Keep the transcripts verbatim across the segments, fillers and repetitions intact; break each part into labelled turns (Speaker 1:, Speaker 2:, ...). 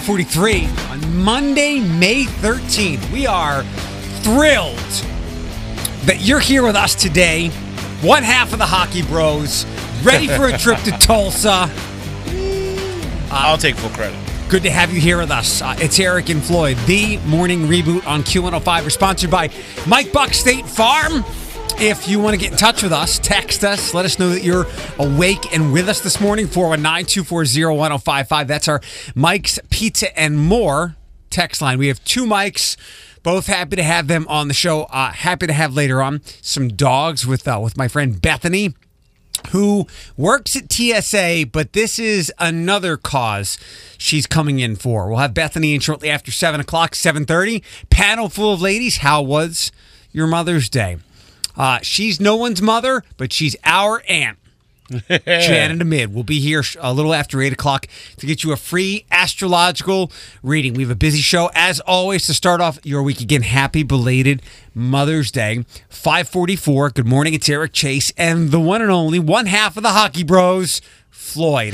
Speaker 1: forty-three on Monday, May thirteenth. We are thrilled that you're here with us today. One half of the Hockey Bros, ready for a trip to Tulsa. Uh,
Speaker 2: I'll take full credit.
Speaker 1: Good to have you here with us. Uh, it's Eric and Floyd, the morning reboot on Q one oh five. We're sponsored by Mike Buck State Farm. If you want to get in touch with us, text us. Let us know that you're awake and with us this morning. four one nine, two four zero, one zero five five. That's our Mike's Pizza and More text line. We have two mics. Both happy to have them on the show. Uh, happy to have later on some dogs with uh, with my friend Bethany, who works at T S A, but this is another cause she's coming in for. We'll have Bethany in shortly after seven o'clock, seven thirty. Panel full of ladies. How was your Mother's Day? Uh, she's no one's mother, but she's our aunt. Shannon DeMid will be here a little after eight o'clock to get you a free astrological reading. We have a busy show, as always, to start off your week. Again, happy belated Mother's Day. five forty-four, good morning, it's Eric Chase, and the one and only one half of the Hockey Bros, Floyd.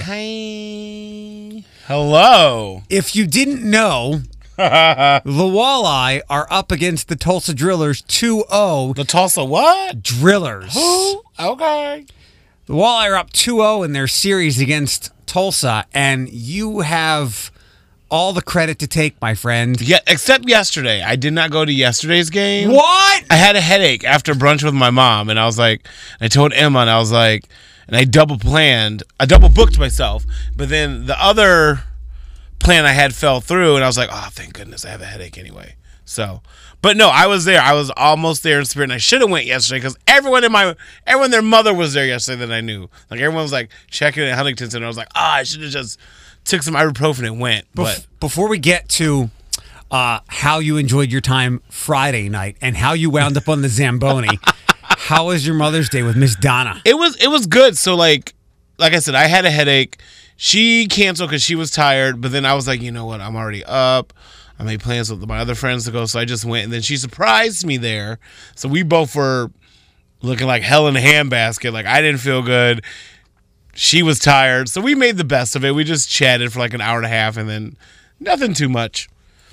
Speaker 2: Hi. Hello.
Speaker 1: If you didn't know, the Walleye are up against the Tulsa Drillers two oh.
Speaker 2: The Tulsa what?
Speaker 1: Drillers.
Speaker 2: Who? Okay.
Speaker 1: The Walleye are up two oh in their series against Tulsa, and you have all the credit to take, my friend.
Speaker 2: Yeah, except yesterday. I did not go to yesterday's game.
Speaker 1: What?
Speaker 2: I had a headache after brunch with my mom, and I was like, I told Emma, and I was like, and I double planned, I double booked myself, but then the other plan I had fell through, and I was like, oh, thank goodness, I have a headache anyway. So, but no, I was there. I was almost there in spirit, and I should have went yesterday because everyone in my, everyone, their mother was there yesterday that I knew. Like everyone was like checking in at Huntington Center. I was like, ah, oh, I should have just took some ibuprofen and went. But
Speaker 1: Bef- before we get to uh, how you enjoyed your time Friday night and how you wound up on the Zamboni, how was your Mother's Day with Miss Donna?
Speaker 2: It was it was good. So like like I said, I had a headache. She canceled because she was tired, but then I was like, you know what? I'm already up. I made plans with my other friends to go, so I just went, and then she surprised me there. So we both were looking like hell in a handbasket. Like, I didn't feel good. She was tired, so we made the best of it. We just chatted for like an hour and a half, and then nothing too much.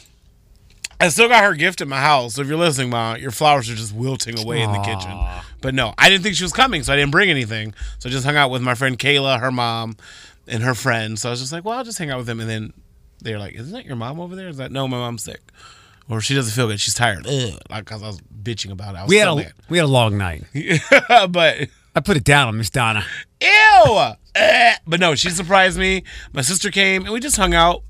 Speaker 2: I still got her gift at my house, so if you're listening, Ma, your flowers are just wilting away
Speaker 1: Aww.
Speaker 2: in the kitchen. But no, I didn't think she was coming, so I didn't bring anything. So I just hung out with my friend Kayla, her mom, and her friend. So I was just like, well, I'll just hang out with them, and then they're like, isn't that your mom over there? Is that, no, my mom's sick. Or she doesn't feel good. She's tired. Ugh. Like, because I was bitching about it. I was
Speaker 1: We had
Speaker 2: so
Speaker 1: a
Speaker 2: mad.
Speaker 1: we had a long night.
Speaker 2: But
Speaker 1: I put it down on Miss Donna.
Speaker 2: ew. Eh. But no, she surprised me. My sister came, and we just hung out.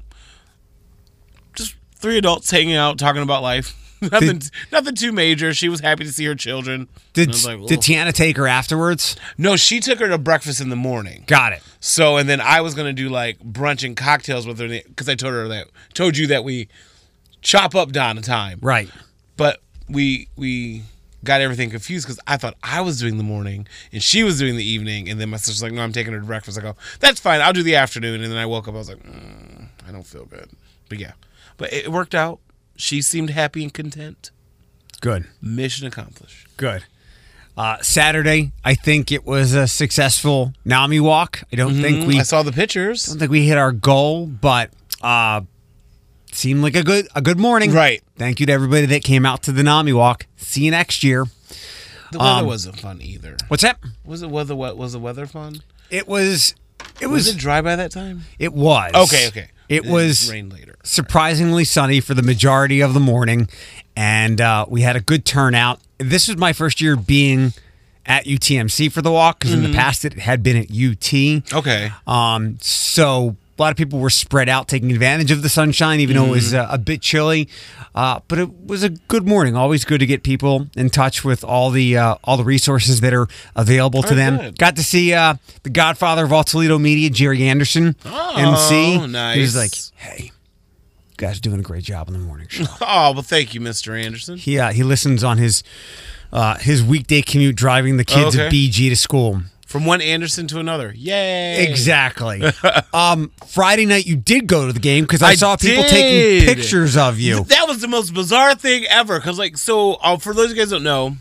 Speaker 2: Just three adults hanging out, talking about life. Nothing,
Speaker 1: Did-
Speaker 2: nothing too major. She was happy to see her children.
Speaker 1: Did
Speaker 2: I was like,
Speaker 1: did
Speaker 2: "Ugh."
Speaker 1: Tiana take her afterwards?
Speaker 2: No, she took her to breakfast in the morning.
Speaker 1: Got it.
Speaker 2: So, and then I was gonna do like brunch and cocktails with her because I told her that told you that we chop up Donna time,
Speaker 1: Right.
Speaker 2: but we we got everything confused because I thought I was doing the morning and she was doing the evening, and then my sister's like, "No, I'm taking her to breakfast." I go, "That's fine, I'll do the afternoon." And then I woke up, I was like, mm, "I don't feel good," but yeah, but it worked out. She seemed happy and content.
Speaker 1: Good.
Speaker 2: Mission accomplished.
Speaker 1: Good. Uh, Saturday, I think it was a successful NAMI walk. I don't think we
Speaker 2: I saw the pictures.
Speaker 1: don't think we hit our goal, but uh, seemed like a good a good morning.
Speaker 2: Right.
Speaker 1: Thank you to everybody that came out to the NAMI walk. See you next year.
Speaker 2: The weather
Speaker 1: Um,
Speaker 2: wasn't fun either.
Speaker 1: What's that?
Speaker 2: Was it weather? What was the weather fun?
Speaker 1: It was. It
Speaker 2: Was
Speaker 1: was.
Speaker 2: it dry by that time?
Speaker 1: It was.
Speaker 2: Okay, okay.
Speaker 1: It
Speaker 2: Then
Speaker 1: was
Speaker 2: rain later.
Speaker 1: surprisingly sunny for the majority of the morning, and uh, we had a good turnout. This was my first year being at U T M C for the walk because
Speaker 2: Mm-hmm.
Speaker 1: in the past it had been at U T.
Speaker 2: Okay.
Speaker 1: Um, so a lot of people were spread out, taking advantage of the sunshine, even though it was uh, a bit chilly. Uh, but it was a good morning. Always good to get people in touch with all the uh, all the resources that are available to
Speaker 2: Oh,
Speaker 1: them.
Speaker 2: good.
Speaker 1: Got to see uh, the Godfather of all Toledo media, Jerry Anderson,
Speaker 2: Oh,
Speaker 1: M C.
Speaker 2: nice.
Speaker 1: He was like, "Hey, you guys are doing a great job on the morning show."
Speaker 2: Oh, well, thank you, Mister Anderson.
Speaker 1: he uh, he listens on his uh, his weekday commute, driving the kids
Speaker 2: Okay.
Speaker 1: at B G to school.
Speaker 2: From one Anderson to another. Yay.
Speaker 1: Exactly. um, Friday night, you did go to the game because I,
Speaker 2: I
Speaker 1: saw people
Speaker 2: did.
Speaker 1: taking pictures of you.
Speaker 2: That was the most bizarre thing ever. Because, like, so, uh, for those of you guys who don't know,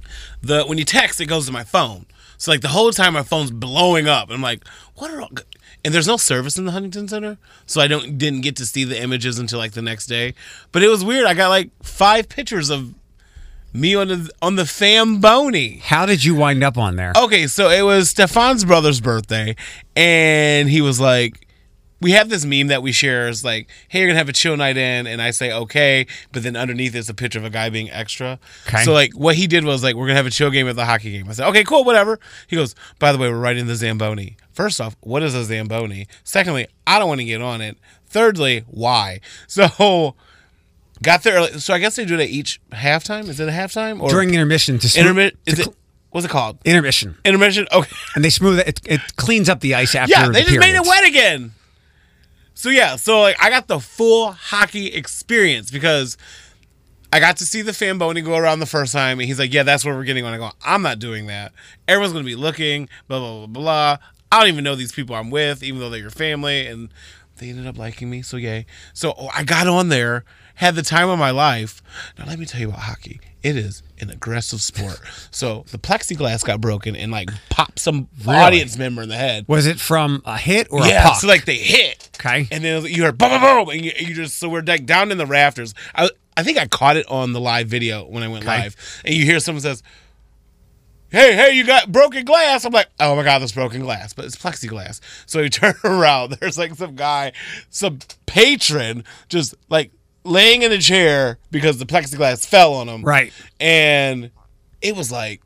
Speaker 2: the when you text, it goes to my phone. So, like, the whole time my phone's blowing up. I'm like, what are all... and there's no service in the Huntington Center, so I don't didn't get to see the images until like the next day. But it was weird. I got like five pictures of me on the on the Famboni.
Speaker 1: How did you wind up on there?
Speaker 2: Okay, so it was Stefan's brother's birthday, and he was like, we have this meme that we share. It's like, hey, you're going to have a chill night in, and I say, okay, but then underneath is a picture of a guy being extra.
Speaker 1: Okay.
Speaker 2: So, like, what he did was, like, we're going to have a chill game at the hockey game. I said, okay, cool, whatever. He goes, by the way, we're right in the Zamboni. First off, what is a Zamboni? Secondly, I don't want to get on it. Thirdly, why? So, got there early. So, I guess they do it at each halftime? Is it a halftime? Or
Speaker 1: During intermission to
Speaker 2: intermission? Is
Speaker 1: to
Speaker 2: it? What's it called?
Speaker 1: Intermission.
Speaker 2: Intermission? Okay.
Speaker 1: And they smooth it. It, it cleans up the ice after
Speaker 2: Yeah, they
Speaker 1: the
Speaker 2: just made it
Speaker 1: periods.
Speaker 2: wet again. So yeah, so like I got the full hockey experience because I got to see the Famboni go around the first time, and he's like, "Yeah, that's where we're getting on." I go, "I'm not doing that. Everyone's gonna be looking, blah blah blah blah. I don't even know these people I'm with, even though they're your family." And they ended up liking me, so yay. So oh, I got on there, had the time of my life. Now let me tell you about hockey. It is an aggressive sport. So the plexiglass got broken and like popped some
Speaker 1: Really?
Speaker 2: audience member in the head.
Speaker 1: Was it from a hit or
Speaker 2: Yeah,
Speaker 1: a puck?
Speaker 2: so like they hit.
Speaker 1: Okay.
Speaker 2: And then you heard boom, boom, boom, and you, you just so we're like down in the rafters. I I think I caught it on the live video when I went
Speaker 1: Okay.
Speaker 2: live, and you hear someone says, "Hey, hey, you got broken glass." I'm like, "Oh my god, there's broken glass," but it's plexiglass. So you turn around, there's like some guy, some patron, just like laying in a chair because the plexiglass fell on him.
Speaker 1: Right.
Speaker 2: And it was like,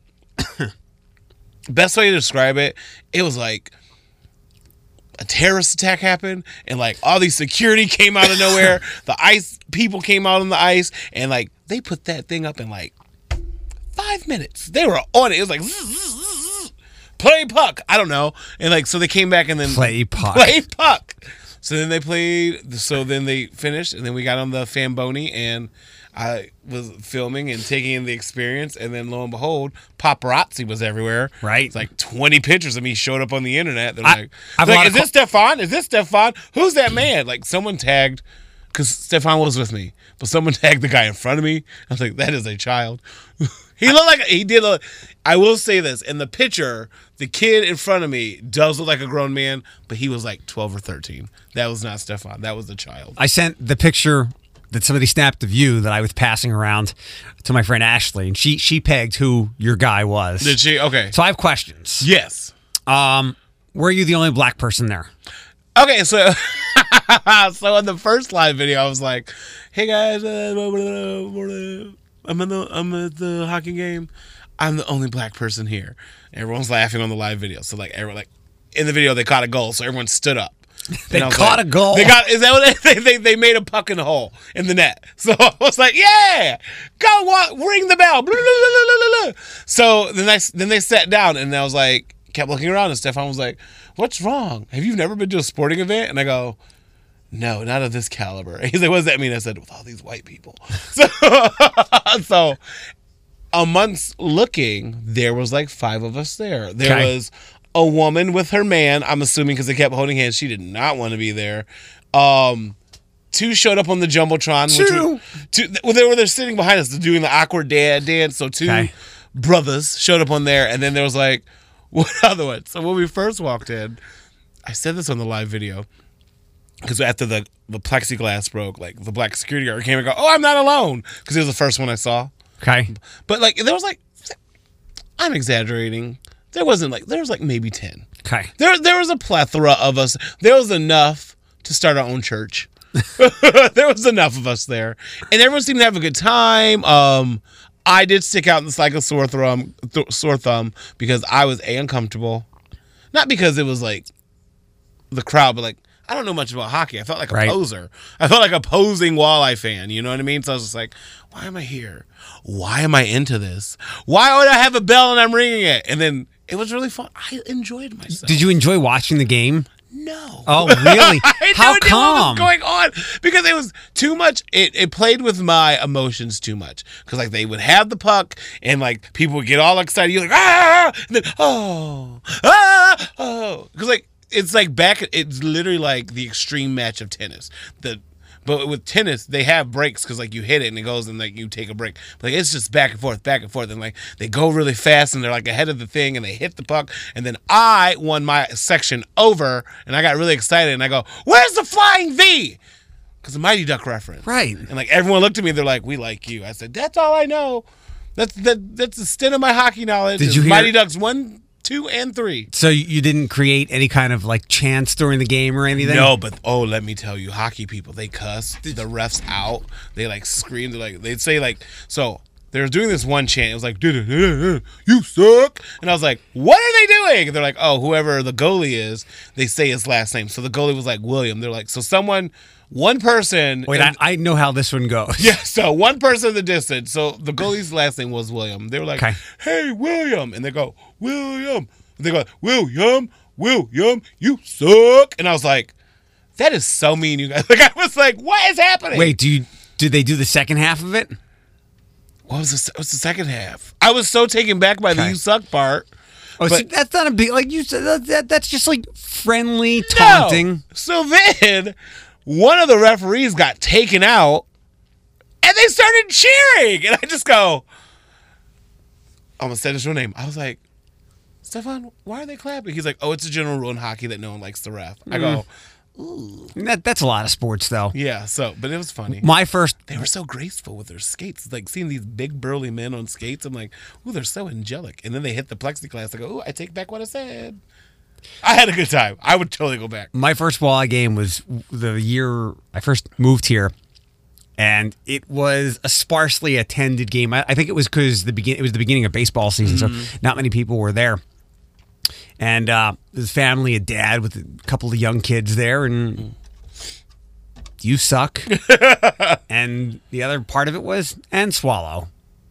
Speaker 2: best way to describe it, it was like a terrorist attack happened, and like all these security came out of nowhere. The ice people came out on the ice, and like they put that thing up in like five minutes. They were on it. It was like zzz, zzz, zzz, play puck. I don't know. And like so they came back and then
Speaker 1: Play puck.
Speaker 2: Play puck. So then they played. So then they finished, and then we got on the Famboni, and I was filming and taking in the experience, and then lo and behold, paparazzi was everywhere.
Speaker 1: Right.
Speaker 2: It's like twenty pictures of me showed up on the internet. They're
Speaker 1: I-
Speaker 2: like,
Speaker 1: I've
Speaker 2: they're
Speaker 1: a lot
Speaker 2: like
Speaker 1: of
Speaker 2: is this Stefan? Is this Stefan? Who's that man? Like someone tagged, because Stefan was with me, but someone tagged the guy in front of me. I was like, that is a child. He looked like he did. Look, I will say this: in the picture, the kid in front of me does look like a grown man, but he was like twelve or thirteen. That was not Stefan. That was the child.
Speaker 1: I sent the picture that somebody snapped of you that I was passing around to my friend Ashley, and she she pegged who your guy was.
Speaker 2: Did she? Okay.
Speaker 1: So I have questions.
Speaker 2: Yes.
Speaker 1: Um, were you the only black person there?
Speaker 2: Okay, so so in the first live video, I was like, "Hey guys, uh, I'm in the I'm at the hockey game. I'm the only black person here." Everyone's laughing on the live video. So like everyone like in the video, they caught a goal, so everyone stood up.
Speaker 1: They
Speaker 2: And I was
Speaker 1: caught
Speaker 2: like-
Speaker 1: a goal.
Speaker 2: They got is that what they, they they made a puck in the hole in the net. So I was like, yeah, go walk, ring the bell. Blah, blah, blah, blah, blah. So then I then they sat down, and I was like, kept looking around, and Stefan was like, "What's wrong? Have you never been to a sporting event?" And I go, "No, not of this caliber." He's like, "What does that mean?" I said, "With all these white people." So so amongst looking, there was like five of us there. There
Speaker 1: Okay.
Speaker 2: was a woman with her man, I'm assuming because they kept holding hands. She did not want to be there. Um, two showed up on the Jumbotron. Which
Speaker 1: Two?
Speaker 2: were, two well, they were there sitting behind us doing the awkward dad dance. So two
Speaker 1: Okay.
Speaker 2: brothers showed up on there. And then there was like, what other one? So when we first walked in, I said this on the live video. Because after the, the plexiglass broke, like the black security guard came and go, "Oh, I'm not alone." Because it was the first one I saw.
Speaker 1: Okay.
Speaker 2: But like there was like, I'm exaggerating. There wasn't like there was like maybe ten.
Speaker 1: Okay.
Speaker 2: There there was a plethora of us. There was enough to start our own church. There was enough of us there, and everyone seemed to have a good time. Um, I did stick out in like a sore thumb, th- sore thumb because I was a uncomfortable, not because it was like the crowd, but like I don't know much about hockey. I felt like a
Speaker 1: Right.
Speaker 2: poser. I felt like a posing walleye fan. You know what I mean? So I was just like, why am I here? Why am I into this? Why would I have a bell and I'm ringing it? And then it was really fun. I enjoyed myself.
Speaker 1: Did you enjoy watching the game?
Speaker 2: No.
Speaker 1: Oh, really?
Speaker 2: I had
Speaker 1: How
Speaker 2: no idea what
Speaker 1: come?
Speaker 2: was going on because it was too much. It, it played with my emotions too much because like they would have the puck and like people would get all excited. You're like ah, and then oh ah oh because like it's like back. It's literally like the extreme match of tennis. The But with tennis, they have breaks because like you hit it and it goes and like you take a break. But like, it's just back and forth, back and forth, and like they go really fast and they're like ahead of the thing and they hit the puck. And then I won my section over and I got really excited and I go, "Where's the flying V?" Because the Mighty Duck reference,
Speaker 1: Right.
Speaker 2: And like everyone looked at me, they're like, "We like you." I said, "That's all I know. That's that. That's the extent of my hockey knowledge."
Speaker 1: Did you hear-
Speaker 2: Mighty Ducks one, two, and three.
Speaker 1: So you didn't create any kind of like chants during the game or anything?
Speaker 2: No, but oh, let me tell you, hockey people, they cuss the refs out. They like scream. They like they'd say like so. They were doing this one chant. It was like, "You suck," and I was like, "What are they doing?" And they're like, "Oh, whoever the goalie is, they say his last name." So the goalie was like William. They're like, so someone, one person.
Speaker 1: Wait, I, I know how this one goes.
Speaker 2: Yeah, so one person in the distance. So the goalie's last name was William. They were like,
Speaker 1: Okay.
Speaker 2: "Hey, William," and they go, "William." And they go, "William, William, you suck." And I was like, that is so mean, you guys. Like I was like, what is happening?
Speaker 1: Wait, do you did they do the second half of it?
Speaker 2: What was the, what was the second half? I was so taken back by the
Speaker 1: Okay.
Speaker 2: "you suck" part.
Speaker 1: Oh, so
Speaker 2: But-
Speaker 1: that's not a big like you said. That, that, that's just like friendly taunting.
Speaker 2: No. So then one of the referees got taken out and they started cheering. And I just go, I almost said his real name. I was like, "Stefan, why are they clapping?" He's like, "Oh, it's a general rule in hockey that no one likes the ref." I go,
Speaker 1: That, that's a lot of sports though.
Speaker 2: yeah, so, but it was funny.
Speaker 1: My first
Speaker 2: They were so graceful with their skates. Like seeing these big burly men on skates, I'm like, ooh, they're so angelic. And then they hit the plexiglass. I go, ooh, I take back what I said. I had a good time. I would totally go back.
Speaker 1: my first walleye game was the year I first moved here, and it was a sparsely attended game. I, I think it was because the begin it was the beginning of baseball season,
Speaker 2: Mm-hmm.
Speaker 1: so not many people were there. And uh, his family, a dad with a couple of young kids there, and you suck. And the other part of it was and swallow.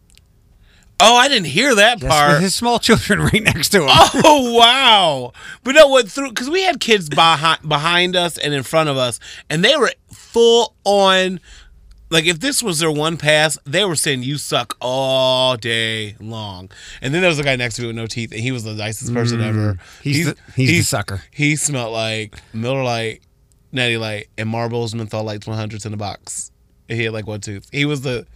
Speaker 2: Oh, I didn't hear that
Speaker 1: Yes,
Speaker 2: part.
Speaker 1: with his small children right next to him.
Speaker 2: Oh wow! But no, what through because we had kids behind behind us and in front of us, and they were full on. Like if this was their one pass, they were saying "you suck" all day long. And then there was a guy next to me with no teeth, and he was the nicest person ever.
Speaker 1: He's the- he's the sucker.
Speaker 2: He smelled like Miller Lite, Natty Light, and Marlboro's menthol lights one hundreds in a box. And he had like one tooth. He was the.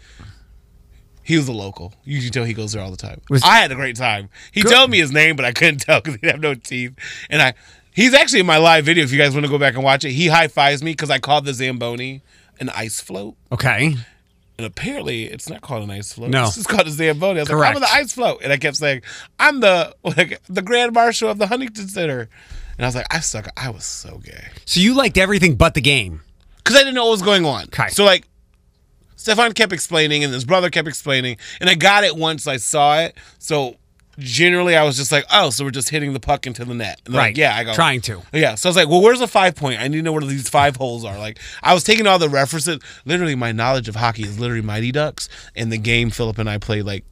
Speaker 2: He was a local. You can tell he goes there all the time.
Speaker 1: Was-
Speaker 2: I had a great time. He
Speaker 1: Good.
Speaker 2: told me his name, but I couldn't tell because he didn't have no teeth. And I, he's actually in my live video. If you guys want to go back and watch it, he high fives me because I called the Zamboni an ice float,
Speaker 1: Okay.
Speaker 2: and apparently it's not called an ice float.
Speaker 1: No.
Speaker 2: It's just called a Zamboni. I was like,
Speaker 1: Correct.
Speaker 2: I'm the ice float, and I kept saying, I'm the like the Grand Marshal of the Huntington Center, and I was like, I suck. I was so gay
Speaker 1: So you liked everything but the game.
Speaker 2: because I didn't know what was going on.
Speaker 1: Okay.
Speaker 2: So like. Stefan kept explaining, and his brother kept explaining, and I got it once I saw it. So generally, I was just like, "Oh, so we're just hitting the puck into the net." And they're
Speaker 1: Right.
Speaker 2: like, yeah, I go
Speaker 1: Trying to.
Speaker 2: Yeah. So I was like, "Well, where's the five point? I need to know where these five holes are." Like, I was taking all the references. Literally, my knowledge of hockey is literally Mighty Ducks, and the game Philip and I played like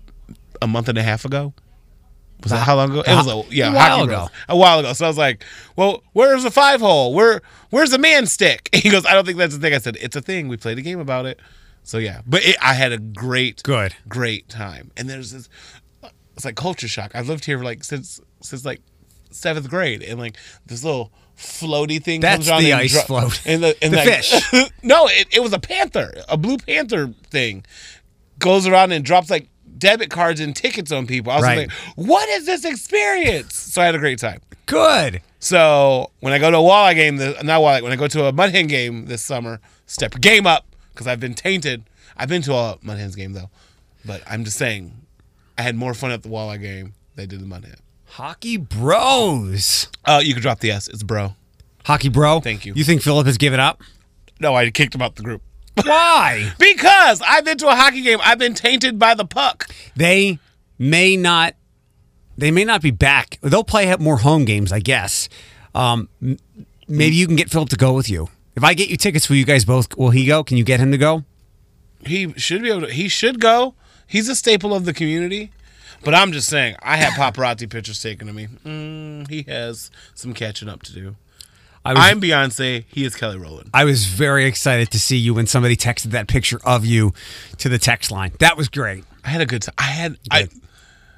Speaker 2: a month and a half ago. Was that how long ago? It was a yeah,
Speaker 1: A while
Speaker 2: Hockey
Speaker 1: ago.
Speaker 2: Bros. A while ago. So I was like, "Well, where's the five hole? Where where's the man stick?" And he goes, "I don't think that's a thing." I said, "It's a thing. We played a game about it." So yeah, but it, I had a great,
Speaker 1: Good.
Speaker 2: great time. And there's this, it's like culture shock. I've lived here like since since like seventh grade, and like this little floaty thing
Speaker 1: That's
Speaker 2: comes around
Speaker 1: the
Speaker 2: and
Speaker 1: ice
Speaker 2: dro-
Speaker 1: float.
Speaker 2: and the, and
Speaker 1: The
Speaker 2: like-
Speaker 1: fish.
Speaker 2: no, it, it was a panther, a blue panther thing, goes around and drops like debit cards and tickets on people. I was
Speaker 1: Right.
Speaker 2: like, what is this experience? So I had a great time.
Speaker 1: Good.
Speaker 2: So when I go to a walleye game, the, not walleye, when I go to a mud hen game this summer, step your game up because I've been tainted. I've been to a mud hens game though, but I'm just saying, I had more fun at the walleye game than I did the mud hen.
Speaker 1: Hockey bros.
Speaker 2: Uh, you can drop the S. It's bro.
Speaker 1: Hockey bro.
Speaker 2: Thank you.
Speaker 1: You think Philip has given up?
Speaker 2: No, I kicked him out the group
Speaker 1: Why?
Speaker 2: because I've been to a hockey game. I've been tainted by the puck.
Speaker 1: They may not. They may not be back. They'll play more home games, I guess. Um, m- maybe you can get Philip to go with you. If I get you tickets, will you guys both? Will he go? Can you get him to go?
Speaker 2: He should be able to. He should go. He's a staple of the community. But I'm just saying, I had paparazzi pictures taken of me. Mm, he has some catching up to do.
Speaker 1: I was,
Speaker 2: I'm Beyonce. He is Kelly Rowland.
Speaker 1: I was very excited to see you when somebody texted that picture of you to the text line. That was great.
Speaker 2: I had a good time. I had I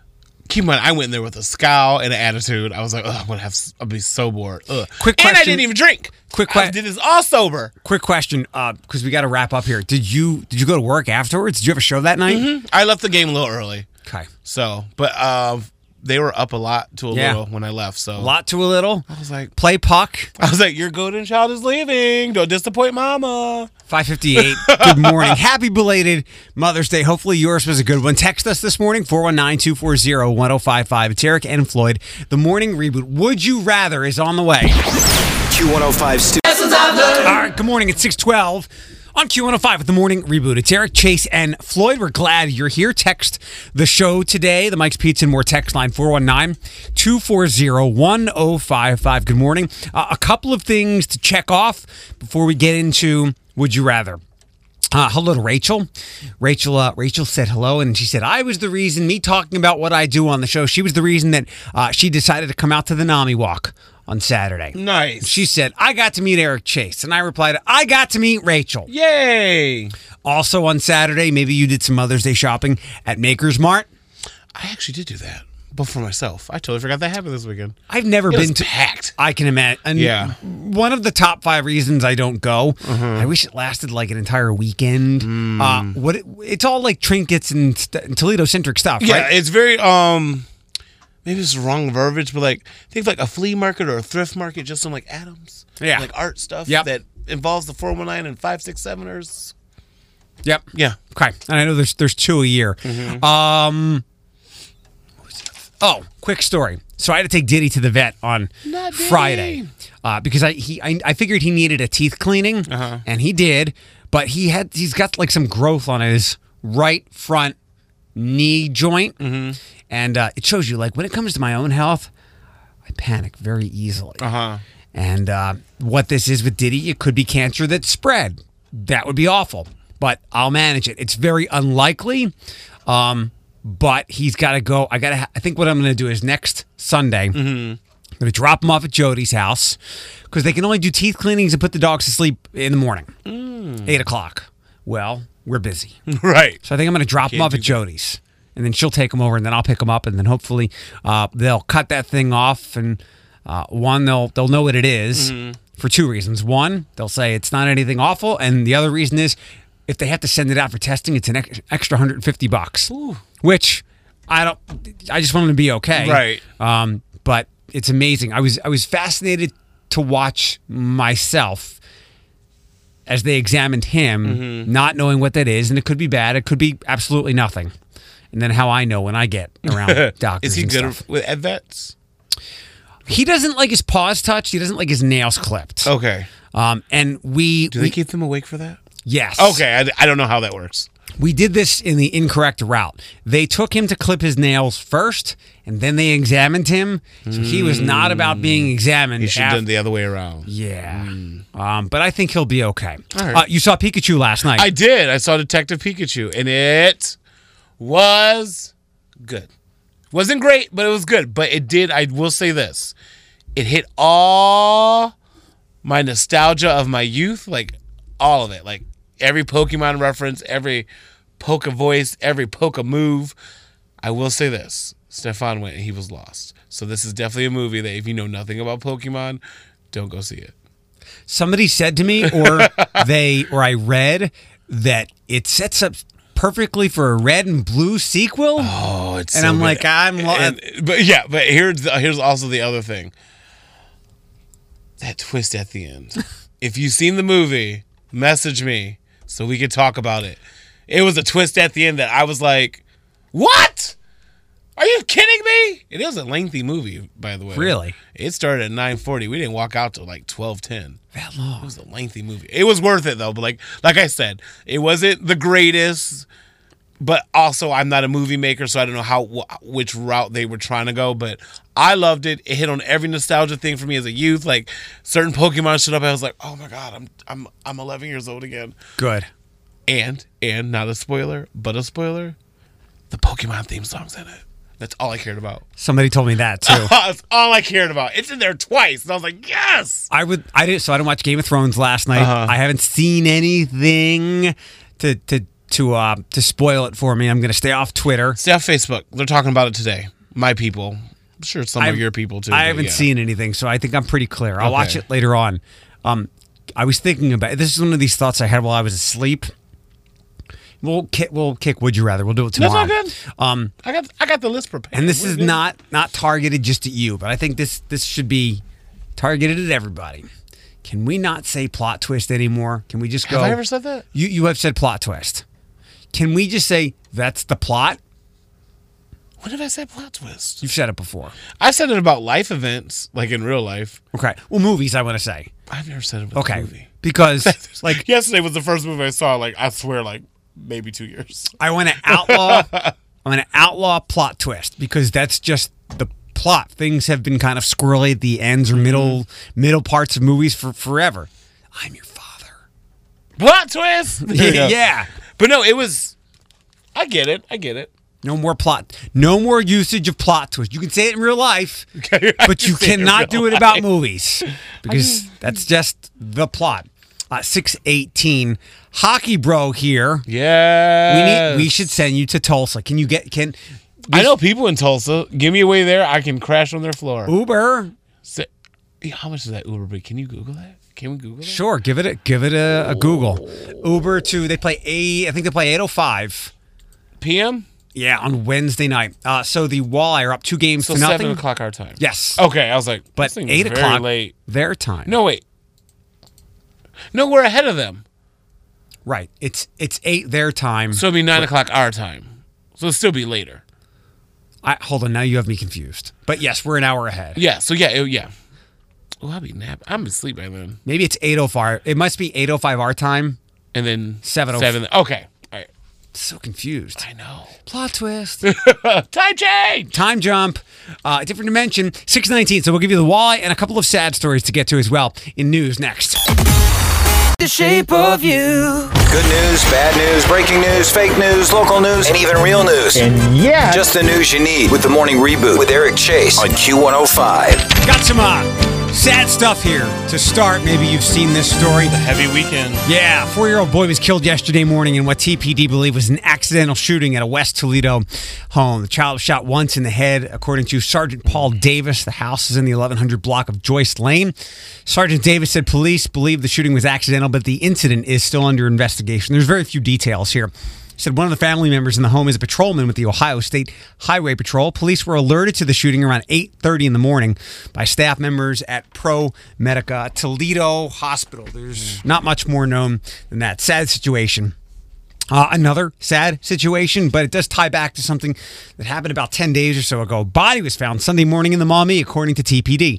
Speaker 2: keep in mind, I went in there with a scowl and an attitude. I was like, ugh, I'm gonna have, I'll be so bored. Ugh.
Speaker 1: Quick
Speaker 2: and I
Speaker 1: question.
Speaker 2: didn't even drink.
Speaker 1: Quick
Speaker 2: I
Speaker 1: question.
Speaker 2: did this all sober.
Speaker 1: Quick question, because we got to wrap up here. Did you did you go to work afterwards? Did you have a show that night?
Speaker 2: Mm-hmm. I left the game a little early.
Speaker 1: Okay.
Speaker 2: So, but uh, they were up a lot to a
Speaker 1: Yeah.
Speaker 2: little when I left. So
Speaker 1: A lot to a little.
Speaker 2: I was like,
Speaker 1: Play puck.
Speaker 2: I was like, your golden child is leaving. Don't disappoint mama.
Speaker 1: five fifty-eight. Good morning. Happy belated Mother's Day. Hopefully yours was a good one. Text us this morning, four one nine, two four zero, one zero five five. It's Eric and Floyd. The morning reboot, Would You Rather, is on the way.
Speaker 3: Q one oh five Stu.
Speaker 1: All right, good morning. It's six twelve on Q one oh five with the morning reboot. It's Eric, Chase, and Floyd. We're glad you're here. Text the show today, the Mike's Pizza and More text line, four one nine, two four zero, one zero five five. Good morning. Uh, a couple of things to check off before we get into Would You Rather. Uh, hello to Rachel. Rachel uh, Rachel said hello, and she said, I was the reason, me talking about what I do on the show, she was the reason that uh, she decided to come out to the NAMI walk on Saturday.
Speaker 2: Nice.
Speaker 1: She said, I got to meet Eric Chase. And I replied, I got to meet Rachel.
Speaker 2: Yay.
Speaker 1: Also on Saturday, maybe you did some Mother's Day shopping at Maker's Mart.
Speaker 2: I actually did do that, but for myself. I totally forgot that happened this weekend.
Speaker 1: I've never
Speaker 2: It
Speaker 1: been
Speaker 2: was
Speaker 1: to.
Speaker 2: packed.
Speaker 1: I can imagine. And
Speaker 2: Yeah.
Speaker 1: One of the top five reasons I don't go. I wish it lasted like an entire weekend. Uh, what it, it's all like trinkets and, st- and Toledo centric stuff,
Speaker 2: Yeah,
Speaker 1: right?
Speaker 2: it's very um maybe it's the wrong verbiage, but like think of like a flea market or a thrift market, just some like Adams.
Speaker 1: Yeah.
Speaker 2: Like art stuff
Speaker 1: Yep.
Speaker 2: that involves the four one nine and five six seveners.
Speaker 1: Yep.
Speaker 2: Yeah.
Speaker 1: Okay. And I know there's there's two a year. Um. Oh, quick story. So I had to take Diddy to the vet on
Speaker 2: Not Diddy.
Speaker 1: Friday uh, because I he I, I figured he needed a teeth cleaning,
Speaker 2: Uh-huh.
Speaker 1: and he did. But he had he's got like some growth on his right front knee joint, and uh, it shows you like when it comes to my own health, I panic very easily.
Speaker 2: Uh-huh.
Speaker 1: And uh, what this is with Diddy, it could be cancer that spread. That would be awful, but I'll manage it. It's very unlikely, um, but he's got to go. I got to. Ha- I think what I'm going to do is next Sunday, I'm going to drop him off at Jody's house because they can only do teeth cleanings and put the dogs to sleep in the morning, eight o'clock. Well, we're busy,
Speaker 2: Right.
Speaker 1: so I think I'm going to drop him
Speaker 2: Can't
Speaker 1: off
Speaker 2: do
Speaker 1: at Jody's, and then she'll take him over, and then I'll pick him up, and then hopefully uh, they'll cut that thing off and. Uh, one, they'll they'll know what it is for two reasons. One, they'll say it's not anything awful, and the other reason is if they have to send it out for testing, it's an ex- extra one hundred fifty bucks, which I don't. I just want them to be okay,
Speaker 2: Right.
Speaker 1: Um, but it's amazing. I was I was fascinated to watch myself as they examined him, not knowing what that is, and it could be bad, it could be absolutely nothing, and then how I know when I get around doctors.
Speaker 2: Is he
Speaker 1: and
Speaker 2: good
Speaker 1: stuff.
Speaker 2: with at vets?
Speaker 1: He doesn't like his paws touched. He doesn't like his nails clipped.
Speaker 2: Okay.
Speaker 1: Um, and we,
Speaker 2: Do
Speaker 1: we
Speaker 2: they keep them awake for that?
Speaker 1: yes.
Speaker 2: Okay, I, I don't know how that works.
Speaker 1: We did this in the incorrect route. They took him to clip his nails first, and then they examined him. So he was not about being examined.
Speaker 2: You should have
Speaker 1: af-
Speaker 2: done the other way around.
Speaker 1: Yeah. Um, but I think he'll be okay.
Speaker 2: All right.
Speaker 1: Uh, you saw Pikachu last night.
Speaker 2: I did. I saw Detective Pikachu, and it was good. Wasn't great, but it was good. But it did, I will say this. It hit all my nostalgia of my youth, like all of it. Like every Pokemon reference, every Poke voice, every Poke move. I will say this. Stefan went and he was lost. So this is definitely a movie that if you know nothing about Pokemon, don't go see it.
Speaker 1: Somebody said to me, or they, or I read that it sets up perfectly for a red and blue sequel.
Speaker 2: Oh, it's
Speaker 1: and
Speaker 2: so
Speaker 1: I'm
Speaker 2: good.
Speaker 1: like, I'm. Lo-
Speaker 2: And- but yeah, but here's the, here's also the other thing. That twist at the end. If you've seen the movie, message me so we can talk about it. It was a twist at the end that I was like, "What? Are you kidding me?" It is a lengthy movie, by the way.
Speaker 1: Really?
Speaker 2: It started at nine forty. We didn't walk out till like twelve ten.
Speaker 1: that
Speaker 2: It
Speaker 1: long.
Speaker 2: was a lengthy movie. It was worth it though, but like like I said, it wasn't the greatest. But also, I'm not a movie maker, so I don't know how wh- which route they were trying to go. But I loved it. It hit on every nostalgia thing for me as a youth. Like certain Pokemon showed up, I was like, "Oh my god, I'm I'm I'm eleven years old again."
Speaker 1: Good.
Speaker 2: And and not a spoiler, but a spoiler. The Pokemon theme song's in it. That's all I cared about.
Speaker 1: Somebody told me that too.
Speaker 2: That's all I cared about. It's in there twice, and I was like, "Yes."
Speaker 1: I would. I did. So I didn't watch Game of Thrones last night.
Speaker 2: Uh-huh.
Speaker 1: I haven't seen anything to to to uh to spoil it for me. I'm going to stay off Twitter.
Speaker 2: Stay off Facebook. They're talking about it today. my people. I'm sure some
Speaker 1: I've-
Speaker 2: of your people too.
Speaker 1: I
Speaker 2: but
Speaker 1: haven't
Speaker 2: yeah.
Speaker 1: seen anything, so I think I'm pretty clear. I'll watch
Speaker 2: Okay.
Speaker 1: it later on. Um, I was thinking about this. Is one of these thoughts I had while I was asleep. We'll kick. We'll kick. Would you rather? We'll do it
Speaker 2: That's
Speaker 1: tomorrow.
Speaker 2: not good.
Speaker 1: Um,
Speaker 2: I got I got the list prepared.
Speaker 1: and this
Speaker 2: We're
Speaker 1: is
Speaker 2: good.
Speaker 1: not not targeted just at you, but I think this this should be targeted at everybody. Can we not say plot twist anymore? Can we just go?
Speaker 2: Have I ever said that?
Speaker 1: You you have said plot twist. Can we just say that's the plot?
Speaker 2: When did I say plot twist?
Speaker 1: You've said it before.
Speaker 2: I said it about life events, like in real life.
Speaker 1: Okay. Well, movies. I want to say.
Speaker 2: I've never said it about
Speaker 1: Okay.
Speaker 2: the movie.
Speaker 1: Because like
Speaker 2: Yesterday was the first movie I saw. Like I swear, like maybe two years.
Speaker 1: I want to outlaw. I want to outlaw plot twist because that's just the plot. Things have been kind of squirrely at the ends or middle middle parts of movies for forever. I'm your father.
Speaker 2: Plot twist. There you go.
Speaker 1: Yeah.
Speaker 2: But no, it was. I get it. I get it.
Speaker 1: No more plot. No more usage of plot twist. You can say it in real life,
Speaker 2: Okay, I
Speaker 1: but
Speaker 2: can
Speaker 1: you
Speaker 2: say it in
Speaker 1: cannot
Speaker 2: real
Speaker 1: do it
Speaker 2: life.
Speaker 1: about movies because that's just the plot. Uh, six eighteen. Hockey bro here.
Speaker 2: Yeah.
Speaker 1: We need. We should send you to Tulsa. Can you get? Can
Speaker 2: I know people in Tulsa. Give me a way there. I can crash on their floor.
Speaker 1: Uber?
Speaker 2: Say- How much is that Uber? But can you Google that? Can we Google that?
Speaker 1: Sure. Give it. A, give it a, a Google. Uber to. They play a. I think they play eight oh five.
Speaker 2: P M.
Speaker 1: Yeah, on Wednesday night. Uh, so the Walleye are up two games
Speaker 2: So
Speaker 1: to nothing.
Speaker 2: seven o'clock our time.
Speaker 1: Yes.
Speaker 2: Okay, I was like,
Speaker 1: But
Speaker 2: this thing's
Speaker 1: eight
Speaker 2: very
Speaker 1: o'clock
Speaker 2: late.
Speaker 1: their time.
Speaker 2: No, wait. No, we're ahead of them.
Speaker 1: Right. It's it's eight their time.
Speaker 2: So it'll be nine o'clock our time. So it'll still be later.
Speaker 1: I, hold on. Now you have me confused. But yes, we're an hour ahead.
Speaker 2: Yeah. So yeah, it, yeah. Oh, I'll be nap. I'm asleep by then.
Speaker 1: Maybe it's eight oh five. It must be eight oh five our time.
Speaker 2: And then
Speaker 1: Seven oh-
Speaker 2: Seven. Okay. All right.
Speaker 1: So confused.
Speaker 2: I know.
Speaker 1: Plot twist.
Speaker 2: Time change.
Speaker 1: Time jump. Uh, different dimension. six nineteen. So we'll give you the Walleye and a couple of sad stories to get to as well in news next.
Speaker 4: The shape of you.
Speaker 3: Good news, bad news, breaking news, fake news, local news, and even real news.
Speaker 5: And yeah,
Speaker 3: Just the news you need with the Morning Reboot with Eric Chase on Q one oh five.
Speaker 1: Got some uh, sad stuff here to start. Maybe you've seen this story.
Speaker 2: Heavy weekend.
Speaker 1: Yeah, a four-year-old boy was killed yesterday morning in what T P D believe was an accidental shooting at a West Toledo home. The child was shot once in the head, according to Sergeant Paul Davis. The house is in the eleven hundred block of Joyce Lane. Sergeant Davis said police believe the shooting was accidental, but the incident is still under investigation. There's very few details here. He said one of the family members in the home is a patrolman with the Ohio State Highway Patrol. Police were alerted to the shooting around eight thirty in the morning by staff members at Pro Medica Toledo Hospital. There's not much more known than that. Sad situation. Uh, another sad situation, but it does tie back to something that happened about ten days or so ago. Body was found Sunday morning in the Maumee, according to T P D.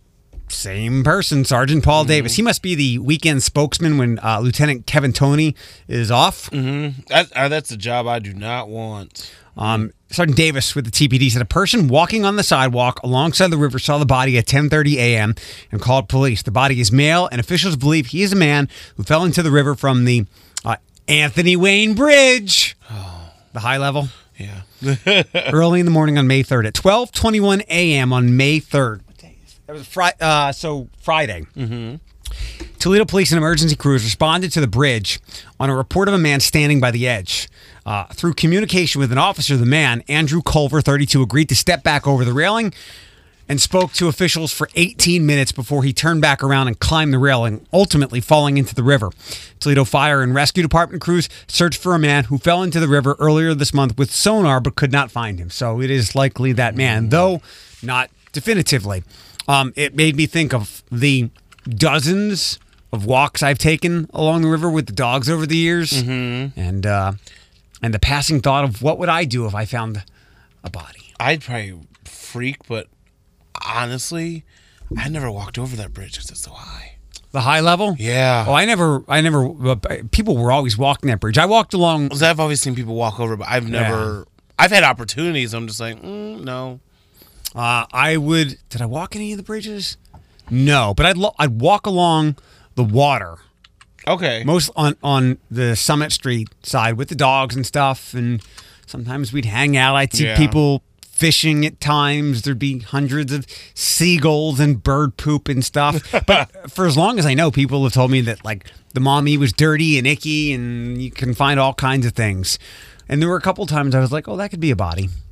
Speaker 1: Same person, Sergeant Paul Davis. He must be the weekend spokesman when uh, Lieutenant Kevin Toney is off.
Speaker 2: That, uh, that's a job I do not want.
Speaker 1: Um, Sergeant Davis with the T P D said a person walking on the sidewalk alongside the river saw the body at ten thirty a.m. and called police. The body is male, and officials believe he is a man who fell into the river from the uh, Anthony Wayne Bridge, the high level,
Speaker 2: Yeah.
Speaker 1: early in the morning on May third at twelve twenty-one a.m. on May third. What day is it? That was Friday. Uh, so Friday. Mm-hmm. Toledo police and emergency crews responded to the bridge on a report of a man standing by the edge. Uh, through communication with an officer, the man, Andrew Culver, thirty-two, agreed to step back over the railing and spoke to officials for eighteen minutes before he turned back around and climbed the railing, ultimately falling into the river. Toledo Fire and Rescue Department crews searched for a man who fell into the river earlier this month with sonar but could not find him. So it is likely that man, though not definitively. Um, it made me think of the dozens of walks I've taken along the river with the dogs over the years, mm-hmm. and uh, and the passing thought of what would I do if I found a body.
Speaker 2: I'd probably freak, but honestly, I never walked over that bridge because it's so high.
Speaker 1: The high level?
Speaker 2: Yeah.
Speaker 1: Oh, I never, I never, uh, people were always walking that bridge. I walked along.
Speaker 2: 'Cause I've always seen people walk over, but I've never, I've had opportunities. I'm just like, mm, no.
Speaker 1: Uh, I would, did I walk any of the bridges? No, but I'd, lo- I'd walk along the water.
Speaker 2: Okay.
Speaker 1: Most on, on the Summit Street side with the dogs and stuff. And sometimes we'd hang out. I'd see
Speaker 2: Yeah.
Speaker 1: people fishing at times. There'd be hundreds of seagulls and bird poop and stuff. But for as long as I know, people have told me that like the Maumee was dirty and icky and you can find all kinds of things. And there were a couple times I was like, oh, that could be a body.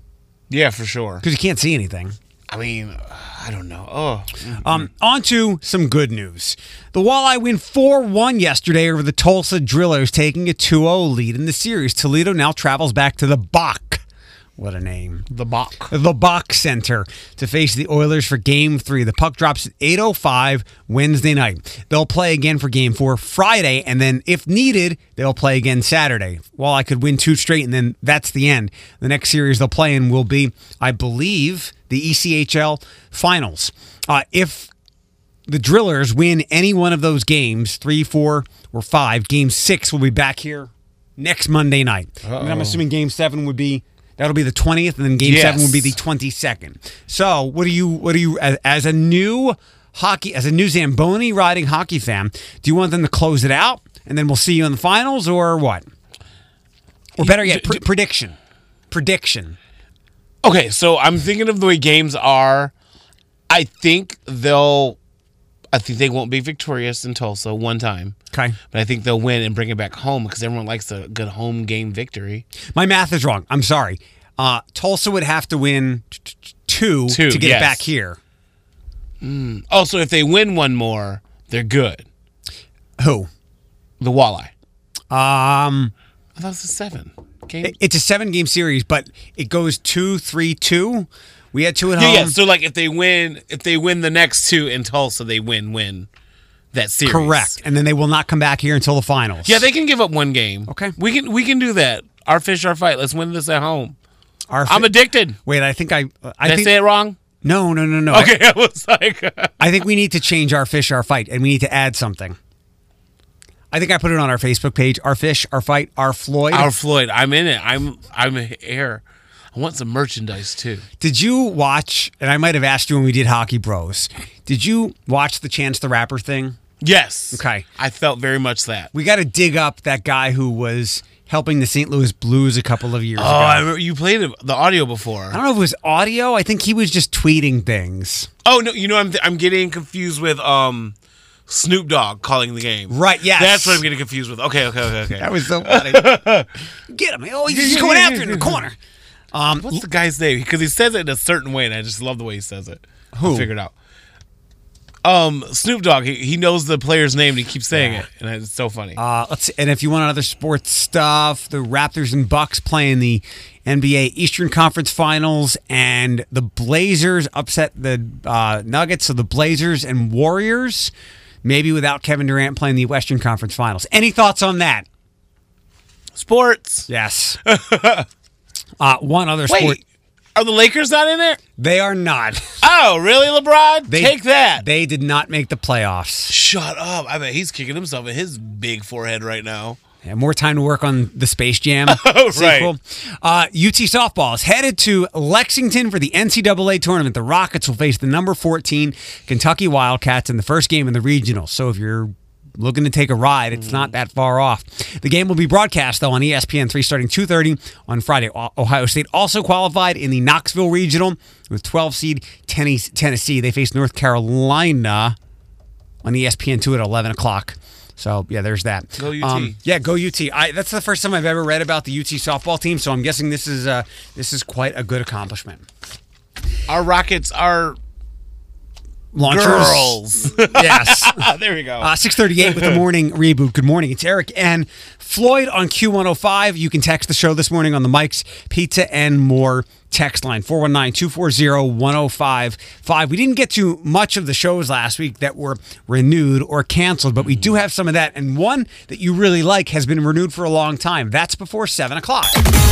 Speaker 2: Yeah, for sure.
Speaker 1: because you can't see anything.
Speaker 2: I mean, I don't know. Oh,
Speaker 1: Um, on to some good news. The Walleye win four one yesterday over the Tulsa Drillers, taking a two oh lead in the series. Toledo now travels back to the Bach. What a name.
Speaker 2: the Bach.
Speaker 1: The Bach Center to face the Oilers for Game three. The puck drops at eight oh five Wednesday night. They'll play again for Game four Friday, and then if needed, they'll play again Saturday. Walleye could win two straight, and then that's the end. The next series they'll play in will be, I believe, the E C H L Finals. Uh, if the Drillers win any one of those games, three, four, or five, Game six will be back here next Monday night. And I'm assuming Game seven would be that'll be the twentieth, and then Game
Speaker 2: Yes.
Speaker 1: seven would be the twenty-second. So, what do you, what do you, as, as a new hockey, as a new Zamboni riding hockey fan, do you want them to close it out, and then we'll see you in the finals, or what? Or better yet, pre- prediction, prediction.
Speaker 2: Okay, so I'm thinking of the way games are. I think they'll. I think they won't be victorious in Tulsa one time.
Speaker 1: Okay.
Speaker 2: But I think they'll win and bring it back home because everyone likes a good home game victory.
Speaker 1: My math is wrong. I'm sorry. Uh, Tulsa would have to win t- t- two,
Speaker 2: Two,
Speaker 1: to get
Speaker 2: yes.
Speaker 1: it back here.
Speaker 2: Oh, so if they win one more, they're good.
Speaker 1: Who?
Speaker 2: The Walleye.
Speaker 1: Um,
Speaker 2: I thought it was a seven game.
Speaker 1: it- it's a seven-game series, but it goes two, three, two. We had two at
Speaker 2: yeah,
Speaker 1: home.
Speaker 2: yeah. So like if they win, if they win the next two in Tulsa, they win win that series.
Speaker 1: Correct. And then they will not come back here until the finals.
Speaker 2: Yeah, they can give up one game.
Speaker 1: Okay.
Speaker 2: We can we can do that. Our fish, our fight. Let's win this at home.
Speaker 1: Our
Speaker 2: I'm
Speaker 1: fi-
Speaker 2: addicted.
Speaker 1: Wait, I think I. I
Speaker 2: Did I
Speaker 1: think,
Speaker 2: say it wrong?
Speaker 1: No, no, no, no.
Speaker 2: Okay, I was like,
Speaker 1: I, I think we need to change our fish, our fight, and we need to add something. I think I put it on our Facebook page. Our fish, our fight, our Floyd.
Speaker 2: our Floyd. I'm in it. I'm I'm here. I want some merchandise too.
Speaker 1: Did you watch? And I might have asked you when we did Hockey Bros. Did you watch the Chance the Rapper thing?
Speaker 2: Yes.
Speaker 1: Okay.
Speaker 2: I felt very much that.
Speaker 1: We got to dig up that guy who was helping the Saint Louis Blues a couple of years
Speaker 2: Oh,
Speaker 1: ago.
Speaker 2: I remember you played it, the audio before.
Speaker 1: I don't know if it was audio. I think he was just tweeting things.
Speaker 2: Oh no, you know I'm I'm getting confused with um Snoop Dogg calling the game.
Speaker 1: Right, yes.
Speaker 2: That's what I'm getting confused with. Okay, okay, okay, okay.
Speaker 1: That was so funny. Get him. Oh, he's just going after it in the corner. Um,
Speaker 2: What's the guy's name? Because he says it in a certain way, and I just love the way he says it.
Speaker 1: Who?
Speaker 2: I'll figure it out. Um, Snoop Dogg. He, he knows the player's name, and he keeps saying it, and it's so funny.
Speaker 1: Uh, let's see. And if you want other sports stuff, the Raptors and Bucks playing the N B A Eastern Conference Finals, and the Blazers upset the uh, Nuggets. So the Blazers and Warriors, maybe without Kevin Durant playing the Western Conference Finals. Any thoughts on that?
Speaker 2: Sports.
Speaker 1: Yes. uh, one other
Speaker 2: Wait,
Speaker 1: sport.
Speaker 2: are the Lakers not in there?
Speaker 1: They are not.
Speaker 2: Oh, really, LeBron?
Speaker 1: They,
Speaker 2: Take that.
Speaker 1: They did not make the playoffs.
Speaker 2: Shut up. I bet he's kicking himself in his big forehead right now.
Speaker 1: Yeah, more time to work on the Space Jam
Speaker 2: Oh,
Speaker 1: sequel. Uh, U T softball is headed to Lexington for the N C double A tournament. The Rockets will face the number fourteen Kentucky Wildcats in the first game in the regional. So if you're looking to take a ride, it's not that far off. The game will be broadcast, though, on E S P N three starting two thirty on Friday. Ohio State also qualified in the Knoxville Regional with twelve seed Tennessee. They face North Carolina on E S P N two at eleven o'clock. So, yeah, there's that.
Speaker 2: Go U T.
Speaker 1: Um, yeah, go U T. I, that's the first time I've ever read about the U T softball team, so I'm guessing this is uh, this is quite a good accomplishment.
Speaker 2: Our Rockets are
Speaker 1: Launchers.
Speaker 2: girls.
Speaker 1: Yes.
Speaker 2: There we go.
Speaker 1: Uh, six thirty-eight with the morning reboot. Good morning. It's Eric and Floyd on Q one oh five. You can text the show this morning on the Mike's Pizza and More text line, four one nine, two four zero, one oh five five. We didn't get to much of the shows last week that were renewed or canceled, but we do have some of that. And one that you really like has been renewed for a long time. That's before seven o'clock.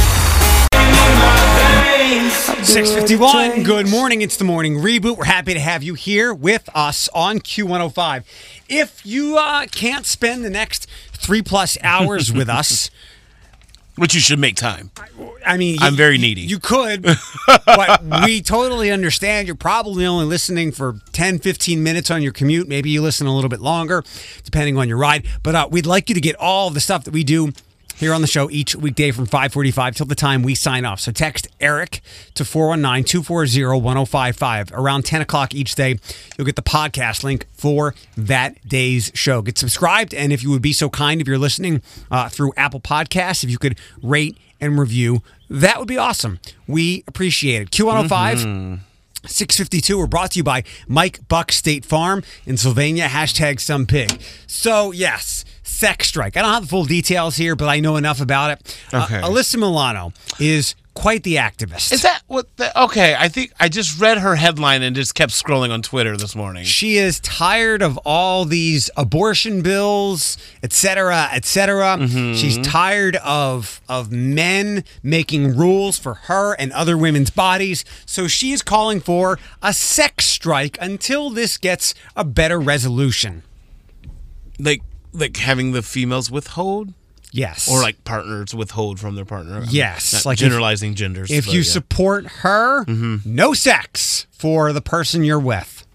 Speaker 1: six fifty-one. Good morning. It's the morning reboot. We're happy to have you here with us on Q one oh five. If you uh, can't spend the next three plus hours with us,
Speaker 2: Which you should make time.
Speaker 1: I mean,
Speaker 2: I'm
Speaker 1: you-
Speaker 2: very needy.
Speaker 1: You could, but we totally understand. You're probably only listening for ten, fifteen minutes on your commute. Maybe you listen a little bit longer, depending on your ride. But uh, we'd like you to get all of the stuff that we do here on the show each weekday from five forty-five till the time we sign off. So text Eric to four one nine, two four zero, one zero five five. Around ten o'clock each day, you'll get the podcast link for that day's show. Get subscribed, and if you would be so kind, if you're listening uh, through Apple Podcasts, if you could rate and review, that would be awesome. We appreciate it. Q one oh five. Mm-hmm. six fifty-two are brought to you by Mike Buck State Farm in Sylvania. Hashtag some pig. So, yes, sex strike. I don't have the full details here, but I know enough about it.
Speaker 2: Okay.
Speaker 1: Uh, Alyssa Milano is quite the activist.
Speaker 2: Is that what the, okay, I think I just read her headline and just kept scrolling on Twitter this morning.
Speaker 1: She is tired of all these abortion bills, et cetera, et cetera. Mm-hmm. She's tired of of men making rules for her and other women's bodies. So she is calling for a sex strike until this gets a better resolution.
Speaker 2: Like like having the females withhold?
Speaker 1: Yes.
Speaker 2: Or like partners withhold from their partner.
Speaker 1: Yes.
Speaker 2: Not
Speaker 1: like
Speaker 2: generalizing
Speaker 1: if,
Speaker 2: genders.
Speaker 1: If you
Speaker 2: yeah.
Speaker 1: support her, mm-hmm. no sex for the person you're with.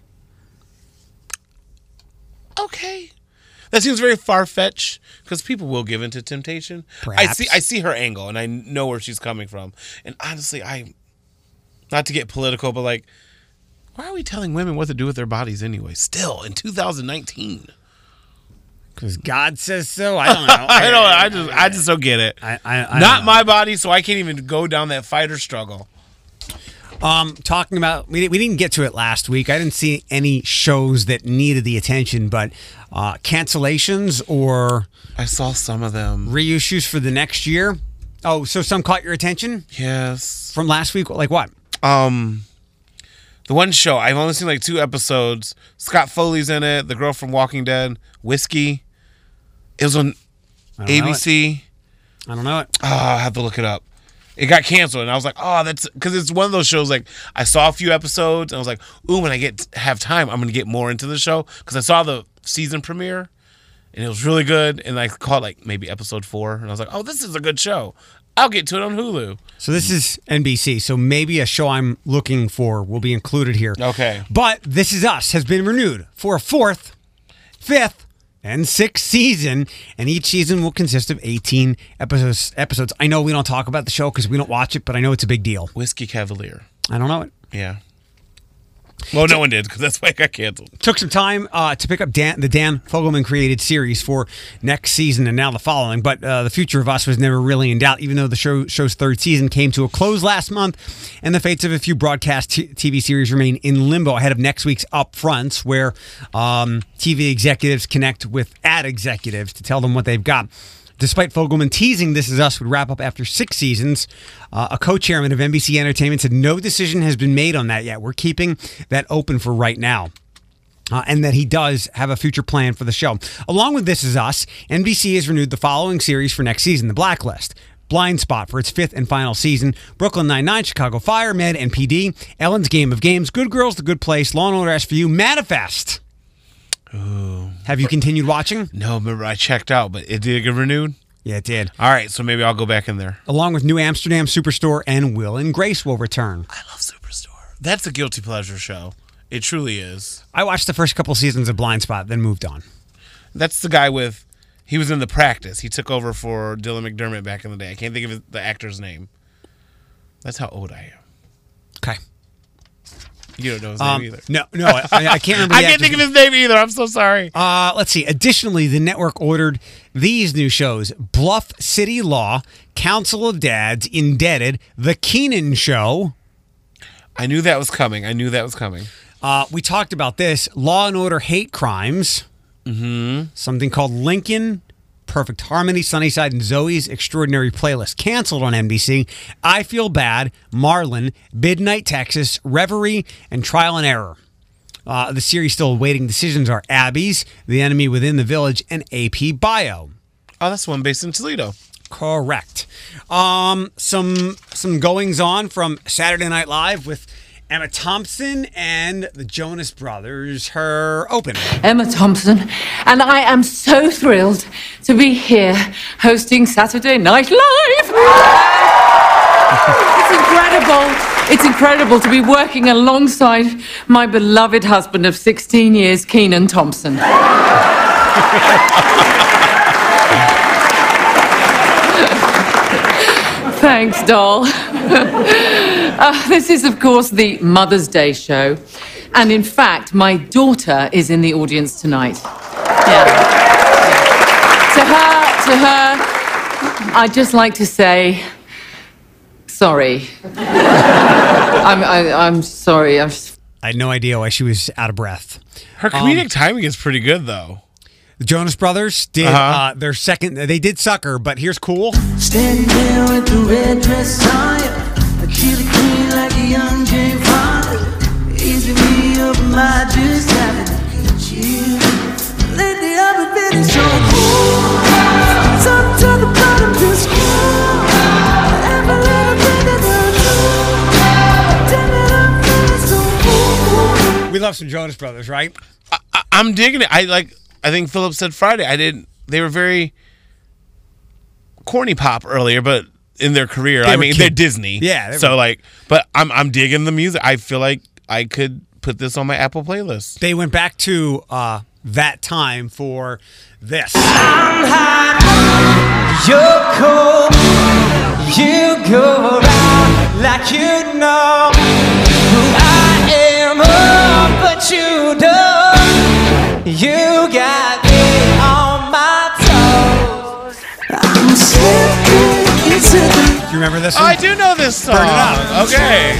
Speaker 2: Okay. That seems very far-fetched because people will give into temptation.
Speaker 1: Perhaps.
Speaker 2: I see I see her angle and I know where she's coming from. And honestly, I not to get political, but like, why are we telling women what to do with their bodies anyway? Still in two thousand nineteen.
Speaker 1: Because God says so. I don't know.
Speaker 2: I don't. I just. I just don't get it.
Speaker 1: I, I, I
Speaker 2: Not my body, so I can't even go down that fighter struggle.
Speaker 1: Um, talking about we we didn't get to it last week. I didn't see any shows that needed the attention, but uh, cancellations or
Speaker 2: I saw some of them
Speaker 1: reissues for the next year. Oh, so some caught your attention?
Speaker 2: Yes.
Speaker 1: From last week, like what?
Speaker 2: Um, the one show I've only seen like two episodes. Scott Foley's in it. The girl from Walking Dead, Whiskey. It was on A B C.
Speaker 1: I don't know it.
Speaker 2: Oh, I have to look it up. It got canceled, and I was like, oh, that's because it's one of those shows. Like I saw a few episodes, and I was like, ooh, when I get have time, I'm gonna get more into the show because I saw the season premiere, and it was really good. And I caught like maybe episode four, and I was like, oh, this is a good show. I'll get to it on Hulu.
Speaker 1: So this is N B C. So maybe a show I'm looking for will be included here.
Speaker 2: Okay.
Speaker 1: But This Is Us has been renewed for a fourth, fifth, and sixth season, and each season will consist of eighteen episodes. Episodes. I know we don't talk about the show because we don't watch it, but I know it's a big deal.
Speaker 2: Whiskey Cavalier.
Speaker 1: I don't know it.
Speaker 2: Yeah. Well, no one did because that's why it got canceled.
Speaker 1: Took some time uh, to pick up Dan, the Dan Fogelman created series for next season and now the following, but uh, the future of Us was never really in doubt, even though the show, show's third season came to a close last month, and the fates of a few broadcast t- TV series remain in limbo ahead of next week's Upfronts, where um, T V executives connect with ad executives to tell them what they've got. Despite Fogelman teasing This Is Us would wrap up after six seasons, uh, a co-chairman of N B C Entertainment said no decision has been made on that yet. We're keeping that open for right now. Uh, and that he does have a future plan for the show. Along with This Is Us, N B C has renewed the following series for next season, The Blacklist, Blind Spot for its fifth and final season, Brooklyn Nine-Nine, Chicago Fire, Med and P D, Ellen's Game of Games, Good Girls, The Good Place, Law and Order S V U, Manifest.
Speaker 2: Ooh.
Speaker 1: Have you continued watching?
Speaker 2: No, remember I checked out, but it did get renewed?
Speaker 1: Yeah, it did.
Speaker 2: All right, so maybe I'll go back in there.
Speaker 1: Along with New Amsterdam Superstore and Will and Grace will return.
Speaker 2: I love Superstore. That's a guilty pleasure show. It truly is.
Speaker 1: I watched the first couple seasons of Blind Spot, then moved on.
Speaker 2: That's the guy with, he was in The Practice. He took over for Dylan McDermott back in the day. I can't think of his, the actor's name. That's how old I am.
Speaker 1: Okay.
Speaker 2: You don't know his
Speaker 1: Um,
Speaker 2: name either.
Speaker 1: No, no, I, I can't remember.
Speaker 2: I
Speaker 1: the
Speaker 2: can't
Speaker 1: actor's
Speaker 2: think of his name either. I'm so sorry.
Speaker 1: Uh, let's see. Additionally, the network ordered these new shows: Bluff City Law, Council of Dads, Indebted, The Keenan Show.
Speaker 2: I knew that was coming. I knew that was coming.
Speaker 1: Uh, we talked about this. Law and Order Hate Crimes.
Speaker 2: Mm-hmm.
Speaker 1: Something called Lincoln, Perfect Harmony, Sunnyside, and Zoe's Extraordinary Playlist. Canceled on N B C. I Feel Bad, Marlon, Midnight Texas, Reverie, and Trial and Error. Uh, the series still awaiting decisions are Abby's, The Enemy Within the Village, and A P Bio.
Speaker 2: Oh, that's one based in Toledo.
Speaker 1: Correct. Um, some some goings on from Saturday Night Live with Emma Thompson and the Jonas Brothers, her open.
Speaker 5: Emma Thompson, and I am so thrilled to be here hosting Saturday Night Live. It's incredible. It's incredible to be working alongside my beloved husband of sixteen years, Kenan Thompson. Thanks, doll. uh, this is, of course, the Mother's Day show. And in fact, my daughter is in the audience tonight. Yeah. To her, to her, I'd just like to say, sorry. I'm, I, I'm sorry. I'm just...
Speaker 1: I had no idea why she was out of breath.
Speaker 2: Her comedic
Speaker 1: Um,
Speaker 2: timing is pretty good, though.
Speaker 1: The Jonas Brothers did
Speaker 2: Uh-huh.
Speaker 1: uh, their second. They did Sucker, but here's Cool.
Speaker 4: Standing there with the red dress on you, a chili queen like a young Jane Fonda. Easy me up, my just having to get you. Lately I've been feeling so cool. Top to the bottom, just cool. Every little thing that I do, damn it, I'm feeling so cool.
Speaker 1: We love some Jonas Brothers, right?
Speaker 2: I, I'm digging it. I like. I think Philip said Friday. I didn't. They were very corny pop earlier, but in their career,
Speaker 1: They
Speaker 2: I
Speaker 1: were
Speaker 2: mean,
Speaker 1: kid-
Speaker 2: they're Disney.
Speaker 1: Yeah, they
Speaker 2: So
Speaker 1: were-
Speaker 2: like, but I'm I'm digging the music. I feel like I could put this on my Apple playlist.
Speaker 1: They went back to uh, that time for this.
Speaker 4: You're cool. You go around like you know who I am, oh, but you don't. You got me on my toes. I'm slipping into the
Speaker 1: Do you remember this
Speaker 2: Oh,
Speaker 1: one?
Speaker 2: I do know this song.
Speaker 1: Burn it up.
Speaker 2: Okay.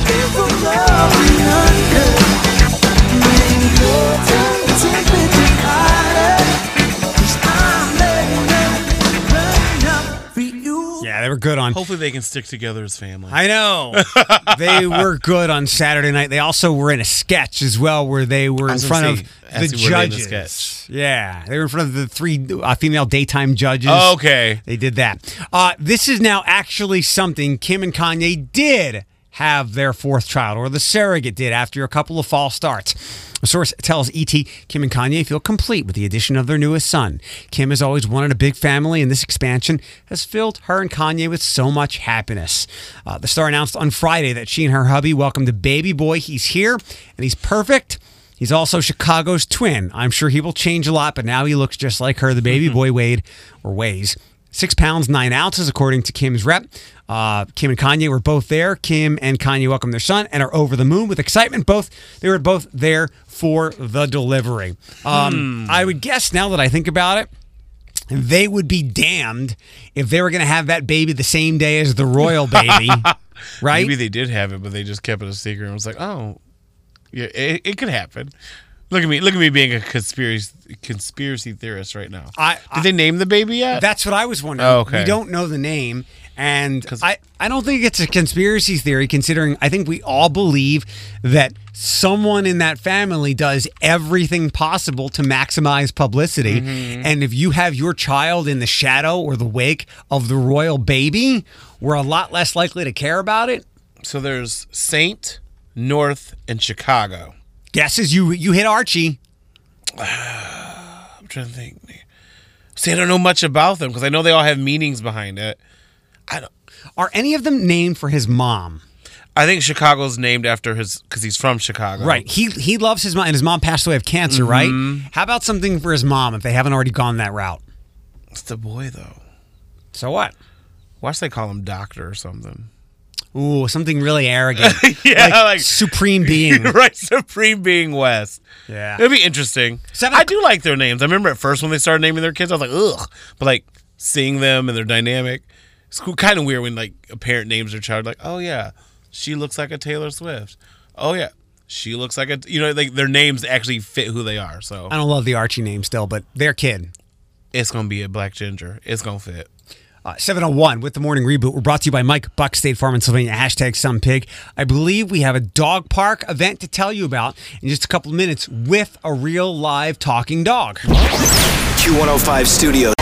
Speaker 1: Yeah, they were good on.
Speaker 2: Hopefully they can stick together as family.
Speaker 1: I know. They were good on Saturday night. They also were in a sketch as well where they were in
Speaker 2: was
Speaker 1: front
Speaker 2: gonna
Speaker 1: of
Speaker 2: say,
Speaker 1: the
Speaker 2: ask you, were they in the
Speaker 1: judges.
Speaker 2: sketch?
Speaker 1: Yeah, they were in front of the three uh, female daytime judges.
Speaker 2: Oh, okay.
Speaker 1: They did that. Uh, this is now actually something Kim and Kanye did have their fourth child, or the surrogate did after a couple of false starts. A source tells E T Kim and Kanye feel complete with the addition of their newest son. Kim has always wanted a big family, and this expansion has filled her and Kanye with so much happiness. Uh, the star announced on Friday that she and her hubby welcomed a baby boy. He's here, and he's perfect. He's also Chicago's twin. I'm sure he will change a lot, but now he looks just like her. The baby boy weighed, or weighs, six pounds, nine ounces, according to Kim's rep. Uh, Kim and Kanye were both there. Kim and Kanye welcomed their son and are over the moon with excitement. Both They were both there for the delivery. Um, I would guess, now that I think about it, they would be damned if they were going to have that baby the same day as the royal baby, right?
Speaker 2: Maybe they did have it, but they just kept it a secret and was like, oh, yeah, it, it could happen. Look at me! Look at me being a conspiracy conspiracy theorist right now.
Speaker 1: I-
Speaker 2: did
Speaker 1: I-
Speaker 2: they name the baby yet?
Speaker 1: That's what I was wondering.
Speaker 2: Oh, okay.
Speaker 1: We don't know the name, and I, I don't think it's a conspiracy theory, considering I think we all believe that someone in that family does everything possible to maximize publicity.
Speaker 2: Mm-hmm.
Speaker 1: And if you have your child in the shadow or the wake of the royal baby, we're a lot less likely to care about it.
Speaker 2: So there's Saint, North, and Chicago.
Speaker 1: Guesses you you hit Archie.
Speaker 2: I'm trying to think. See, I don't know much about them because I know they all have meanings behind it. I don't.
Speaker 1: Are any of them named for his mom?
Speaker 2: I think Chicago's named after his because he's from Chicago.
Speaker 1: Right. He he loves his mom, and his mom passed away of cancer,
Speaker 2: Mm-hmm.
Speaker 1: right? How about something for his mom if they haven't already gone that route?
Speaker 2: It's the boy though.
Speaker 1: So what?
Speaker 2: Why should they call him Doctor or something?
Speaker 1: Ooh, something really arrogant.
Speaker 2: Yeah,
Speaker 1: like,
Speaker 2: like-
Speaker 1: Supreme Being.
Speaker 2: Right, Supreme Being West.
Speaker 1: Yeah.
Speaker 2: It'd be interesting.
Speaker 1: Seven-
Speaker 2: I do like their names. I remember at first when they started naming their kids, I was like, ugh. But like seeing them and their dynamic, it's kind of weird when like a parent names their child like, oh yeah, she looks like a Taylor Swift. Oh yeah, she looks like a, you know, like their names actually fit who they are. So
Speaker 1: I don't love the Archie name still, but their kid.
Speaker 2: it's gonna be a Black Ginger. It's gonna fit.
Speaker 1: Uh, seven oh one with the morning reboot. We're brought to you by Mike Buck, State Farm in Sylvania. Hashtag some pig. I believe we have a dog park event to tell you about in just a couple of minutes with a real live talking dog.
Speaker 3: Q one oh five Studios.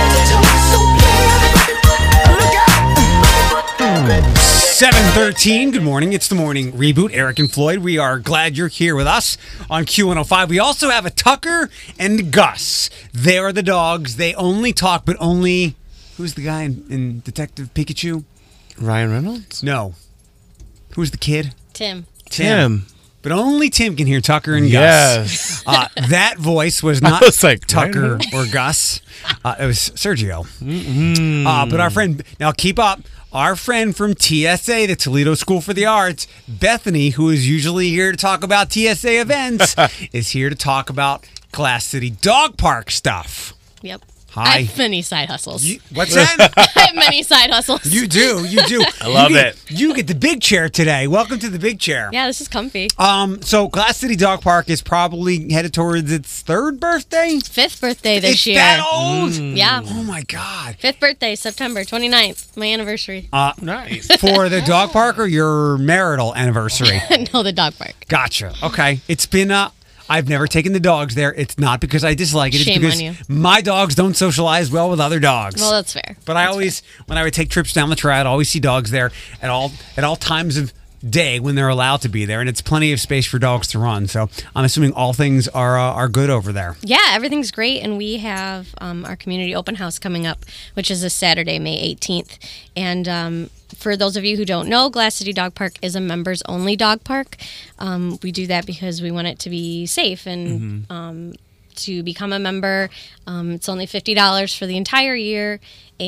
Speaker 1: seven thirteen. Good morning. It's the morning reboot. Eric and Floyd, we are glad you're here with us on Q one oh five. We also have a Tucker and Gus. They are the dogs. They only talk, but only... Who's the guy in, in Detective Pikachu?
Speaker 2: Ryan Reynolds?
Speaker 1: No. Who's the kid?
Speaker 6: Tim.
Speaker 2: Tim.
Speaker 1: But only Tim can hear Tucker and
Speaker 2: Yes.
Speaker 1: Gus. Uh, that voice was not
Speaker 2: was like,
Speaker 1: Tucker or Gus. Uh, it was Sergio. Uh, but our friend, now keep up. our friend from T S A, the Toledo School for the Arts, Bethany, who is usually here to talk about T S A events, is here to talk about Glass City Dog Park stuff.
Speaker 6: Yep.
Speaker 1: Hi.
Speaker 6: I have many side hustles.
Speaker 1: You, what's that?
Speaker 6: I have many side hustles.
Speaker 1: You do, you do.
Speaker 2: I love
Speaker 1: you get,
Speaker 2: it.
Speaker 1: You get the big chair today. Welcome to the big chair.
Speaker 6: Yeah, this is comfy.
Speaker 1: Um, so Glass City Dog Park is probably headed towards its third birthday.
Speaker 6: Fifth birthday this
Speaker 1: it's
Speaker 6: year.
Speaker 1: that old.
Speaker 6: Yeah.
Speaker 1: Oh my God.
Speaker 6: Fifth birthday, September twenty-ninth, my anniversary.
Speaker 1: Uh,
Speaker 2: Nice.
Speaker 1: for the dog park or your marital anniversary?
Speaker 6: No, the dog park.
Speaker 1: Gotcha. Okay. It's been uh I've never taken the dogs there. It's not because I dislike it. It's
Speaker 6: Shame
Speaker 1: because
Speaker 6: on you.
Speaker 1: my dogs don't socialize well with other dogs.
Speaker 6: Well, that's fair.
Speaker 1: But I always, when I would take trips down the trail, I'd always see dogs there at all at all times of day when they're allowed to be there, and it's plenty of space for dogs to run. So I'm assuming all things are uh, are good over there.
Speaker 6: Yeah, everything's great, and we have um, our community open house coming up, which is this Saturday, May eighteenth. And um, for those of you who don't know, Glass City Dog Park is a members-only dog park. Um, we do that because we want it to be safe and
Speaker 2: Mm-hmm.
Speaker 6: um, to become a member. Um, it's only fifty dollars for the entire year,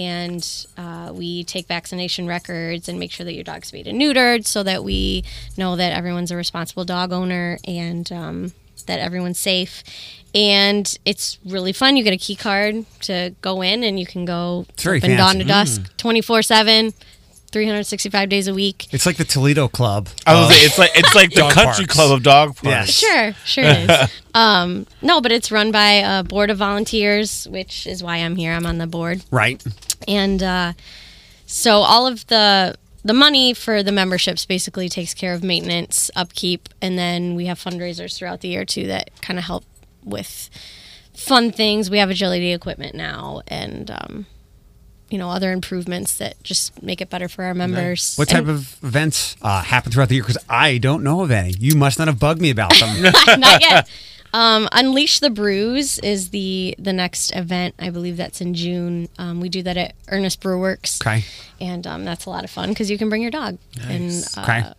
Speaker 6: and uh, we take vaccination records and make sure that your dog's spayed and neutered so that we know that everyone's a responsible dog owner and um, that everyone's safe. And it's really fun. You get a key card to go in, and you can go
Speaker 1: It's very
Speaker 6: open dawn
Speaker 1: fancy.
Speaker 6: to dusk, twenty-four seven, three hundred sixty-five days a week.
Speaker 1: It's like the Toledo Club.
Speaker 2: I was
Speaker 1: of-
Speaker 2: say, it's like it's like the
Speaker 1: Dog
Speaker 2: country
Speaker 1: parks.
Speaker 2: club of dog parks.
Speaker 1: Yes.
Speaker 6: Sure, sure it is. um, no, but it's run by a board of volunteers, which is why I'm here. I'm on the board.
Speaker 1: Right.
Speaker 6: And uh, so all of the the money for the memberships basically takes care of maintenance, upkeep, and then we have fundraisers throughout the year too that kind of help with fun things. We have agility equipment now, and um, you know, other improvements that just make it better for our members.
Speaker 1: What type
Speaker 6: And-
Speaker 1: of events uh, happen throughout the year? Because I don't know of any. You must not have bugged me about them.
Speaker 6: Not yet. Um, Unleash the Brews is the the next event. I believe that's in June. Um, we do that at Ernest Brew Works.
Speaker 1: Okay.
Speaker 6: And um, that's a lot of fun because you can bring your dog. And, uh,
Speaker 1: Okay.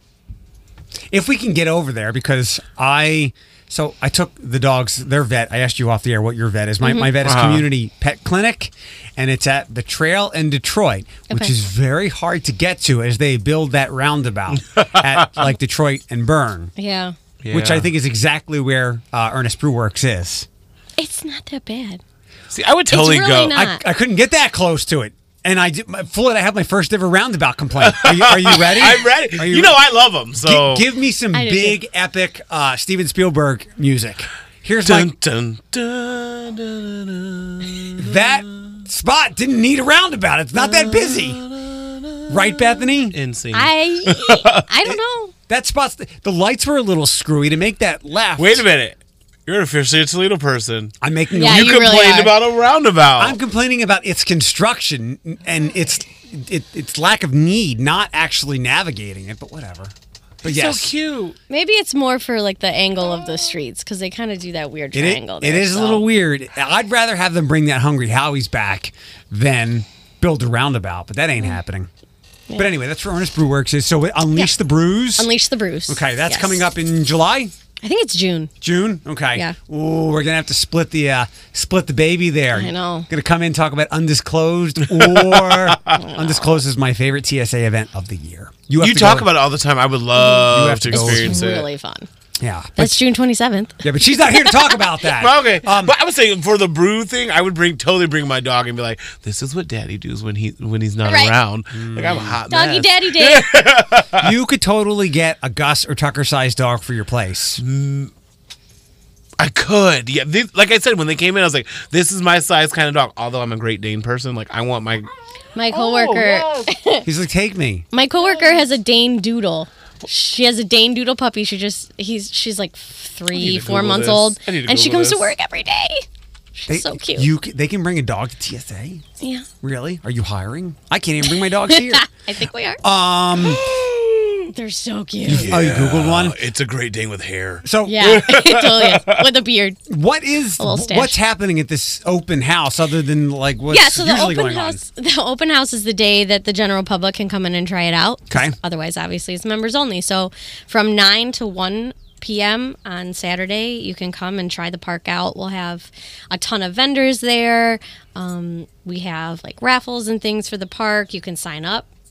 Speaker 1: If we can get over there, because I, so I took the dogs, their vet. I asked you off the air what your vet is. My, my vet is
Speaker 2: Uh-huh.
Speaker 1: Community Pet Clinic, and it's at the trail in Detroit, which
Speaker 6: Okay.
Speaker 1: is very hard to get to as they build that roundabout at like Detroit and Bern,
Speaker 6: Yeah.
Speaker 1: which I think is exactly where uh, Ernest Brew Works is.
Speaker 6: It's not that bad.
Speaker 2: See, I would totally
Speaker 6: really
Speaker 2: go.
Speaker 6: not.
Speaker 1: I, I couldn't get that close to it. And I did, my, Floyd, I have my first ever roundabout complaint. Are you, are you ready?
Speaker 2: I'm ready.
Speaker 1: Are
Speaker 2: You, know I love them. So
Speaker 1: Gi- give me some
Speaker 6: I do
Speaker 1: big,
Speaker 6: too.
Speaker 1: epic uh, Steven Spielberg music. Here's
Speaker 2: Dun,
Speaker 1: my
Speaker 2: dun, dun, dun, dun, dun.
Speaker 1: that spot didn't need a roundabout. It's not that busy, right, Bethany?
Speaker 2: Insane.
Speaker 6: I I don't know.
Speaker 1: That spot's the lights were a little screwy to make that left.
Speaker 2: Wait a minute. You're officially a Toledo person.
Speaker 1: I'm making.
Speaker 6: Yeah,
Speaker 1: a,
Speaker 2: You,
Speaker 6: you really
Speaker 2: complained
Speaker 6: are.
Speaker 2: about a roundabout.
Speaker 1: I'm complaining about its construction and its it, its lack of need, not actually navigating it. But whatever. But yes,
Speaker 2: So cute.
Speaker 6: Maybe it's more for like the angle of the streets because they kind of do that weird
Speaker 1: It, i-
Speaker 6: triangle.
Speaker 1: it
Speaker 6: there,
Speaker 1: is a
Speaker 6: so.
Speaker 1: little weird. I'd rather have them bring that Hungry Howie's back than build a roundabout, but that ain't happening. But anyway, that's where Ernest Brew Works is. So Unleash the Brews.
Speaker 6: Unleash the Brews.
Speaker 1: Okay, that's
Speaker 6: Yes.
Speaker 1: coming up in July,
Speaker 6: I think it's June.
Speaker 1: June. Okay.
Speaker 6: Yeah.
Speaker 1: Ooh, we're gonna have to split the uh, split the baby there.
Speaker 6: I know.
Speaker 1: Gonna come in talk about undisclosed or undisclosed is my favorite T S A event of the year. have
Speaker 2: You
Speaker 1: to
Speaker 2: talk
Speaker 1: go-
Speaker 2: about it all the time. I would love
Speaker 1: You have
Speaker 2: to
Speaker 1: to go.
Speaker 2: experience
Speaker 6: It's
Speaker 2: it.
Speaker 6: really fun.
Speaker 1: yeah. But,
Speaker 6: That's June twenty-seventh.
Speaker 1: yeah, but she's not here to talk about that.
Speaker 2: Well, okay,
Speaker 1: Um,
Speaker 2: but I was saying for the brew thing, I would bring totally bring my dog and be like, "This is what Daddy does when he when he's not
Speaker 6: Right.
Speaker 2: around." Like I'm a hot
Speaker 6: Doggy
Speaker 2: mess.
Speaker 6: Daddy Day.
Speaker 1: you could totally get a Gus or Tucker sized dog for your place.
Speaker 2: I could, yeah. They, like I said, when they came in, I was like, "This is my size kind of dog." Although I'm a Great Dane person, like I want my
Speaker 6: My coworker,
Speaker 1: He's like, take me.
Speaker 6: my coworker has a Dane Doodle. She has a Dane Doodle puppy. She just he's she's like three,
Speaker 2: to
Speaker 6: four
Speaker 2: Google
Speaker 6: months
Speaker 2: this.
Speaker 6: old,
Speaker 2: I need to
Speaker 6: and she
Speaker 2: Google
Speaker 6: comes to
Speaker 2: this.
Speaker 6: work every day.
Speaker 1: They,
Speaker 6: She's so cute.
Speaker 1: You, c- they can bring a dog to T S A.
Speaker 6: Yeah,
Speaker 1: Really? Are you hiring? I can't even bring my dogs here.
Speaker 6: I think we are.
Speaker 1: Um,
Speaker 6: They're so cute.
Speaker 1: oh, you googled one.
Speaker 2: It's a Great Dane with hair.
Speaker 1: So,
Speaker 6: Yeah, it totally is. With a beard.
Speaker 1: what is
Speaker 6: A little stash.
Speaker 1: what's happening at this open house other than like what's
Speaker 6: Yeah, so the
Speaker 1: usually
Speaker 6: open
Speaker 1: going
Speaker 6: house the open house is the day that the general public can come in and try it out.
Speaker 1: Okay.
Speaker 6: Otherwise, obviously, it's members only. So from nine to one p.m. on Saturday, you can come and try the park out. We'll have a ton of vendors there. Um, we have like raffles and things for the park. You can sign up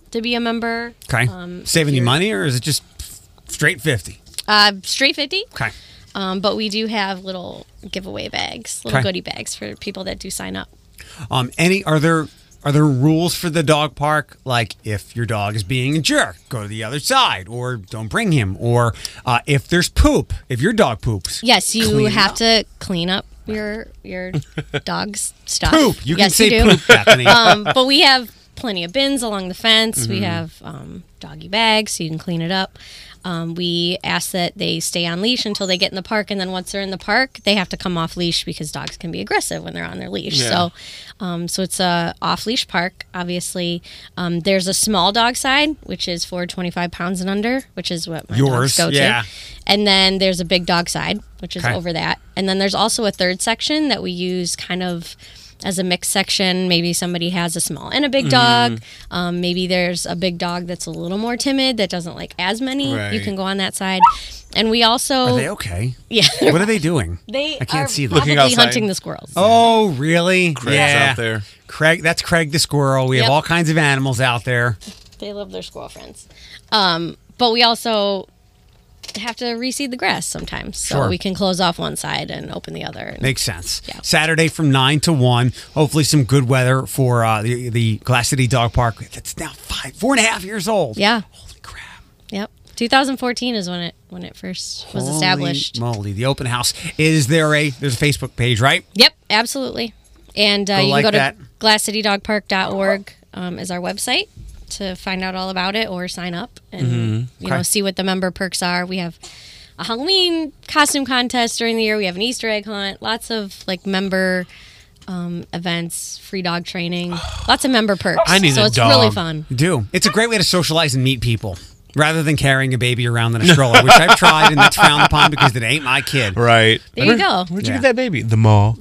Speaker 6: to be a member.
Speaker 1: Okay.
Speaker 6: Um,
Speaker 1: Saving
Speaker 6: if
Speaker 1: you
Speaker 6: you're-
Speaker 1: money, or is it just straight fifty?
Speaker 6: Uh, straight fifty.
Speaker 1: Okay.
Speaker 6: Um, but we do have little giveaway bags, little
Speaker 1: Okay.
Speaker 6: goodie bags for people that do sign up.
Speaker 1: Um, any are there are there rules for the dog park? Like if your dog is being a jerk, go to the other side, or don't bring him. Or uh, if there's poop, if your dog poops,
Speaker 6: Yes, you
Speaker 1: clean it
Speaker 6: have
Speaker 1: up.
Speaker 6: to clean up your your dog's stuff.
Speaker 1: Poop. You can
Speaker 6: yes,
Speaker 1: say
Speaker 6: you do.
Speaker 1: poop, Bethany.
Speaker 6: Um, but we have plenty of bins along the fence.
Speaker 1: Mm-hmm.
Speaker 6: We have um, doggy bags, so you can clean it up. Um, we ask that they stay on leash until they get in the park, and then once they're in the park, they have to come off leash because dogs can be aggressive when they're on their leash.
Speaker 2: Yeah.
Speaker 6: So, um, so it's a off leash park. Obviously, um, there's a small dog side, which is for twenty-five pounds and under, which is what my
Speaker 1: Yours,
Speaker 6: dogs go
Speaker 1: yeah.
Speaker 6: to. And then there's a big dog side, which is
Speaker 1: Okay.
Speaker 6: over that. And then there's also a third section that we use kind of as a mixed section. Maybe somebody has a small and a big dog.
Speaker 1: Mm-hmm.
Speaker 6: Um, maybe there's a big dog that's a little more timid that doesn't like as many.
Speaker 2: Right.
Speaker 6: You can go on that side. And we also,
Speaker 1: Are they okay?
Speaker 6: yeah,
Speaker 1: What are they doing?
Speaker 6: they
Speaker 1: I can't
Speaker 6: are
Speaker 1: see them.
Speaker 6: probably
Speaker 2: Looking outside.
Speaker 6: hunting the squirrels.
Speaker 1: Oh, really?
Speaker 2: Craig's
Speaker 1: yeah.
Speaker 2: out there.
Speaker 1: Craig, that's Craig the squirrel. We have
Speaker 6: Yep.
Speaker 1: all kinds of animals out there.
Speaker 6: They love their squirrel friends. Um, but we also have to reseed the grass sometimes. So
Speaker 1: Sure.
Speaker 6: we can close off one side and open the other. And
Speaker 1: Makes sense.
Speaker 6: Yeah.
Speaker 1: Saturday from nine to one. Hopefully, some good weather for uh, the the Glass City Dog Park. That's now five, four and a half years old.
Speaker 6: Yeah.
Speaker 1: Holy crap!
Speaker 6: Yep. twenty fourteen is when it when it first was
Speaker 1: Holy
Speaker 6: established.
Speaker 1: moly! The open house. Is there a there's a Facebook page, right?
Speaker 6: Yep, absolutely. And uh,
Speaker 1: Go
Speaker 6: you
Speaker 1: like
Speaker 6: can go
Speaker 1: that.
Speaker 6: to glass city dog park dot org um, is our website to find out all about it or sign up and you
Speaker 1: Okay.
Speaker 6: know see what the member perks are. We have a Halloween costume contest during the year. We have an Easter egg hunt. Lots of like member um, events, free dog training. Lots of member perks.
Speaker 2: I need
Speaker 6: so
Speaker 2: a
Speaker 6: it's really
Speaker 2: dog.
Speaker 6: fun.
Speaker 1: You do. It's a great way to socialize and meet people. Rather than carrying a baby around in a stroller, which I've tried and that's frowned upon because it ain't my kid.
Speaker 2: Right.
Speaker 6: There you go.
Speaker 2: Where'd you
Speaker 1: Yeah.
Speaker 2: get that baby? The mall.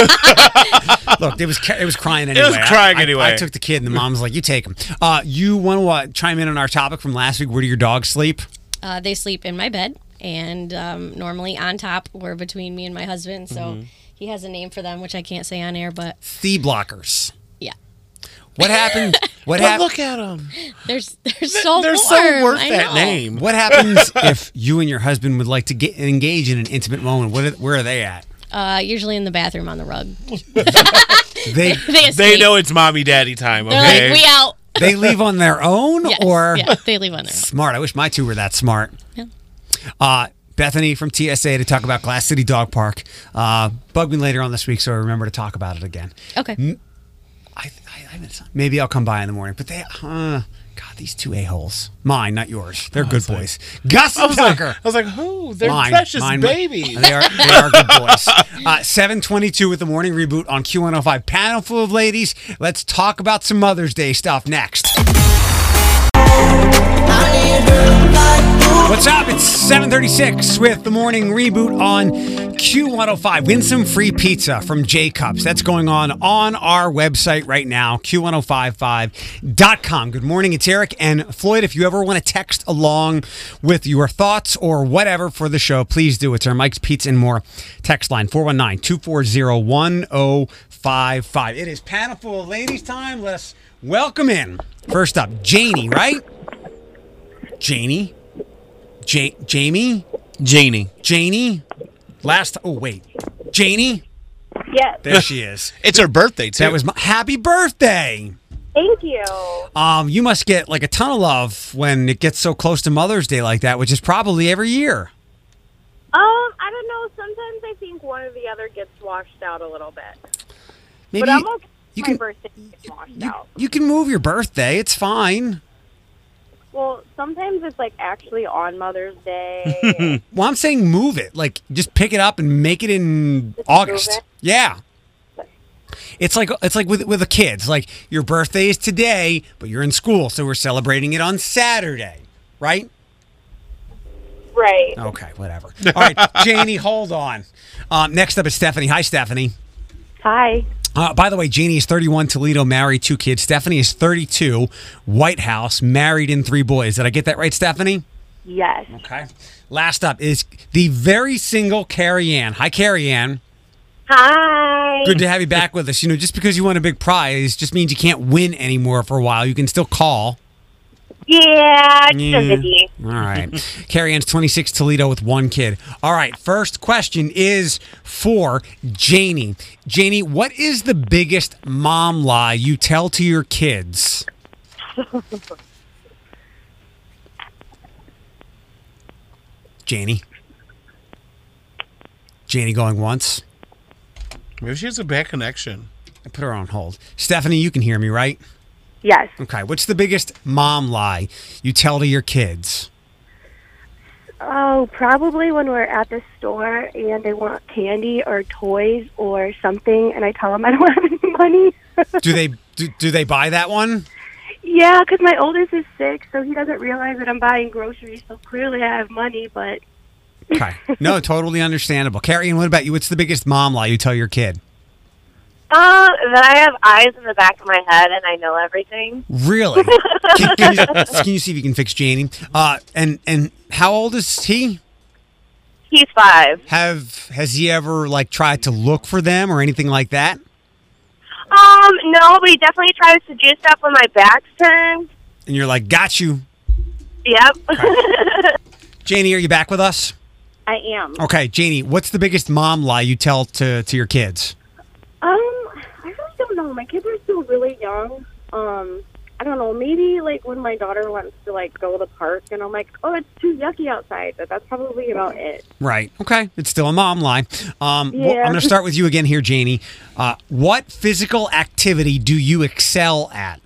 Speaker 1: Look, it was ca- it was crying anyway.
Speaker 2: was crying
Speaker 1: I- I-
Speaker 2: anyway.
Speaker 1: I, took the kid, and the mom was like, "You take him." Uh, you want to uh, chime in on our topic from last week? Where do your dogs sleep?
Speaker 6: Uh, they sleep in my bed and um, normally on top or between me and my husband. So
Speaker 1: Mm-hmm.
Speaker 6: he has a name for them, which I can't say on air, but
Speaker 1: Thea blockers.
Speaker 6: yeah.
Speaker 1: What happened? What
Speaker 2: But
Speaker 1: happened?
Speaker 2: look at them.
Speaker 6: They're, they're so
Speaker 2: They're
Speaker 6: warm.
Speaker 2: so worth
Speaker 6: I
Speaker 2: that
Speaker 6: know.
Speaker 2: name.
Speaker 1: What happens if you and your husband would like to get engage in an intimate moment? What? Are, where are they at?
Speaker 6: Uh, usually in the bathroom on the rug.
Speaker 1: They
Speaker 6: They, escape.
Speaker 2: They know it's mommy daddy time,
Speaker 6: They're
Speaker 2: okay?
Speaker 6: like, we out.
Speaker 1: they leave on their own,
Speaker 6: Yes,
Speaker 1: or
Speaker 6: yeah, they leave on their own.
Speaker 1: smart. I wish my two were that smart.
Speaker 6: Yeah.
Speaker 1: Uh, Bethany from T S A to talk about Glass City Dog Park. Uh, bug me later on this week so I remember to talk about it again.
Speaker 6: Okay.
Speaker 1: I, I, I maybe I'll come by in the morning. But they, uh, God, these two a holes. Mine, not yours. They're good boys. Gus
Speaker 2: I
Speaker 1: and
Speaker 2: was, like,
Speaker 1: Tucker.
Speaker 2: I was like, who? They're
Speaker 1: Mine,
Speaker 2: precious
Speaker 1: mine,
Speaker 2: babies.
Speaker 1: They are, they are good boys. Uh, seven twenty-two with the morning reboot on Q one oh five. Panel full of ladies. Let's talk about some Mother's Day stuff next. What's up? It's seven thirty-six with the morning reboot on Q one oh five. Win some free pizza from Jacobs. That's going on on our website right now, Q ten fifty-five dot com. Good morning. It's Eric and Floyd. If you ever want to text along with your thoughts or whatever for the show, please do. It's our Mike's Pizza and More text line, four one nine, two four zero, one zero five five. It is panel full of ladies time. Let's welcome in. First up, Janie, right? Janie? Ja- Jamie?
Speaker 2: Janie.
Speaker 1: Janie? Last, oh wait. Janie?
Speaker 7: Yes,
Speaker 1: There she is.
Speaker 2: It's her birthday, too.
Speaker 1: That was my, happy birthday.
Speaker 7: thank you.
Speaker 1: Um, you must get like a ton of love when it gets so close to Mother's Day like that, which is probably every year.
Speaker 7: Um, I don't know. Sometimes I think one or the other gets washed out a little bit.
Speaker 1: Maybe
Speaker 7: But I'm okay.
Speaker 1: you
Speaker 7: My
Speaker 1: can
Speaker 7: birthday gets washed
Speaker 1: you,
Speaker 7: out.
Speaker 1: you can move your birthday. It's fine.
Speaker 7: Well, sometimes it's like actually on Mother's Day.
Speaker 1: Well, I'm saying move it. Like just pick it up and make it in
Speaker 7: Just
Speaker 1: August.
Speaker 7: move it?
Speaker 1: Yeah. It's like it's like with with the kids. Like your birthday is today, but you're in school, so we're celebrating it on Saturday, right?
Speaker 7: right.
Speaker 1: Okay, whatever. All right, Janie, hold on. Um, next up is Stephanie. Hi, Stephanie.
Speaker 7: Hi.
Speaker 1: Uh, by the way, Janie is thirty-one, Toledo, married, two kids. Stephanie is thirty-two, White House, married, and three boys. Did I get that right, Stephanie?
Speaker 7: Yes.
Speaker 1: Okay. Last up is the very single Carrie Ann. Hi, Carrie Ann.
Speaker 7: Hi.
Speaker 1: Good to have you back with us. You know, just because you won a big prize just means you can't win anymore for a while. You can still call.
Speaker 7: Yeah, just
Speaker 1: Yeah.
Speaker 7: a D.
Speaker 1: All right. Carrie Ann's twenty-six, Toledo with one kid. All right. First question is for Janie. Janie, what is the biggest mom lie you tell to your kids? Janie. Janie going once.
Speaker 2: Maybe she has a bad connection.
Speaker 1: I put her on hold. Stephanie, you can hear me, right?
Speaker 7: Yes.
Speaker 1: Okay. What's the biggest mom lie you tell to your kids?
Speaker 7: Oh, probably when we're at the store and they want candy or toys or something, and I tell them I don't have any money.
Speaker 1: Do they do, do they buy that one?
Speaker 7: Yeah, because my oldest is six, so he doesn't realize that I'm buying groceries. So clearly, I have money, but
Speaker 1: Okay. No, totally understandable. Carrie, and what about you? What's the biggest mom lie you tell your kid?
Speaker 7: um, that I have eyes in the back of my head and I know everything.
Speaker 1: Really? can, can, you, can you see if you can fix Janie? Uh, and and how old is he?
Speaker 7: He's five.
Speaker 1: Have has he ever like tried to look for them or anything like that?
Speaker 7: Um, no, but he definitely tries to do stuff when my back's turned.
Speaker 1: And you're like, got you.
Speaker 7: Yep.
Speaker 1: Janie, are you back with us?
Speaker 7: I am.
Speaker 1: Okay, Janie, what's the biggest mom lie you tell to, to your kids?
Speaker 7: Um, I really don't know. My kids are still really young. Um, I don't know. Maybe like when my daughter wants to like go to the park, and I'm like, oh, it's too yucky outside. But that's probably about it.
Speaker 1: Right. Okay. It's still a mom lie. Um, well,
Speaker 7: Yeah.
Speaker 1: I'm going to start with you again here, Janie. Uh, what physical activity do you excel at?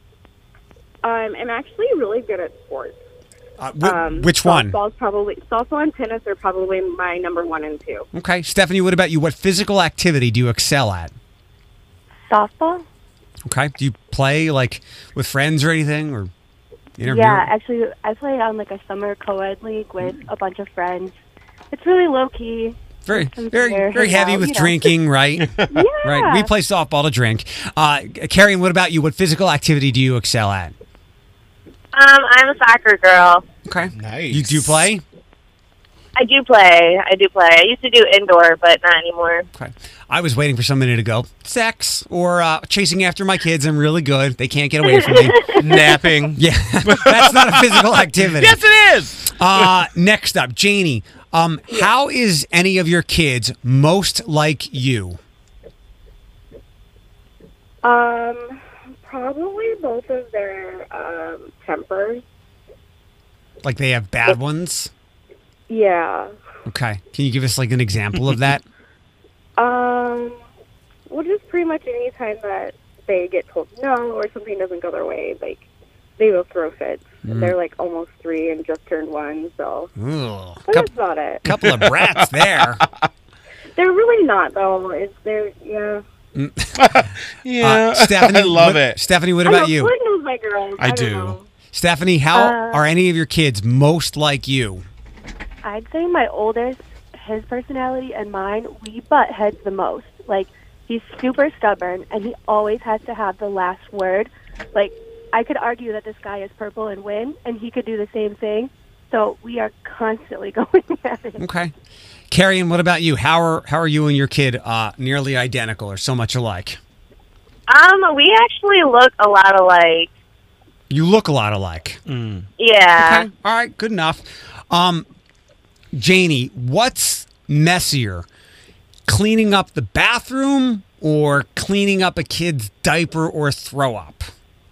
Speaker 7: Um, I'm actually really good at sports.
Speaker 1: Uh, wh-
Speaker 7: Um,
Speaker 1: which one?
Speaker 7: Softball's probably softball and tennis are probably my number one and two.
Speaker 1: Okay. Stephanie, what about you? What physical activity do you excel at?
Speaker 7: Softball?
Speaker 1: Okay. Do you play like with friends or anything, or interview?
Speaker 7: Yeah, actually, I play on like a summer co-ed league with a bunch of friends. It's really low key.
Speaker 1: Very,
Speaker 7: Come
Speaker 1: very,
Speaker 7: here,
Speaker 1: very
Speaker 7: hang
Speaker 1: heavy
Speaker 7: out,
Speaker 1: with
Speaker 7: you know.
Speaker 1: drinking, right?
Speaker 7: Yeah.
Speaker 1: Right. We play softball to drink. Uh, Carrie, what about you? What physical activity do you excel at?
Speaker 7: Um, I'm a soccer girl.
Speaker 1: Okay.
Speaker 2: Nice.
Speaker 1: You do play?
Speaker 7: I do play. I do play. I used to do indoor, but not anymore.
Speaker 1: Okay. I was waiting for somebody to go sex or uh, chasing after my kids. I'm really good. They can't get away from me.
Speaker 2: Napping.
Speaker 1: Yeah, that's not a physical activity.
Speaker 2: Yes, it is.
Speaker 1: Uh, next up, Janie. Um, how is any of your kids most like you?
Speaker 7: Um, probably both of their um, tempers.
Speaker 1: Like they have bad ones?
Speaker 7: Yeah.
Speaker 1: Okay. Can you give us like an example of that?
Speaker 7: Um, well, just pretty much any time that they get told no or something doesn't go their way, like they will throw fits.
Speaker 1: Mm.
Speaker 7: And they're like almost three and just turned one, so
Speaker 1: Ooh,
Speaker 7: but that's
Speaker 1: couple,
Speaker 7: about it.
Speaker 1: couple of brats there.
Speaker 7: They're really not though. It's they're yeah.
Speaker 2: Yeah.
Speaker 1: Uh, Stephanie,
Speaker 2: I love
Speaker 1: what-
Speaker 2: it.
Speaker 1: Stephanie, what
Speaker 7: I
Speaker 1: about
Speaker 7: know,
Speaker 1: you?
Speaker 7: Floyd knows my girls.
Speaker 2: I
Speaker 7: don't
Speaker 2: do.
Speaker 7: know.
Speaker 1: Stephanie, how
Speaker 7: Uh,
Speaker 1: are any of your kids most like you?
Speaker 8: I'd say my oldest, his personality and mine, we butt heads the most. Like, he's super stubborn, and he always has to have the last word. Like, I could argue that the sky is purple and win, and he could do the same thing. So we are constantly going at it.
Speaker 1: Okay. Carrie, and what about you? How are how are you and your kid uh, nearly identical or so much alike?
Speaker 7: Um, we actually look a lot alike.
Speaker 1: You look a lot alike.
Speaker 7: Yeah.
Speaker 1: Okay. All right. Good enough. Um, Janie, what's messier, cleaning up the bathroom or cleaning up a kid's diaper or throw up?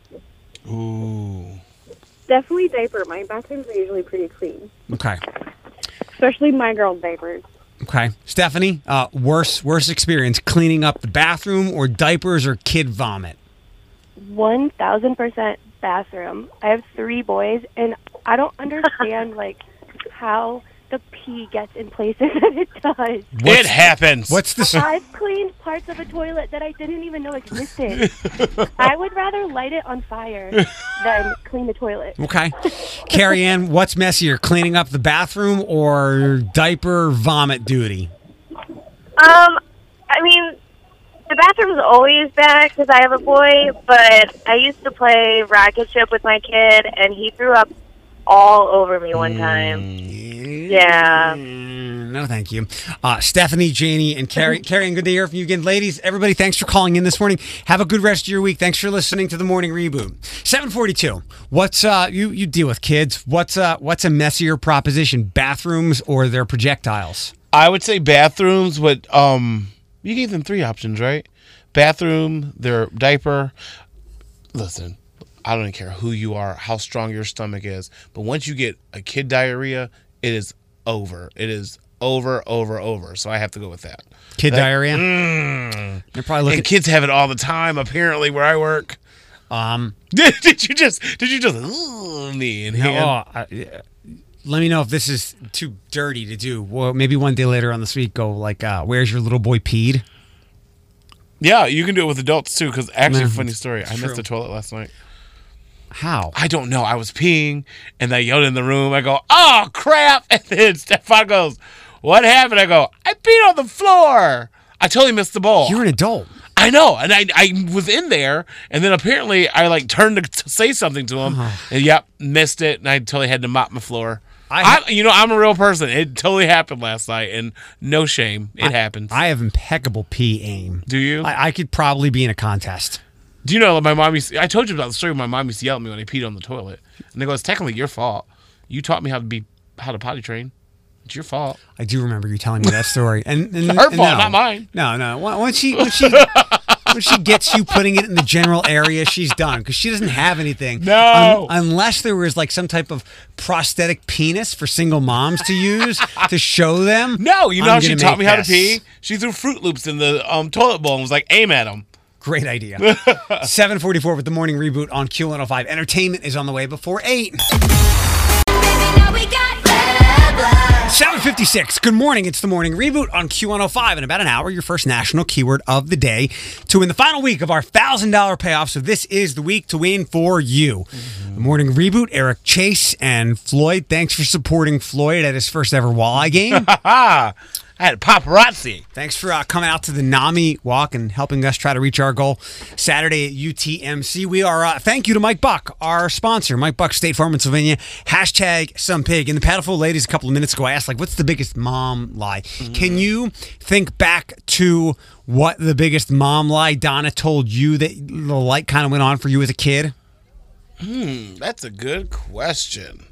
Speaker 2: Ooh.
Speaker 7: Definitely diaper. My bathrooms are usually pretty clean,
Speaker 1: Okay.
Speaker 7: especially my girls' diapers.
Speaker 1: Okay. Stephanie, uh, worse worse experience, cleaning up the bathroom or diapers or kid vomit?
Speaker 8: one thousand percent bathroom. I have three boys, and I don't understand, like, how the pee gets in places that it does.
Speaker 2: It happens.
Speaker 1: What's the... s-
Speaker 8: I've cleaned parts of a toilet that I didn't even know existed. I would rather light it on fire than clean the toilet.
Speaker 1: Okay. Carrie Ann, what's messier, cleaning up the bathroom or diaper vomit duty?
Speaker 7: Um, I mean, the bathroom's always bad because I have a boy, but I used to play rocket ship with my kid, and he threw up all over me one time. Yeah.
Speaker 1: No, thank you. Uh, Stephanie, Janie, and Carrie. Carrie, good to hear from you again. Ladies, everybody, thanks for calling in this morning. Have a good rest of your week. Thanks for listening to the Morning Reboot. seven forty-two. What's, uh, you, you deal with kids. What's, uh, what's a messier proposition, bathrooms or their projectiles?
Speaker 2: I would say bathrooms, but um, you gave them three options, right? Bathroom, their diaper. Listen, I don't care who you are, how strong your stomach is, but once you get a kid diarrhea, it is over. It is over, over, over. So I have to go with that.
Speaker 1: Kid
Speaker 2: that,
Speaker 1: diarrhea?
Speaker 2: Mm,
Speaker 1: They're probably looking.
Speaker 2: And kids have it all the time, apparently, where I work.
Speaker 1: Um,
Speaker 2: did, did you just, did you just, ugh, me in
Speaker 1: no,
Speaker 2: hand?
Speaker 1: oh, I, let me know if this is too dirty to do. Well, maybe one day later on this week, go like, uh, where's your little boy peed?
Speaker 2: Yeah, you can do it with adults too, because actually,
Speaker 1: No,
Speaker 2: funny story, I
Speaker 1: true.
Speaker 2: missed the toilet last night.
Speaker 1: How?
Speaker 2: I don't know. I was peeing, and I yelled in the room. I go, oh, crap. And then Stefan goes, what happened? I go, I peed on the floor. I totally missed the bowl.
Speaker 1: You're an adult.
Speaker 2: I know. And I I was in there, and then apparently I, like, turned to, to say something to him. And, yep, missed it, and I totally had to mop my floor. I,
Speaker 1: I-
Speaker 2: I You know, I'm a real person. It totally happened last night, and no shame. It happens.
Speaker 1: I have impeccable pee aim.
Speaker 2: Do you?
Speaker 1: I, I could probably be in a contest.
Speaker 2: Do you know my mom used to, I told you about the story where my mom used to yell at me when I peed on the toilet. And they go, it's technically your fault. You taught me how to be how to potty train. It's your fault.
Speaker 1: I do remember you telling me that story. And, and
Speaker 2: It's her
Speaker 1: and
Speaker 2: fault,
Speaker 1: no,
Speaker 2: not mine.
Speaker 1: No, no. Once she, once she, once she gets you putting it in the general area, she's done because she doesn't have anything.
Speaker 2: No.
Speaker 1: Un- unless there was like some type of prosthetic penis for single moms to use to show them.
Speaker 2: No, you know
Speaker 1: I'm
Speaker 2: how she
Speaker 1: gonna
Speaker 2: taught me
Speaker 1: make
Speaker 2: how
Speaker 1: this.
Speaker 2: to pee? She threw Fruit Loops in the um, toilet bowl and was like, aim at them.
Speaker 1: Great idea. seven forty-four with the Morning Reboot on Q one oh five. Entertainment is on the way before eight. seven fifty-six. Good morning. It's the Morning Reboot on Q one oh five. In about an hour, your first national keyword of the day to win the final week of our one thousand dollars payoff. So this is the week to win for you. Mm-hmm. The Morning Reboot, Eric Chase and Floyd. Thanks for supporting Floyd at his first ever walleye game.
Speaker 2: I had paparazzi.
Speaker 1: Thanks for uh, coming out to the NAMI walk and helping us try to reach our goal Saturday at U T M C. We are, uh, thank you to Mike Buck, our sponsor, Mike Buck State Farm in Sylvania. Hashtag some pig. And the Paddleful ladies a couple of minutes ago asked, like, what's the biggest mom lie? Mm. Can you think back to what the biggest mom lie Donna told you that the light kind of went on for you as a kid?
Speaker 2: Hmm, that's a good question.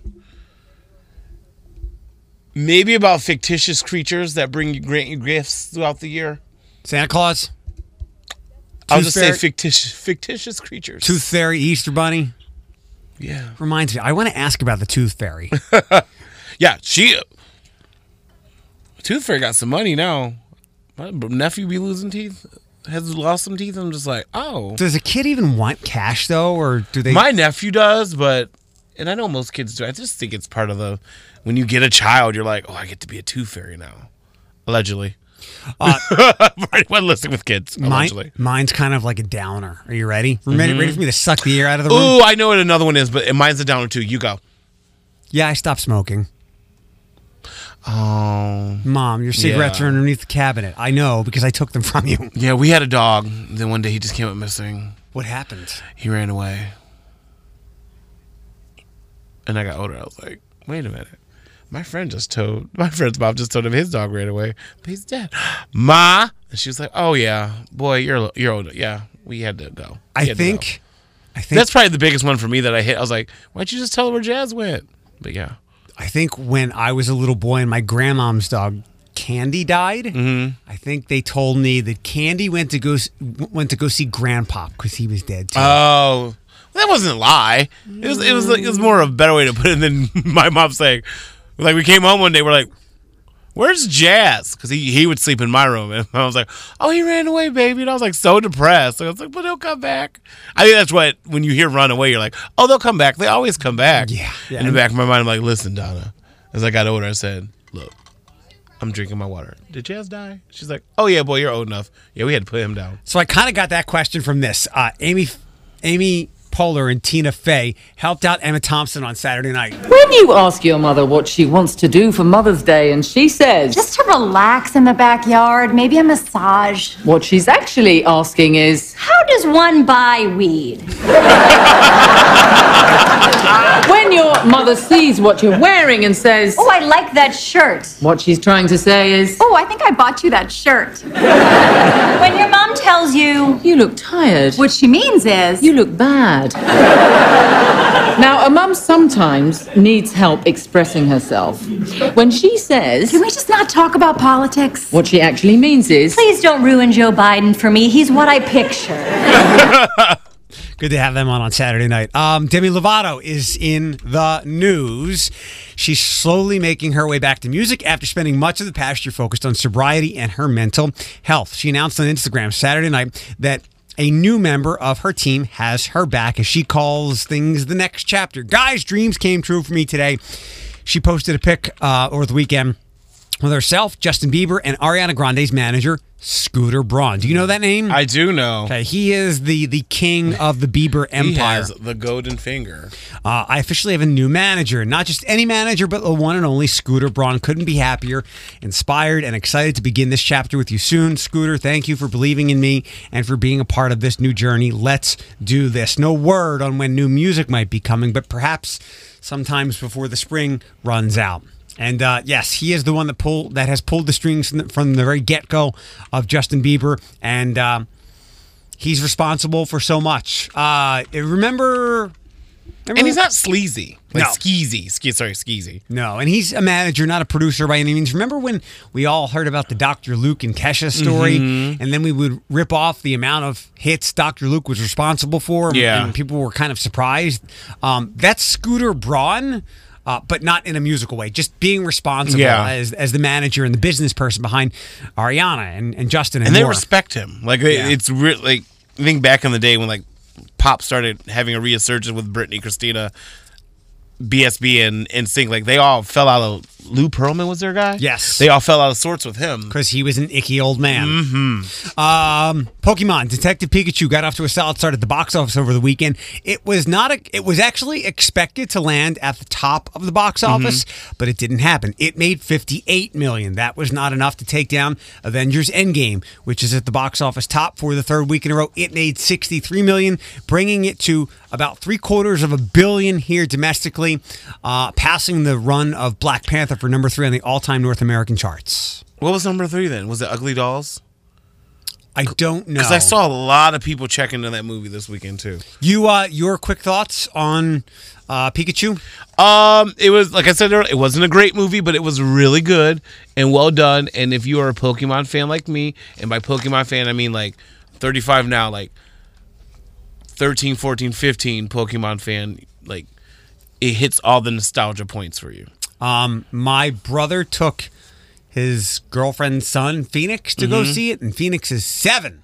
Speaker 2: Maybe about fictitious creatures that bring you grant you gifts throughout the year.
Speaker 1: Santa Claus?
Speaker 2: I'll just say
Speaker 1: Fairy?
Speaker 2: fictitious fictitious creatures.
Speaker 1: Tooth Fairy, Easter Bunny?
Speaker 2: Yeah.
Speaker 1: Reminds me, I want to ask about the Tooth Fairy.
Speaker 2: Yeah, she... Tooth Fairy got some money now. My nephew be losing teeth. Has lost some teeth. I'm just like, oh.
Speaker 1: Does a kid even want cash, though, or do they...
Speaker 2: My nephew does, but... And I know most kids do. I just think it's part of the... When you get a child, you're like, oh, I get to be a Tooth Fairy now. Allegedly.
Speaker 1: Uh,
Speaker 2: For anyone listening with kids, allegedly.
Speaker 1: Mine, mine's kind of like a downer. Are you ready? Ready, ready for me to suck the air out of the room?
Speaker 2: Ooh, I know what another one is, but mine's a downer too. You go.
Speaker 1: Yeah, I stopped smoking.
Speaker 2: Oh.
Speaker 1: Mom, your cigarettes
Speaker 2: Yeah.
Speaker 1: are underneath the cabinet. I know because I took them from you.
Speaker 2: Yeah, we had a dog. Then one day he just came up missing.
Speaker 1: What happened?
Speaker 2: He ran away. And I got older. I was like, wait a minute. My friend just told, my friend's mom just told him his dog ran away, but he's dead. Ma! And she was like, oh yeah, boy, you're you're older. Yeah, we had to go. We
Speaker 1: I
Speaker 2: had to
Speaker 1: think,
Speaker 2: go.
Speaker 1: I think
Speaker 2: That's probably the biggest one for me that I hit. I was like, why'd you just tell her where Jazz went? But yeah.
Speaker 1: I think when I was a little boy and my grandmom's dog Candy died,
Speaker 2: Mm-hmm.
Speaker 1: I think they told me that Candy went to go s- went to go see Grandpop because he was dead too.
Speaker 2: Oh, well, that wasn't a lie. It was it was like, it was more of a better way to put it than my mom saying. Like we came home one day, we're like, "Where's Jazz?" Because he he would sleep in my room, and I was like, "Oh, he ran away, baby." And I was like so depressed. I was like, "But he'll come back." I think that's what when you hear "run away," you're like, "Oh, they'll come back. They always come back."
Speaker 1: Yeah, yeah.
Speaker 2: In the back of my mind, I'm like, "Listen, Donna." As I got older, I said, "Look, I'm drinking my water. Did Jazz die?" She's like, "Oh yeah, boy, you're old enough." Yeah, we had to put him down.
Speaker 1: So I kind of got that question from this. Uh, Amy, Amy Poehler and Tina Fey helped out Emma Thompson on Saturday night.
Speaker 5: When you ask your mother what she wants to do for Mother's Day and she says,
Speaker 9: Just to relax in the backyard, maybe a massage.
Speaker 5: what she's actually asking is,
Speaker 9: How does one buy weed?
Speaker 5: when your mother father sees what you're wearing and says,
Speaker 9: Oh, I like that shirt.
Speaker 5: what she's trying to say is,
Speaker 9: Oh, I think I bought you that shirt.
Speaker 10: When your mom tells you,
Speaker 5: you look tired.
Speaker 9: What she means is,
Speaker 5: You look bad. Now, a mum sometimes needs help expressing herself. When she says,
Speaker 9: Can we just not talk about politics?
Speaker 5: what she actually means is,
Speaker 10: please don't ruin Joe Biden for me. He's what I picture.
Speaker 1: Good to have them on on Saturday night. Um, Demi Lovato is in the news. She's slowly making her way back to music after spending much of the past year focused on sobriety and her mental health. She announced on Instagram Saturday night that a new member of her team has her back as she calls things the next chapter. Guys, dreams came true for me today. She posted a pic uh, over the weekend with herself, Justin Bieber, and Ariana Grande's manager, Scooter Braun. Do you know that name?
Speaker 2: I do know.
Speaker 1: Okay, he is the the king of the Bieber empire.
Speaker 2: He has the golden finger.
Speaker 1: Uh, I officially have a new manager. Not just any manager, but the one and only Scooter Braun. Couldn't be happier, inspired, and excited to begin this chapter with you soon. Scooter, thank you for believing in me and for being a part of this new journey. Let's do this. No word on when new music might be coming, but perhaps sometimes before the spring runs out. And uh, yes, he is the one that pull that has pulled the strings from the, from the very get-go of Justin Bieber, and uh, he's responsible for so much. Uh, remember, remember,
Speaker 2: And he's not sleazy. Like
Speaker 1: No.
Speaker 2: skeezy. Ske- sorry, skeezy.
Speaker 1: No, and he's a manager, not a producer by any means. Remember when we all heard about the Doctor Luke and Kesha story,
Speaker 2: Mhm.
Speaker 1: and then we would rip off the amount of hits Doctor Luke was responsible for,
Speaker 2: Yeah.
Speaker 1: and people were kind of surprised. Um, that's Scooter Braun. Uh, but not in a musical way, just being responsible
Speaker 2: Yeah.
Speaker 1: as as the manager and the business person behind Ariana and, and Justin and,
Speaker 2: And they
Speaker 1: more.
Speaker 2: respect him. Like, they,
Speaker 1: Yeah.
Speaker 2: it's re- like, I think back in the day when, like, pop started having a resurgence with Britney, Christina, B S B, and NSYNC, like, they all fell out of... Lou Pearlman was their guy?
Speaker 1: Yes.
Speaker 2: They all fell out of sorts with him.
Speaker 1: Because he was an icky old man.
Speaker 2: Mm-hmm.
Speaker 1: Um, Pokemon Detective Pikachu got off to a solid start at the box office over the weekend. It was not a, it was actually expected to land at the top of the box office, but it didn't happen. It made fifty-eight million dollars. That was not enough to take down Avengers Endgame, which is at the box office top for the third week in a row. It made sixty-three million dollars, bringing it to about three quarters of a billion here domestically, uh, passing the run of Black Panther for number three on the all-time North American charts.
Speaker 2: What was number three then? Was it Ugly Dolls?
Speaker 1: I don't know.
Speaker 2: Because I saw a lot of people checking into that movie this weekend too.
Speaker 1: You, uh, your quick thoughts on uh, Pikachu?
Speaker 2: Um, it was, like I said earlier, it wasn't a great movie, but it was really good and well done. And if you are a Pokemon fan like me, and by Pokemon fan I mean like thirty-five now, like thirteen, fourteen, fifteen Pokemon fan, like it hits all the nostalgia points for you.
Speaker 1: Um, my brother took his girlfriend's son, Phoenix, to go
Speaker 2: Mhm.
Speaker 1: see it, and Phoenix is seven.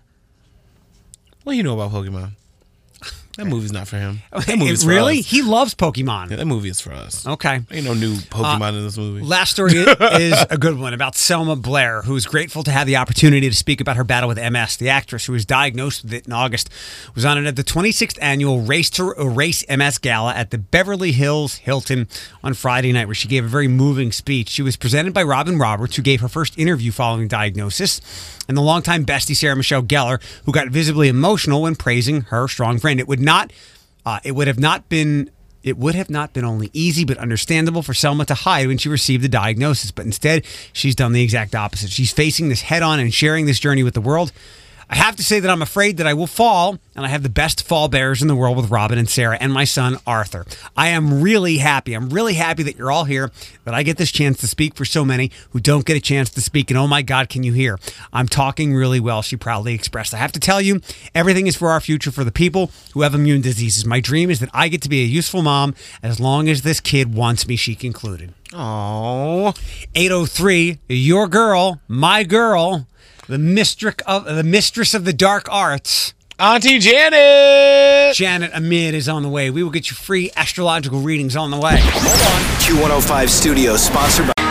Speaker 2: What do you know about Pokemon? That movie's not for him. That
Speaker 1: It-
Speaker 2: movie's for
Speaker 1: really?
Speaker 2: us.
Speaker 1: He loves Pokemon.
Speaker 2: Yeah, that movie is for us.
Speaker 1: Okay.
Speaker 2: Ain't no new Pokemon in this movie.
Speaker 1: Last story is a good one about Selma Blair, who's grateful to have the opportunity to speak about her battle with M S. The actress, who was diagnosed with it in August, was honored at the twenty-sixth annual Race to Erase M S Gala at the Beverly Hills Hilton on Friday night, where she gave a very moving speech. She was presented by Robin Roberts, who gave her first interview following diagnosis, and the longtime bestie Sarah Michelle Gellar, who got visibly emotional when praising her strong friend. It would not... Uh, it would have not been it would have not been only easy but understandable for Selma to hide when she received the diagnosis, but instead she's done the exact opposite. She's facing this head on and sharing this journey with the world. I have to say that I'm afraid that I will fall, and I have the best fall bearers in the world with Robin and Sarah and my son, Arthur. I am really happy. I'm really happy that you're all here, that I get this chance to speak for so many who don't get a chance to speak. And oh my God, can you hear? I'm talking really well, she proudly expressed. I have to tell you, everything is for our future, for the people who have immune diseases. My dream is that I get to be a useful mom as long as this kid wants me, she concluded.
Speaker 2: Aww.
Speaker 1: eight oh three, your girl, my girl, the mistress of the mistress of the dark arts,
Speaker 2: Auntie Janet.
Speaker 1: Janet Amid is on the way. We will get you free astrological readings on the way.
Speaker 3: Q one oh five Studios, sponsored by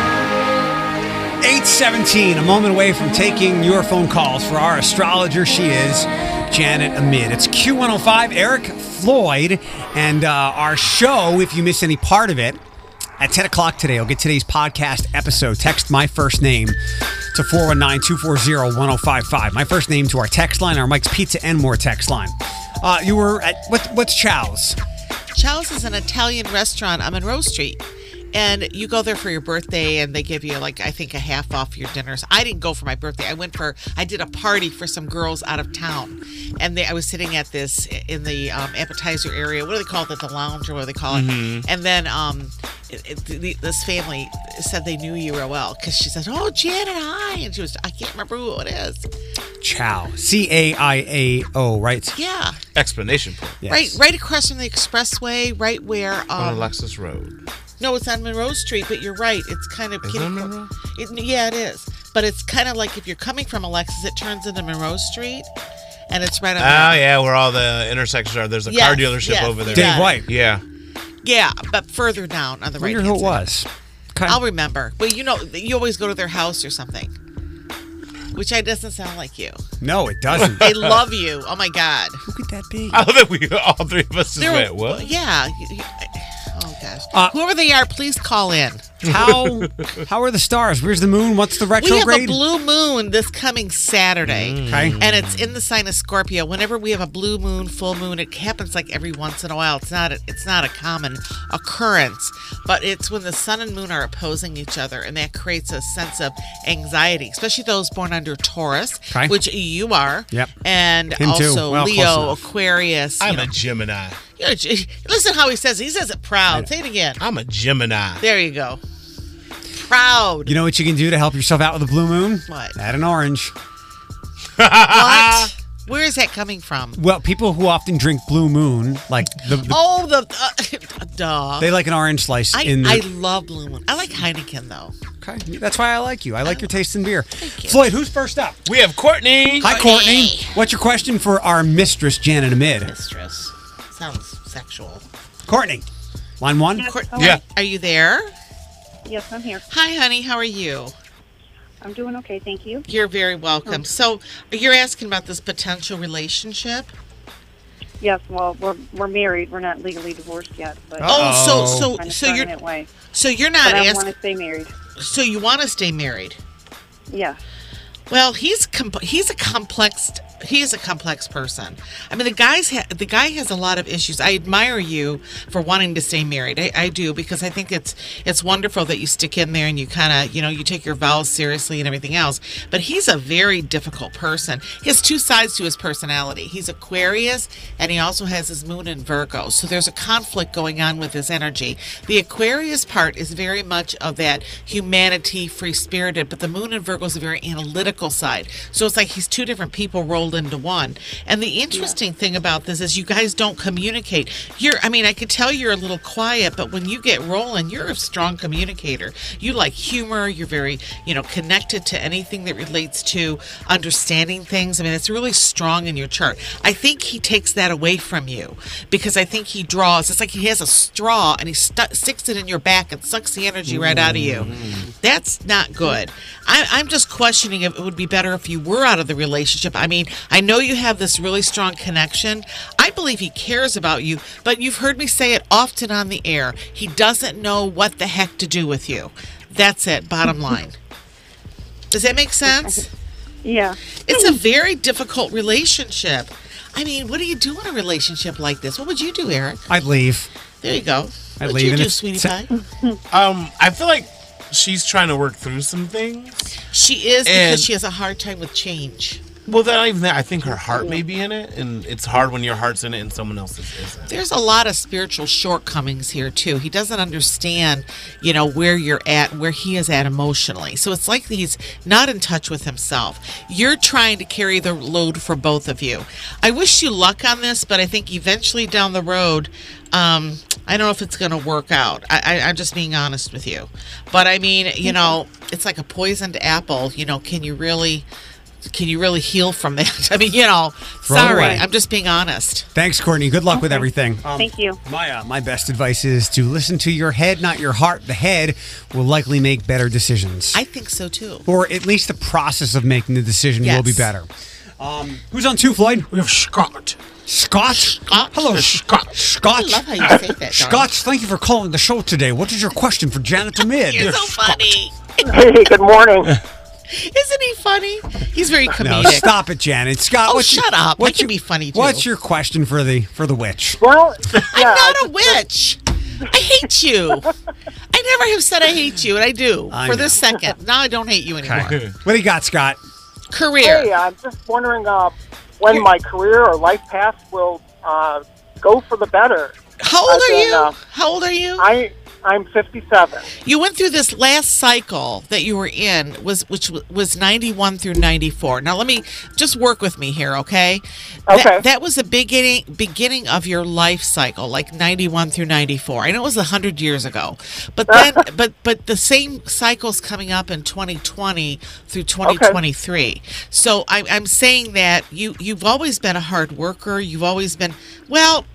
Speaker 1: eight seventeen, a moment away from taking your phone calls for our astrologer. She is Janet Amid. It's Q one oh five, Eric Floyd, and uh, our show, if you miss any part of it, at ten o'clock today, I'll get today's podcast episode. Text my first name to four one nine, two four zero, one zero five five. My first name to our text line, our Mike's Pizza and More text line. Uh, you were at, what, what's Chow's?
Speaker 11: Chow's is an Italian restaurant on Monroe Street. And you go there for your birthday, and they give you, like, I think a half off your dinners. I didn't go for my birthday. I went for, I did a party for some girls out of town. And they, I was sitting at this, in the um, appetizer area. What do they call it? The lounge, or what do they call it?
Speaker 2: Mhm.
Speaker 11: And then um, it, it, the, this family said they knew you real well. Because she said, oh, Janet, hi. And she was, I can't remember who it is.
Speaker 1: Chow. C A I A O, right?
Speaker 11: Yeah.
Speaker 2: Explanation point.
Speaker 11: Right right across from the expressway, right where... Um,
Speaker 2: On Alexis Road.
Speaker 11: No, it's on Monroe Street, but you're right. It's kind of...
Speaker 2: Is it on Monroe?
Speaker 11: It, yeah, it is. But it's kind of like if you're coming from Alexis, it turns into Monroe Street, and it's right on
Speaker 2: Oh,
Speaker 11: there.
Speaker 2: yeah, where all the intersections are. There's a
Speaker 11: Yes,
Speaker 2: car dealership
Speaker 11: yes,
Speaker 2: over there.
Speaker 1: Dave White.
Speaker 2: Yeah.
Speaker 11: Yeah, but further down on the right
Speaker 1: Wonder who it was.
Speaker 11: I'll remember. Well, you know, you always go to their house or something. Which I doesn't sound like you.
Speaker 1: No, it doesn't.
Speaker 11: They love you. Oh, my God.
Speaker 1: Who could that be?
Speaker 2: I love that we, all three of us just
Speaker 11: They're-
Speaker 2: went, what?
Speaker 11: Yeah. you- you- Oh, gosh.
Speaker 1: Uh,
Speaker 11: Whoever they are, please call in.
Speaker 1: How how are the stars? Where's the moon? What's the
Speaker 11: We have a
Speaker 1: retrograde?
Speaker 11: blue moon this coming Saturday.
Speaker 1: Okay.
Speaker 11: And it's in the sign of Scorpio. Whenever we have a blue moon, full moon, it happens like every once in a while. It's not a, it's not a common occurrence, but it's when the sun and moon are opposing each other, and that creates a sense of anxiety, especially those born under Taurus,
Speaker 1: Okay.
Speaker 11: which you are.
Speaker 1: Yep.
Speaker 11: And
Speaker 1: Him too.
Speaker 11: also
Speaker 1: Well, close
Speaker 11: Leo,
Speaker 1: enough.
Speaker 11: Aquarius.
Speaker 2: I'm
Speaker 11: you know.
Speaker 2: a Gemini.
Speaker 11: You know, G- listen how he says it. He says it proud. Say it again.
Speaker 2: I'm a Gemini.
Speaker 11: There you go. Proud.
Speaker 1: You know what you can do to help yourself out with a blue moon?
Speaker 11: What?
Speaker 1: Add an orange.
Speaker 11: What? Where is that coming from?
Speaker 1: Well, people who often drink blue moon, like the, the
Speaker 11: Oh, the uh, duh.
Speaker 1: they like an orange slice
Speaker 11: I,
Speaker 1: in the.
Speaker 11: I love Blue Moon. I like Heineken though.
Speaker 1: Okay, that's why I like you. I like your taste in beer. Floyd, who's first up?
Speaker 2: We have Courtney.
Speaker 1: Hi, Courtney. What's your question for our mistress, Janet Amid?
Speaker 11: Mistress. Sounds sexual.
Speaker 1: Courtney, line one.
Speaker 11: Court-
Speaker 2: Yeah.
Speaker 11: Are you there?
Speaker 7: Yes, I'm here.
Speaker 11: Hi, honey. How are you?
Speaker 7: I'm doing okay, thank you.
Speaker 11: You're very welcome. So, you're asking about this potential relationship?
Speaker 7: Yes, well, we're we're married. We're not legally divorced yet, but
Speaker 11: Oh, so so
Speaker 7: kind of
Speaker 11: so
Speaker 7: starting
Speaker 11: you're
Speaker 7: that way.
Speaker 11: so you're not
Speaker 7: But I
Speaker 11: asking.
Speaker 7: want to stay married.
Speaker 11: So you want to stay married?
Speaker 7: Yeah.
Speaker 11: Well, he's com- he's a complex he is a complex person. I mean, the guy's ha- the guy has a lot of issues. I admire you for wanting to stay married. I, I do, because I think it's it's wonderful that you stick in there and you kind of, you know, you take your vows seriously and everything else. But he's a very difficult person. He has two sides to his personality. He's Aquarius, and he also has his moon in Virgo. So there's a conflict going on with his energy. The Aquarius part is very much of that humanity, free-spirited, but the moon in Virgo is a very analytical side. So it's like he's two different people rolled into one. And the interesting thing about this is you guys don't communicate. You're, I mean, I could tell you're a little quiet, but when you get rolling, you're a strong communicator. You like humor. You're very, you know, connected to anything that relates to understanding things. I mean, it's really strong in your chart. I think he takes that away from you, because I think he draws. It's like he has a straw and he stu- sticks it in your back and sucks the energy right out of you. That's not good. I, I'm just questioning if it would be better if you were out of the relationship. I mean, I know you have this really strong connection. I believe he cares about you, but you've heard me say it often on the air. He doesn't know what the heck to do with you. That's it, bottom line. Does that make sense?
Speaker 7: Yeah.
Speaker 11: It's a very difficult relationship. I mean, what do you do in a relationship like this? What would you do, Eric?
Speaker 1: I'd leave.
Speaker 11: There you go.
Speaker 1: I'd
Speaker 11: What'd
Speaker 1: leave,
Speaker 11: you
Speaker 1: and
Speaker 11: do,
Speaker 1: it's-
Speaker 11: sweetie
Speaker 1: it's-
Speaker 11: pie?
Speaker 2: Um, I feel like she's trying to work through some things.
Speaker 11: She is,
Speaker 2: And-
Speaker 11: because she has a hard time with change.
Speaker 2: Well, not even that. I think her heart may be in it, and it's hard when your heart's in it and someone else's isn't.
Speaker 11: There's a lot of spiritual shortcomings here too. He doesn't understand, you know, where you're at, where he is at emotionally. So it's like he's not in touch with himself. You're trying to carry the load for both of you. I wish you luck on this, but I think eventually down the road, um, I don't know if it's going to work out. I, I, I'm just being honest with you. But I mean, you know, it's like a poisoned apple. You know, can you really... Can you really heal from that? I mean, you know,
Speaker 1: Throw it
Speaker 11: sorry,
Speaker 1: away.
Speaker 11: I'm just being honest.
Speaker 1: Thanks, Courtney. Good luck with everything. Um,
Speaker 7: Thank you.
Speaker 1: My uh, my best advice is to listen to your head, not your heart. The head will likely make better decisions,
Speaker 11: I think so too.
Speaker 1: or at least the process of making the decision will be
Speaker 11: Yes.
Speaker 1: better. Um, who's on two, Floyd?
Speaker 2: We have Scott.
Speaker 1: Scott.
Speaker 11: Scott?
Speaker 1: Hello, Scott. Scott.
Speaker 11: I love how you say that, darling.
Speaker 1: Scott, thank you for calling the show today. What is your question for Janet Amid?
Speaker 11: You're so funny.
Speaker 12: Hey, good morning.
Speaker 11: Isn't he funny? He's very
Speaker 1: No,
Speaker 11: comedic.
Speaker 1: stop it, Janet. Scott,
Speaker 11: Oh,
Speaker 1: what's
Speaker 11: shut
Speaker 1: your,
Speaker 11: up. I
Speaker 1: What's
Speaker 11: can
Speaker 1: your,
Speaker 11: be funny, too.
Speaker 1: What's your question for the for the witch?
Speaker 12: Well, yeah,
Speaker 11: I'm not
Speaker 12: I
Speaker 11: a witch. I hate you. I never have said I hate you, and I do
Speaker 1: I
Speaker 11: for
Speaker 1: know.
Speaker 11: this second. Now I don't hate you anymore.
Speaker 1: What do you got, Scott?
Speaker 11: Career.
Speaker 12: Hey, I'm just wondering uh, when my career or life path will uh, go for the better.
Speaker 11: How old
Speaker 12: As
Speaker 11: are
Speaker 12: in,
Speaker 11: you?
Speaker 12: uh,
Speaker 11: How old are you?
Speaker 12: I I'm fifty-seven.
Speaker 11: You went through this last cycle that you were in, was which was ninety-one through ninety-four. Now let me just work with me here, okay?
Speaker 12: Okay.
Speaker 11: That, that was the beginning beginning of your life cycle, like ninety-one through ninety-four. I know it was a hundred years ago, but then but but the same cycle's coming up in twenty twenty through twenty twenty-three. So I, I'm saying that you you've always been a hard worker. You've always been well.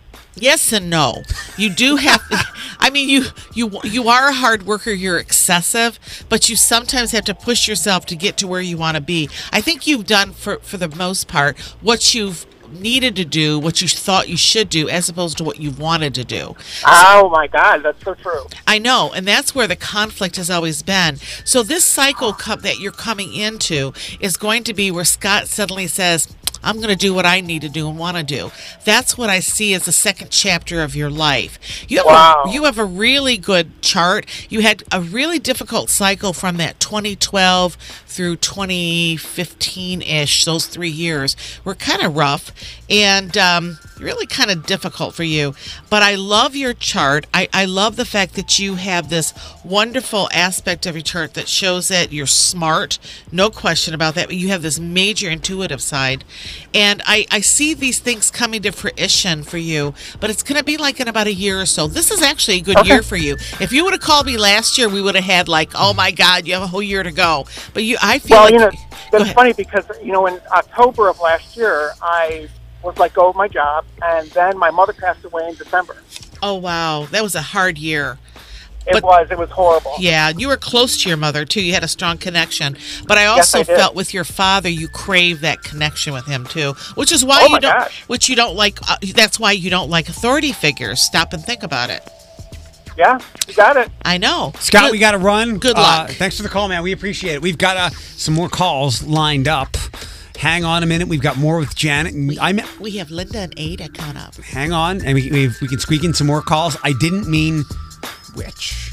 Speaker 11: Yes and no. You do have. I mean, you you you are a hard worker. You're excessive, but you sometimes have to push yourself to get to where you want to be. I think you've done for for the most part what you've needed to do, what you thought you should do, as opposed to what you wanted to do.
Speaker 12: Oh my God, that's so true.
Speaker 11: I know, and that's where the conflict has always been. So this cycle co- that you're coming into is going to be where Scott suddenly says, I'm going to do what I need to do and want to do. That's what I see as the second chapter of your life. You have,
Speaker 12: Wow.
Speaker 11: a, you have a really good chart. You had a really difficult cycle from that twenty twelve through twenty fifteen-ish. Those three years were kind of rough and um, really kind of difficult for you. But I love your chart. I, I love the fact that you have this wonderful aspect of your chart that shows that you're smart. No question about that. But you have this major intuitive side. And I, I see these things coming to fruition for you, but it's going to be like in about a year or so. This is actually a good
Speaker 12: Okay.
Speaker 11: year for you. If you would have called me last year, we would have had like, oh my God, you have a whole year to go. But you, I feel
Speaker 12: Well,
Speaker 11: like
Speaker 12: you know,
Speaker 11: Go
Speaker 12: that's
Speaker 11: ahead.
Speaker 12: funny because, you know, in October of last year, I was let go of my job, and then my mother passed away in December.
Speaker 11: Oh wow, that was a hard year.
Speaker 12: It
Speaker 11: But-
Speaker 12: was. It was horrible.
Speaker 11: Yeah, you were close to your mother too. You had a strong connection. But I
Speaker 12: Yes,
Speaker 11: also
Speaker 12: I did.
Speaker 11: felt with your father, you crave that connection with him too, which is why
Speaker 12: Oh,
Speaker 11: you
Speaker 12: my
Speaker 11: don't.
Speaker 12: gosh.
Speaker 11: Which you don't like. Uh, that's why you don't like authority figures. Stop and think about it.
Speaker 12: Yeah, you got it.
Speaker 11: I know,
Speaker 1: Scott,
Speaker 11: Good-
Speaker 1: we got to run.
Speaker 11: Good
Speaker 1: Uh,
Speaker 11: luck.
Speaker 1: thanks for the call, man. We appreciate it. We've got uh, some more calls lined up. Hang on a minute. We've got more with Janet. And I'm
Speaker 11: We have Linda and Ada coming up.
Speaker 1: hang on, and we we've, we can squeak in some more calls. I didn't mean witch.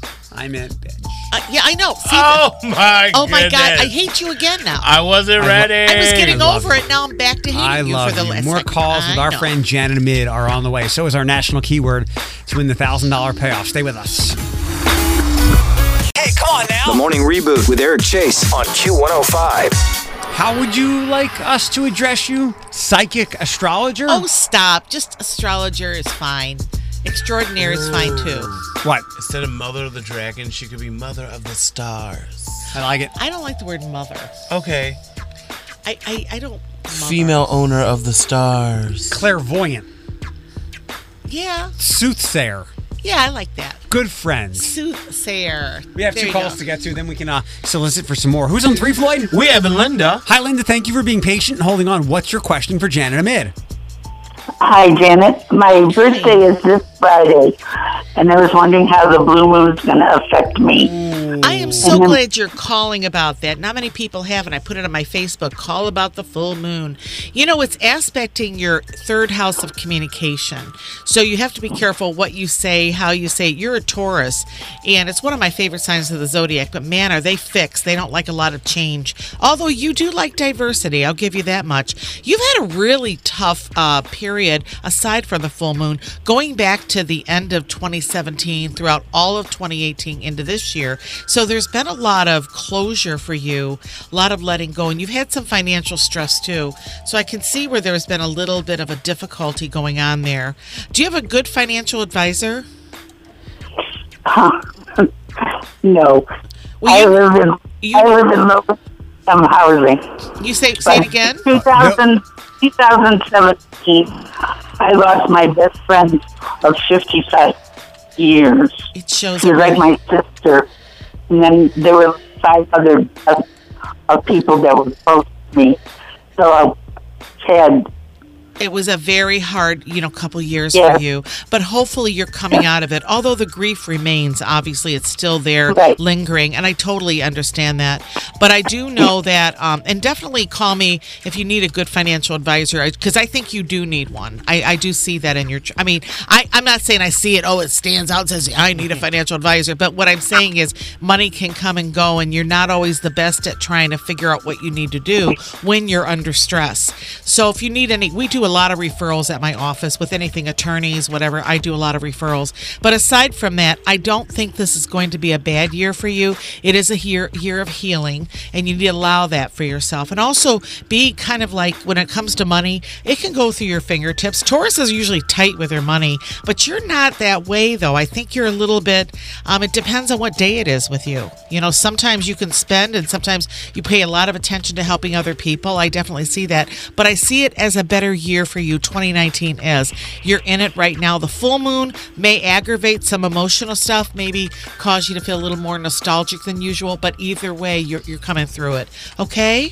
Speaker 1: I meant bitch.
Speaker 11: Uh, yeah, I know. See,
Speaker 2: Oh my
Speaker 11: oh my God,
Speaker 2: goodness.
Speaker 11: I hate you again now.
Speaker 2: I wasn't
Speaker 1: I lo-
Speaker 2: ready.
Speaker 11: I was getting
Speaker 1: I love
Speaker 11: over
Speaker 1: you.
Speaker 11: it. Now I'm back to hating
Speaker 1: I
Speaker 11: you
Speaker 1: love
Speaker 11: for the
Speaker 1: you.
Speaker 11: last
Speaker 1: More
Speaker 11: second.
Speaker 1: calls
Speaker 11: I
Speaker 1: with our
Speaker 11: know.
Speaker 1: friend Janet Amid are on the way. So is our national keyword to win the one thousand dollars payoff. Stay with us. Hey, come on now.
Speaker 3: The Morning Reboot with Eric Chase on Q one oh five.
Speaker 1: How would you like us to address you? Psychic astrologer?
Speaker 11: Oh, stop. Just astrologer is fine. Extraordinaire is fine too.
Speaker 1: What?
Speaker 2: Instead of Mother of the Dragon, she could be Mother of the Stars.
Speaker 1: I like it.
Speaker 11: I don't like the word mother.
Speaker 2: Okay.
Speaker 11: I, I, I don't. Mother.
Speaker 2: Female owner of the stars.
Speaker 1: Clairvoyant.
Speaker 11: Yeah.
Speaker 1: Soothsayer.
Speaker 11: Yeah, I like that.
Speaker 1: Good friends.
Speaker 11: Soothsayer.
Speaker 1: We have
Speaker 11: There
Speaker 1: two
Speaker 11: you
Speaker 1: calls
Speaker 11: go.
Speaker 1: to get to, then we can uh, solicit for some more. Who's on three, Floyd?
Speaker 2: We have Linda.
Speaker 1: Hi, Linda. Thank you for being patient and holding on. What's your question for Janet Amid?
Speaker 13: Hi, Janet. My birthday is this Friday, and I was wondering how the blue moon is going to affect me.
Speaker 11: I am so
Speaker 13: And then-
Speaker 11: glad you're calling about that. Not many people have, and I put it on my Facebook. Call about the full moon. You know, it's aspecting your third house of communication. So you have to be careful what you say, how you say it. You're a Taurus, and it's one of my favorite signs of the zodiac, but man, are they fixed. They don't like a lot of change. Although you do like diversity, I'll give you that much. You've had a really tough uh, period, aside from the full moon, going back to the end of twenty seventeen, throughout all of twenty eighteen into this year. So there's been a lot of closure for you, a lot of letting go, and you've had some financial stress too. So I can see where there's been a little bit of a difficulty going on there. Do you have a good financial advisor?
Speaker 13: No.
Speaker 11: Well,
Speaker 13: I
Speaker 11: you-
Speaker 13: live in
Speaker 11: you-
Speaker 13: I live in low income housing.
Speaker 11: You say say it again?
Speaker 13: two thousand, twenty seventeen, I lost my best friend of fifty-five years.
Speaker 11: It shows
Speaker 13: She was like my sister. And then there were five other of, of people that were close to me. So I had
Speaker 11: it was a very hard, you know, couple years
Speaker 13: Yeah.
Speaker 11: for you, but hopefully you're coming out of it. Although the grief remains, obviously it's still there,
Speaker 13: Right.
Speaker 11: lingering, and I totally understand that. But I do know that, um, and definitely call me if you need a good financial advisor, because I think you do need one. I, I do see that in your. I mean, I, I'm not saying I see it. Oh, it stands out and says I need a financial advisor. But what I'm saying is, money can come and go, and you're not always the best at trying to figure out what you need to do when you're under stress. So if you need any, we do a lot of referrals at my office with anything, attorneys, whatever. I do a lot of referrals. But aside from that, I don't think this is going to be a bad year for you. It is a year year of healing, and you need to allow that for yourself. And also be kind of like, when it comes to money, it can go through your fingertips. Taurus is usually tight with their money, but you're not that way, though. I think you're a little bit, um, it depends on what day it is with you. You know, sometimes you can spend, and sometimes you pay a lot of attention to helping other people. I definitely see that. But I see it as a better year for you, twenty nineteen is. You're in it right now. The full moon may aggravate some emotional stuff, maybe cause you to feel a little more nostalgic than usual, but either way, you're, you're coming through it. Okay?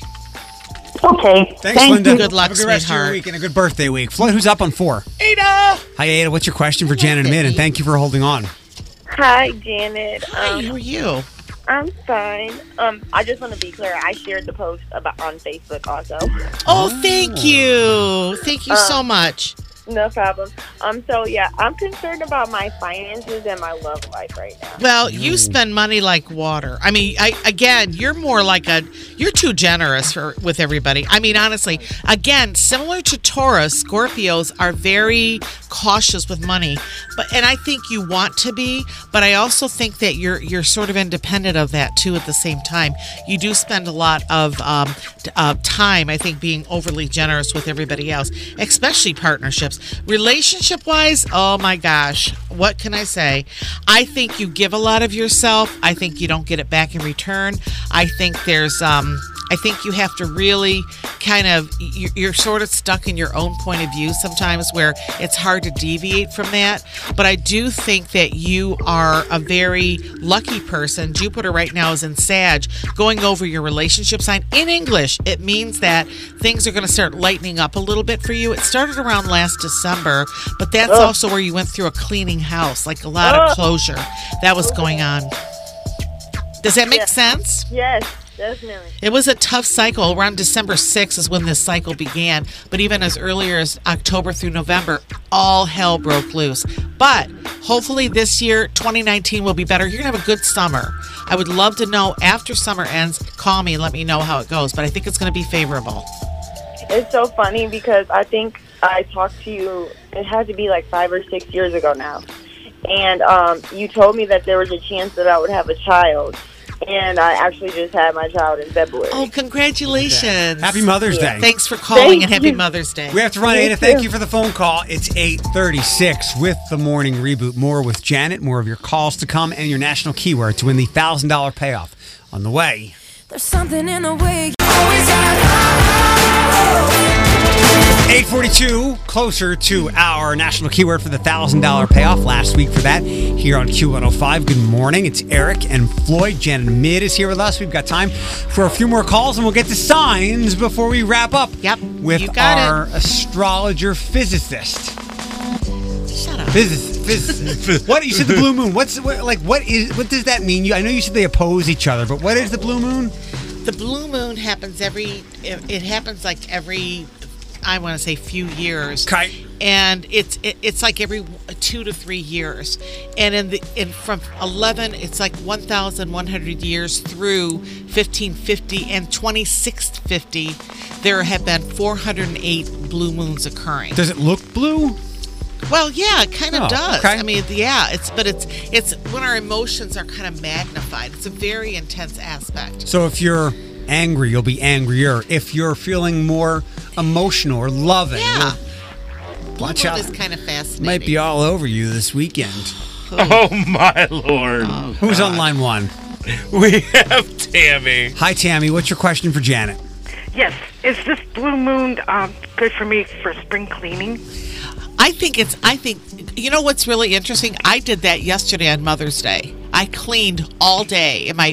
Speaker 13: Okay.
Speaker 1: Thanks,
Speaker 13: Thank
Speaker 1: Linda.
Speaker 13: you.
Speaker 11: Good luck,
Speaker 1: Have a good rest of your
Speaker 11: sweetheart.
Speaker 1: week and a good birthday week. Floyd, who's up on four?
Speaker 11: Ada!
Speaker 1: Hi, Ada. What's your question for Janet and Mid? And thank you for holding on.
Speaker 14: Hi, Janet.
Speaker 11: Hi,
Speaker 14: Um,
Speaker 11: how are you?
Speaker 14: I'm fine. Um, I just want to be clear. I shared the post about on Facebook also.
Speaker 11: Oh, thank you. Thank you
Speaker 14: Um,
Speaker 11: so much.
Speaker 14: No problem. Um, so yeah, I'm concerned about my finances and my love life right now.
Speaker 11: Well, you spend money like water. I mean, I again, you're more like a you're too generous for with everybody. I mean, honestly, again, similar to Taurus, Scorpios are very cautious with money. But and I think you want to be, but I also think that you're you're sort of independent of that too at the same time. You do spend a lot of um, t- uh, time, I think, being overly generous with everybody else, especially partnerships. Relationship wise, oh my gosh, what can I say? I think you give a lot of yourself. I think you don't get it back in return. I think there's um I think you have to really kind of, you- you're sort of stuck in your own point of view sometimes where it's hard to deviate from that. But I do think that you are a very lucky person. Jupiter right now is in Sag, going over your relationship sign. In English, it means that things are going to start lightening up a little bit for you. It started around last December, but that's
Speaker 14: Ugh.
Speaker 11: also where you went through a cleaning house, like a lot of
Speaker 14: Ugh.
Speaker 11: closure. That was going on. Does that make
Speaker 14: Yeah.
Speaker 11: sense?
Speaker 14: Yes, definitely.
Speaker 11: It was a tough cycle. Around December sixth is when this cycle began. But even as earlier as October through November, all hell broke loose. But hopefully this year, twenty nineteen, will be better. You're going to have a good summer. I would love to know after summer ends, call me and let me know how it goes. But I think it's going to be favorable.
Speaker 14: It's so funny because I think I talked to you, it had to be like five or six years ago now. And um, you told me that there was a chance that I would have a child. And I actually just had my child in February.
Speaker 11: Oh, congratulations.
Speaker 1: Happy Mother's Day.
Speaker 11: Thanks for calling
Speaker 14: Thank
Speaker 11: and happy
Speaker 14: you.
Speaker 11: Mother's Day.
Speaker 1: We have to run,
Speaker 14: Me
Speaker 1: Ada. Thank
Speaker 14: too.
Speaker 1: you for the phone call. It's eight thirty-six with the morning reboot. More with Janet. More of your calls to come and your national keyword to win the one thousand dollars payoff on the way.
Speaker 4: There's something in the way you always have.
Speaker 1: eight forty-two, closer to our national keyword for the one thousand dollars payoff. Last week for that here on Q one oh five. Good morning. It's Eric and Floyd. Janet Mid is here with us. We've got time for a few more calls, and we'll get to signs before we wrap up.
Speaker 11: Yep,
Speaker 1: With
Speaker 11: you got
Speaker 1: our astrologer physicist.
Speaker 11: Shut up.
Speaker 1: Physicist. physicist. What you said the blue moon? What's what, like? What is? What does that mean? You, I know you said they oppose each other, but what is the blue moon?
Speaker 11: The blue moon happens every, it, it happens like every, I want to say few years.
Speaker 1: Okay.
Speaker 11: And it's it, it's like every two to three years. And in the in from eleven, it's like one thousand one hundred years through fifteen fifty and twenty-six fifty, there have been four hundred eight blue moons occurring.
Speaker 1: Does it look blue?
Speaker 11: Well, yeah, it kind of
Speaker 1: Oh,
Speaker 11: does.
Speaker 1: okay.
Speaker 11: I mean, yeah, it's but it's it's when our emotions are kind of magnified. It's a very intense aspect.
Speaker 1: So if you're angry, you'll be angrier. If you're feeling more emotional or loving,
Speaker 11: Yeah.
Speaker 1: you'll- watch
Speaker 11: Blue
Speaker 1: out.
Speaker 11: moon is kind of fascinating.
Speaker 1: Might be all over you this weekend.
Speaker 2: Oh my lord.
Speaker 1: Who's on line one?
Speaker 2: We have Tammy.
Speaker 1: Hi, Tammy. What's your question for Janet?
Speaker 15: Yes. Is this blue moon um, good for me for spring cleaning?
Speaker 11: I think it's, I think, you know what's really interesting? I did that yesterday on Mother's Day. I cleaned all day in my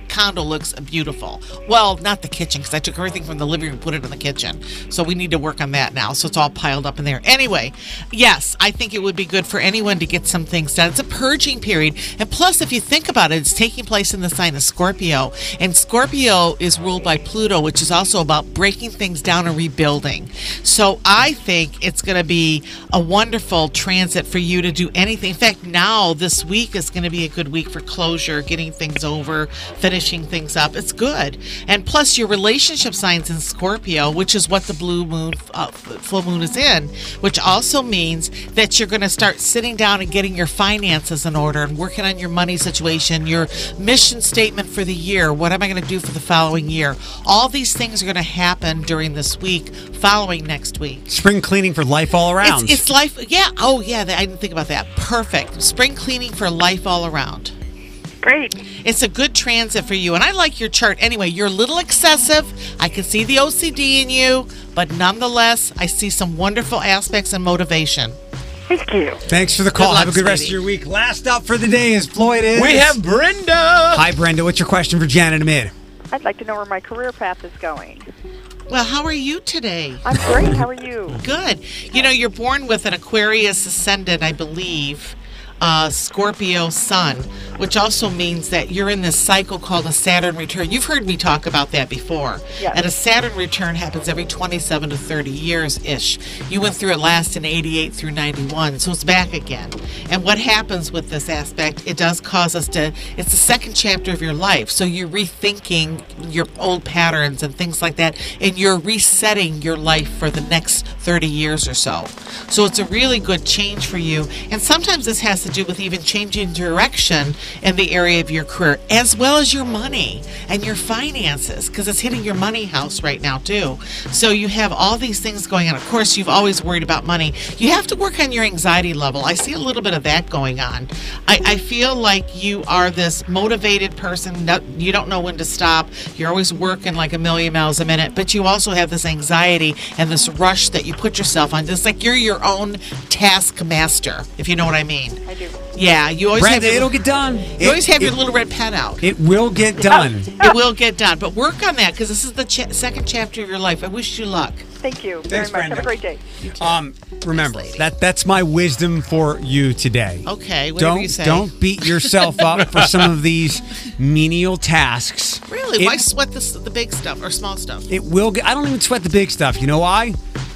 Speaker 11: condo looks beautiful. Well, not the kitchen, because I took everything from the living room and put it in the kitchen. So we need to work on that now. So it's all piled up in there. Anyway, yes, I think it would be good for anyone to get some things done. It's a purging period. And plus, if you think about it, it's taking place in the sign of Scorpio. And Scorpio is ruled by Pluto, which is also about breaking things down and rebuilding. So I think it's going to be a wonderful transit for you to do anything. In fact, now this week is going to be a good week for closure, getting things over, finishing things up. It's good. And plus, your relationship sign's in Scorpio, which is what the blue moon, uh, full moon is in, which also means that you're going to start sitting down and getting your finances in order and working on your money situation, your mission statement for the year. What am I going to do for the following year? All these things are going to happen during this week, following next week.
Speaker 1: Spring cleaning for life all around.
Speaker 11: It's, it's life. Yeah. Oh, yeah. I didn't think about that. Perfect. Spring cleaning for life all around.
Speaker 15: Great.
Speaker 11: It's a good transit for you. And I like your chart. Anyway, you're a little excessive. I can see the O C D in you. But nonetheless, I see some wonderful aspects and motivation.
Speaker 15: Thank you.
Speaker 1: Thanks for the call.
Speaker 11: Good
Speaker 1: Have a
Speaker 11: luck,
Speaker 1: good rest of
Speaker 11: sweetie.
Speaker 1: your week. Last up for the day is Floyd is.
Speaker 2: We have Brenda.
Speaker 1: Hi, Brenda. What's your question for Janet Amid?
Speaker 16: I'd like to know where my career path is going.
Speaker 11: Well, how are you today?
Speaker 16: I'm great. How are you?
Speaker 11: Good. You know, you're born with an Aquarius ascendant, I believe, uh, Scorpio sun, which also means that you're in this cycle called a Saturn return. You've heard me talk about that before.
Speaker 16: Yes.
Speaker 11: And a Saturn return happens every twenty-seven to thirty years-ish. You went through it last in eighty-eight through ninety-one, so it's back again. And what happens with this aspect, it does cause us to, it's the second chapter of your life, so you're rethinking your old patterns and things like that, and you're resetting your life for the next thirty years or so. So it's a really good change for you. And sometimes this has to do with even changing direction in the area of your career, as well as your money and your finances, because it's hitting your money house right now too. So you have all these things going on. Of course, you've always worried about money. You have to work on your anxiety level. I see a little bit of that going on. I, I feel like you are this motivated person. No, you don't know when to stop. You're always working like a million miles a minute, but you also have this anxiety and this rush that you put yourself on. It's like you're your own taskmaster, if you know what I mean.
Speaker 16: I do.
Speaker 11: Yeah, you always
Speaker 1: Brenda,
Speaker 11: have your,
Speaker 1: it'll get done.
Speaker 11: You
Speaker 1: It-
Speaker 11: always have
Speaker 1: it-
Speaker 11: your little red pen out.
Speaker 1: It will get done.
Speaker 11: It will get done, but work on that because this is the cha- second chapter of your life. I wish you luck.
Speaker 16: Thank you
Speaker 1: Thanks,
Speaker 16: very much.
Speaker 1: Brenda.
Speaker 16: Have a great day.
Speaker 1: Um, remember that that's my wisdom for you today.
Speaker 11: Okay, whatever
Speaker 1: Don't
Speaker 11: you say.
Speaker 1: don't beat yourself up for some of these menial tasks.
Speaker 11: Really?
Speaker 1: It-
Speaker 11: Why sweat this, the big stuff or small stuff?
Speaker 1: It will get. I don't even sweat the big stuff. You know why?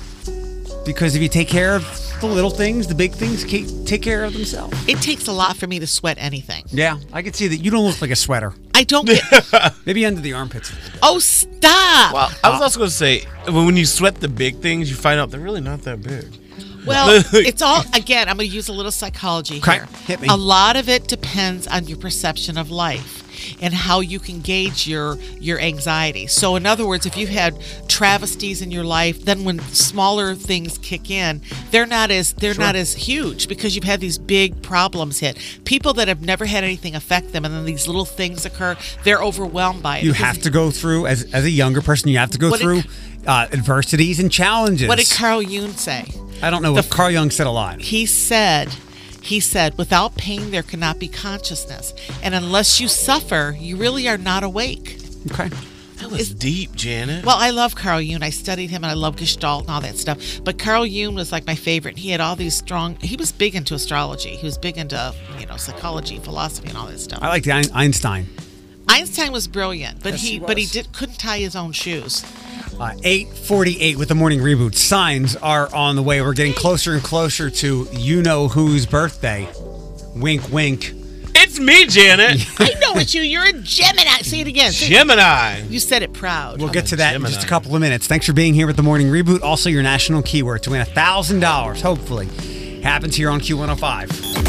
Speaker 1: Because if you take care of the little things, the big things ca- take care of themselves.
Speaker 11: It takes a lot for me to sweat anything.
Speaker 1: Yeah, I can see that. You don't look like a sweater.
Speaker 11: I don't get.
Speaker 1: Maybe under the armpits.
Speaker 11: Oh, stop!
Speaker 2: Well, I was also going to say, when you sweat the big things, you find out they're really not that big.
Speaker 11: Well, it's all, again, I'm going to use a little psychology
Speaker 1: Okay,
Speaker 11: here.
Speaker 1: hit me.
Speaker 11: A lot of it depends on your perception of life and how you can gauge your your anxiety. So in other words, if you've had travesties in your life, then when smaller things kick in, they're not as they're
Speaker 1: Sure.
Speaker 11: not as huge because you've had these big problems hit. People that have never had anything affect them and then these little things occur, they're overwhelmed by it.
Speaker 1: You
Speaker 11: because
Speaker 1: have to go through as as a younger person. You have to go
Speaker 11: What did-
Speaker 1: through uh, adversities and challenges.
Speaker 11: What did Carl Jung say?
Speaker 1: I don't know.
Speaker 11: the-
Speaker 1: What Carl Jung said a lot.
Speaker 11: He said, he said, without pain, there cannot be consciousness. And unless you suffer, you really are not awake.
Speaker 1: Okay.
Speaker 2: That was deep, Janet.
Speaker 11: Well, I love Carl Jung. I studied him and I love Gestalt and all that stuff. But Carl Jung was like my favorite. He had all these strong, he was big into astrology. He was big into, you know, psychology, philosophy and all that stuff.
Speaker 1: I like the Ein- Einstein.
Speaker 11: Einstein was brilliant, but
Speaker 1: Yes,
Speaker 11: he,
Speaker 1: he
Speaker 11: but he
Speaker 1: was.
Speaker 11: did couldn't tie his own shoes.
Speaker 1: Uh, eight forty-eight with the morning reboot. Signs are on the way. We're getting closer and closer to you know whose birthday. Wink, wink.
Speaker 2: It's me, Janet.
Speaker 11: I know it's you. You're a Gemini. Say it again. Say it-
Speaker 2: Gemini.
Speaker 11: You said it proud.
Speaker 1: We'll get to that in
Speaker 2: Gemini.
Speaker 1: just a couple of minutes. Thanks for being here with the morning reboot. Also, your national keyword to win one thousand dollars, hopefully. Happens here on Q one oh five.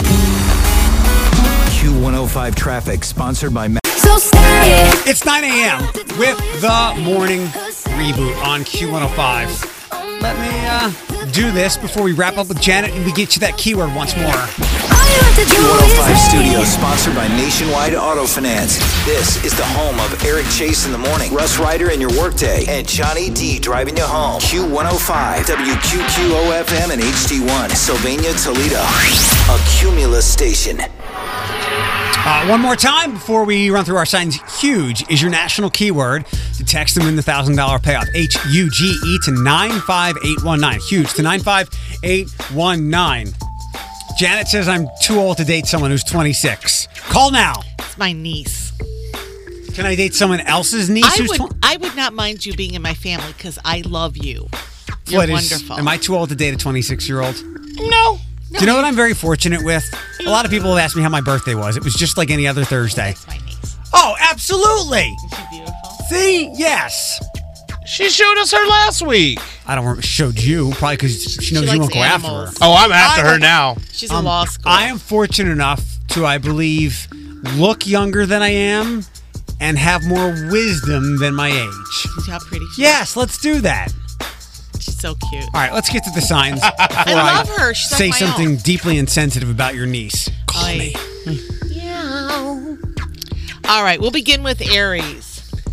Speaker 3: Q one oh five traffic sponsored by. Ma-
Speaker 1: It's nine a.m. with the morning reboot on Q one oh five. Let me uh, do this before we wrap up with Janet and we get you that keyword once more.
Speaker 3: Q one oh five Studios, sponsored by Nationwide Auto Finance. This is the home of Eric Chase in the morning, Russ Ryder in your workday, and Johnny D driving you home. Q one oh five, W Q Q O F M and H D one, Sylvania, Toledo. A Cumulus station.
Speaker 1: Uh, Uh, one more time before we run through our signs. Huge is your national keyword to text them in the one thousand dollars payoff. H U G E to nine five eight one nine. Huge to nine five eight one nine. Janet says I'm too old to date someone who's twenty-six. Call now.
Speaker 11: It's my niece.
Speaker 1: Can I date someone else's niece
Speaker 11: I
Speaker 1: who's
Speaker 11: would,
Speaker 1: twenty?
Speaker 11: I would not mind you being in my family because I love you. You're
Speaker 1: What is-
Speaker 11: wonderful.
Speaker 1: Am I too old to date a twenty-six-year-old?
Speaker 11: No.
Speaker 1: Do you know what I'm very fortunate with? A lot of people have asked me how my birthday was. It was just like any other Thursday.
Speaker 11: That's my niece.
Speaker 1: Oh, absolutely.
Speaker 11: Is she beautiful?
Speaker 1: See? Yes.
Speaker 2: She showed us her last week.
Speaker 1: I don't remember. Showed you. Probably because she knows
Speaker 11: She
Speaker 1: you
Speaker 11: likes
Speaker 1: won't go after
Speaker 11: animals.
Speaker 1: her.
Speaker 2: Oh, I'm after
Speaker 1: I-
Speaker 2: her now.
Speaker 11: She's in
Speaker 1: Um,
Speaker 11: law school.
Speaker 1: I am fortunate enough to, I believe, look younger than I am and have more wisdom than my age.
Speaker 11: See how pretty she
Speaker 1: Yes, let's do that.
Speaker 11: is? She's so cute.
Speaker 1: All right, let's get to the signs. Before I
Speaker 11: love her. She's like
Speaker 1: say
Speaker 11: my
Speaker 1: something
Speaker 11: own.
Speaker 1: deeply insensitive about your niece. Call
Speaker 11: Aye.
Speaker 1: me.
Speaker 11: Yeah. All right, we'll begin with Aries.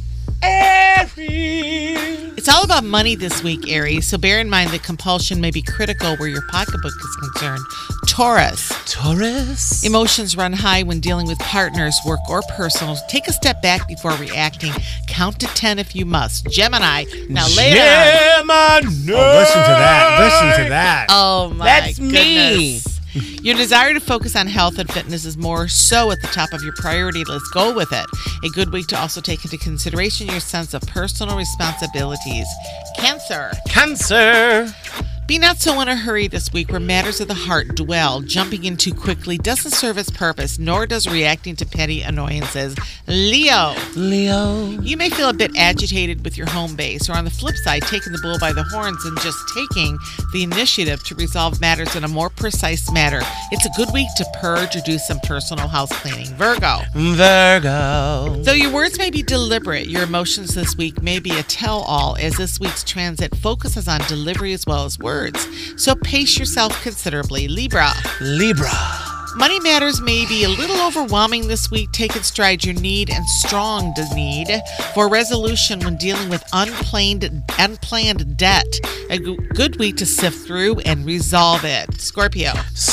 Speaker 2: Aries.
Speaker 11: It's all about money this week, Aries, so bear in mind that compulsion may be critical where your pocketbook is concerned. Taurus.
Speaker 2: Taurus.
Speaker 11: Emotions run high when dealing with partners, work, or personal. Take a step back before reacting. Count to ten if you must. Gemini. Now later on.
Speaker 2: Gemini.
Speaker 1: Oh, listen to that. Listen to that.
Speaker 11: Oh my
Speaker 2: That's me.
Speaker 11: goodness. Your desire to focus on health and fitness is more so at the top of your priority list. Go with it. A good week to also take into consideration your sense of personal responsibilities. Cancer.
Speaker 2: Cancer.
Speaker 11: Be not so in a hurry this week where matters of the heart dwell. Jumping in too quickly doesn't serve its purpose, nor does reacting to petty annoyances. Leo.
Speaker 2: Leo.
Speaker 11: You may feel a bit agitated with your home base, or on the flip side, taking the bull by the horns and just taking the initiative to resolve matters in a more precise manner. It's a good week to purge or do some personal house cleaning. Virgo.
Speaker 2: Virgo.
Speaker 11: Though your words may be deliberate, your emotions this week may be a tell-all, as this week's transit focuses on delivery as well as words. So pace yourself considerably. Libra.
Speaker 2: Libra.
Speaker 11: Money matters may be a little overwhelming this week. Take in stride your need and strong need for resolution when dealing with unplanned, unplanned debt. A g- good week to sift through and resolve it. Scorpio.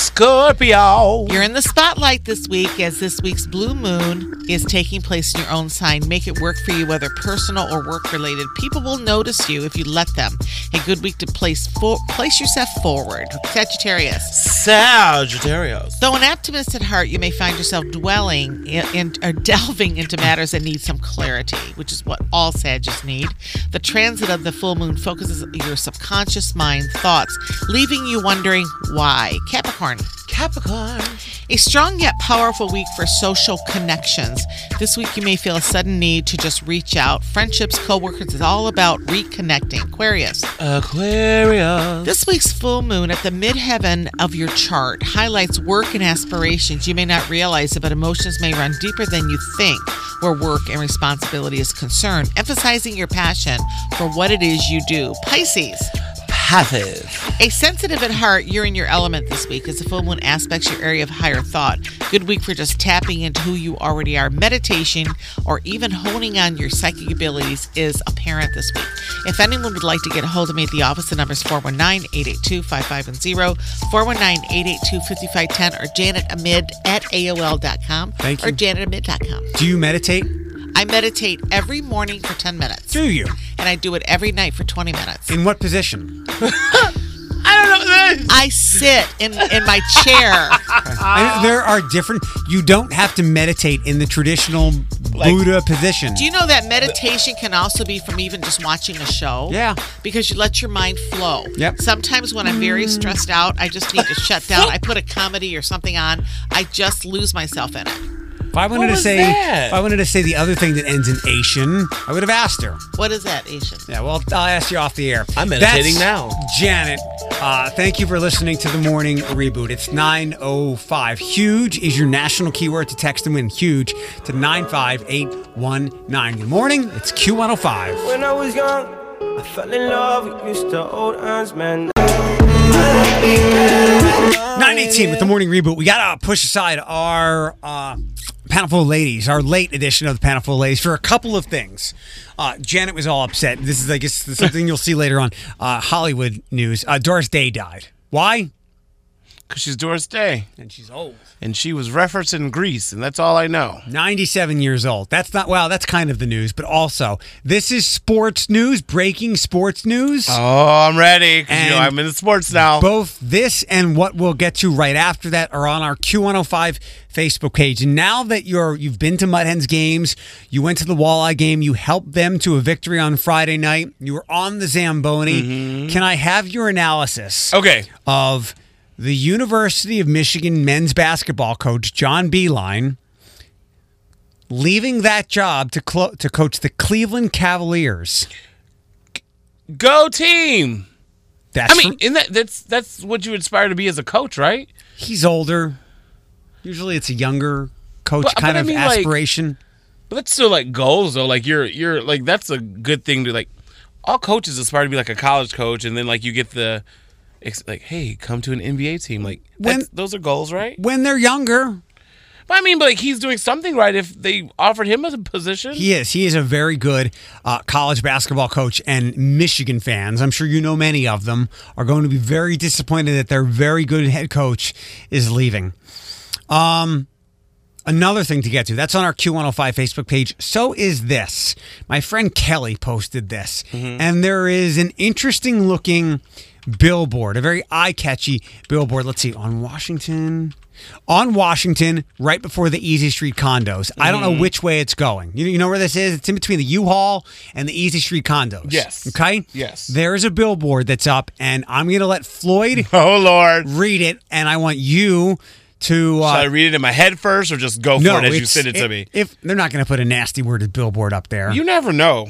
Speaker 2: Scorpio.
Speaker 11: You're in the spotlight this week as this week's blue moon is taking place in your own sign. Make it work for you, whether personal or work related. People will notice you if you let them. A good week to place for- place yourself forward. Sagittarius.
Speaker 2: Sagittarius.
Speaker 11: Though an optimist at heart, you may find yourself dwelling in, in or delving into matters that need some clarity, which is what all Sagittarius need. The transit of the full moon focuses your subconscious mind thoughts, leaving you wondering why. Capricorn.
Speaker 2: Capricorn.
Speaker 11: A strong yet powerful week for social connections. This week you may feel a sudden need to just reach out. Friendships, co-workers, is all about reconnecting. Aquarius.
Speaker 2: Aquarius.
Speaker 11: This week's full moon at the midheaven of your chart highlights work and aspirations. You may not realize it, but emotions may run deeper than you think where work and responsibility is concerned, emphasizing your passion for what it is you do. Pisces.
Speaker 2: Passive.
Speaker 11: A sensitive at heart, you're in your element this week as the full moon aspects your area of higher thought. Good week for just tapping into who you already are. Meditation or even honing on your psychic abilities is apparent this week. If anyone would like to get a hold of me at the office, the number is four one nine, eight eight two, five five zero, four one nine, eight eight two, five five one zero, or Janet Amid at A O L dot com.
Speaker 1: Thank you.
Speaker 11: Or janet amid dot com.
Speaker 1: Do you meditate?
Speaker 11: I meditate every morning for ten minutes.
Speaker 1: Do you?
Speaker 11: And I do it every night for twenty minutes.
Speaker 1: In what position?
Speaker 2: I don't know.
Speaker 11: I sit in, in my chair.
Speaker 1: And there are different. You don't have to meditate in the traditional
Speaker 2: Like-
Speaker 1: Buddha position.
Speaker 11: Do you know that meditation can also be from even just watching a show?
Speaker 1: Yeah.
Speaker 11: Because you let your mind flow.
Speaker 1: Yep.
Speaker 11: Sometimes when I'm very stressed out, I just need to shut down. I put a comedy or something on. I just lose myself in it.
Speaker 1: If I wanted
Speaker 2: What
Speaker 1: to
Speaker 2: was
Speaker 1: say,
Speaker 2: that?
Speaker 1: if I wanted to say the other thing that ends in Asian, I would have asked her.
Speaker 11: What is that, Asian?
Speaker 1: Yeah, well, I'll ask you off the air.
Speaker 2: I'm meditating
Speaker 1: That's
Speaker 2: now.
Speaker 1: Janet, uh, thank you for listening to the Morning Reboot. It's nine oh five. Huge is your national keyword to text and win. Huge to nine five eight one nine. Good morning. It's Q one oh five.
Speaker 17: When I was young, I fell in love with Mister Old Ernst, man.
Speaker 1: nine eighteen with the Morning Reboot. We got to push aside our uh, Panel Full of Ladies, our late edition of the Panel Full of Ladies, for a couple of things. Uh, Janet was all upset. This is, I guess, something you'll see later on. Uh, Hollywood news. Uh, Doris Day died. Why?
Speaker 2: Because she's Doris Day.
Speaker 1: And she's old.
Speaker 2: And she was referenced in Grease, and that's all I know.
Speaker 1: ninety-seven years old. That's not, well, that's kind of the news, but also, this is sports news, breaking sports news.
Speaker 2: Oh, I'm ready. 'Cause, you know, I'm into sports now.
Speaker 1: Both this and what we'll get to right after that are on our Q one oh five Facebook page. And now that you're, you've been to Mud Hens games, you went to the Walleye game, you helped them to a victory on Friday night, you were on the Zamboni.
Speaker 2: Mm-hmm.
Speaker 1: Can I have your analysis
Speaker 2: okay.
Speaker 1: of the University of Michigan men's basketball coach, John Beilein, leaving that job to clo- to coach the Cleveland Cavaliers?
Speaker 2: Go team!
Speaker 1: That's
Speaker 2: I mean,
Speaker 1: from-
Speaker 2: in that that's that's what you aspire to be as a coach, right?
Speaker 1: He's older. Usually, it's a younger coach
Speaker 2: But-
Speaker 1: kind
Speaker 2: but I
Speaker 1: of
Speaker 2: mean, like-
Speaker 1: aspiration.
Speaker 2: But that's still like goals, though. Like you're you're like that's a good thing to like. All coaches aspire to be like a college coach, and then like you get the. It's like, hey, come to an N B A team. Like,
Speaker 1: When-
Speaker 2: that's, those are goals, right?
Speaker 1: When they're younger.
Speaker 2: But I mean, but like he's doing something right if they offered him a position.
Speaker 1: He is. He is a very good uh, college basketball coach, and Michigan fans, I'm sure you know many of them, are going to be very disappointed that their very good head coach is leaving. Um, another thing to get to, that's on our Q one oh five Facebook page. So is this. My friend Kelly posted this,
Speaker 2: Mm-hmm.
Speaker 1: and there is an interesting looking billboard, a very eye-catchy billboard. Let's see, on Washington... On Washington, right before the Easy Street condos. I don't know
Speaker 2: Mhm.
Speaker 1: which way it's going. You, you know where this is? It's in between the U-Haul and the Easy Street condos.
Speaker 2: Yes.
Speaker 1: Okay?
Speaker 2: Yes.
Speaker 1: There is a billboard that's up, and I'm going to let Floyd
Speaker 2: oh Lord
Speaker 1: read it, and I want you to... Uh,
Speaker 2: Should I read it in my head first, or just go for
Speaker 1: no,
Speaker 2: it as you
Speaker 1: it's-
Speaker 2: send it to
Speaker 1: if-
Speaker 2: me?
Speaker 1: If they're not going to put a nasty worded billboard up there.
Speaker 2: You never know.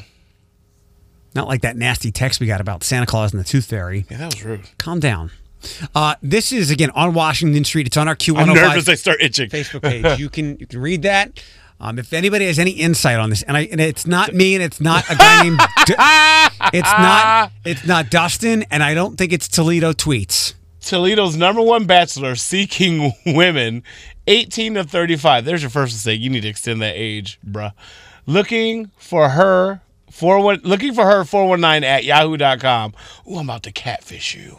Speaker 1: Not like that nasty text we got about Santa Claus and the Tooth Fairy.
Speaker 2: Yeah, that was rude.
Speaker 1: Calm down. Uh, this is, again, on Washington Street. It's on our Q one oh
Speaker 2: I'm
Speaker 1: five
Speaker 2: nervous I start itching.
Speaker 1: Facebook page. You can you can read that. Um, if anybody has any insight on this, and I and it's not me, and it's not a guy named, D- it's not it's not Dustin, and I don't think it's Toledo Tweets.
Speaker 2: Toledo's number one bachelor seeking women eighteen to thirty-five. There's your first mistake. You need to extend that age, bruh. Looking for her. Four one looking for her four one nine at yahoo dot com. Ooh, I'm about to catfish you.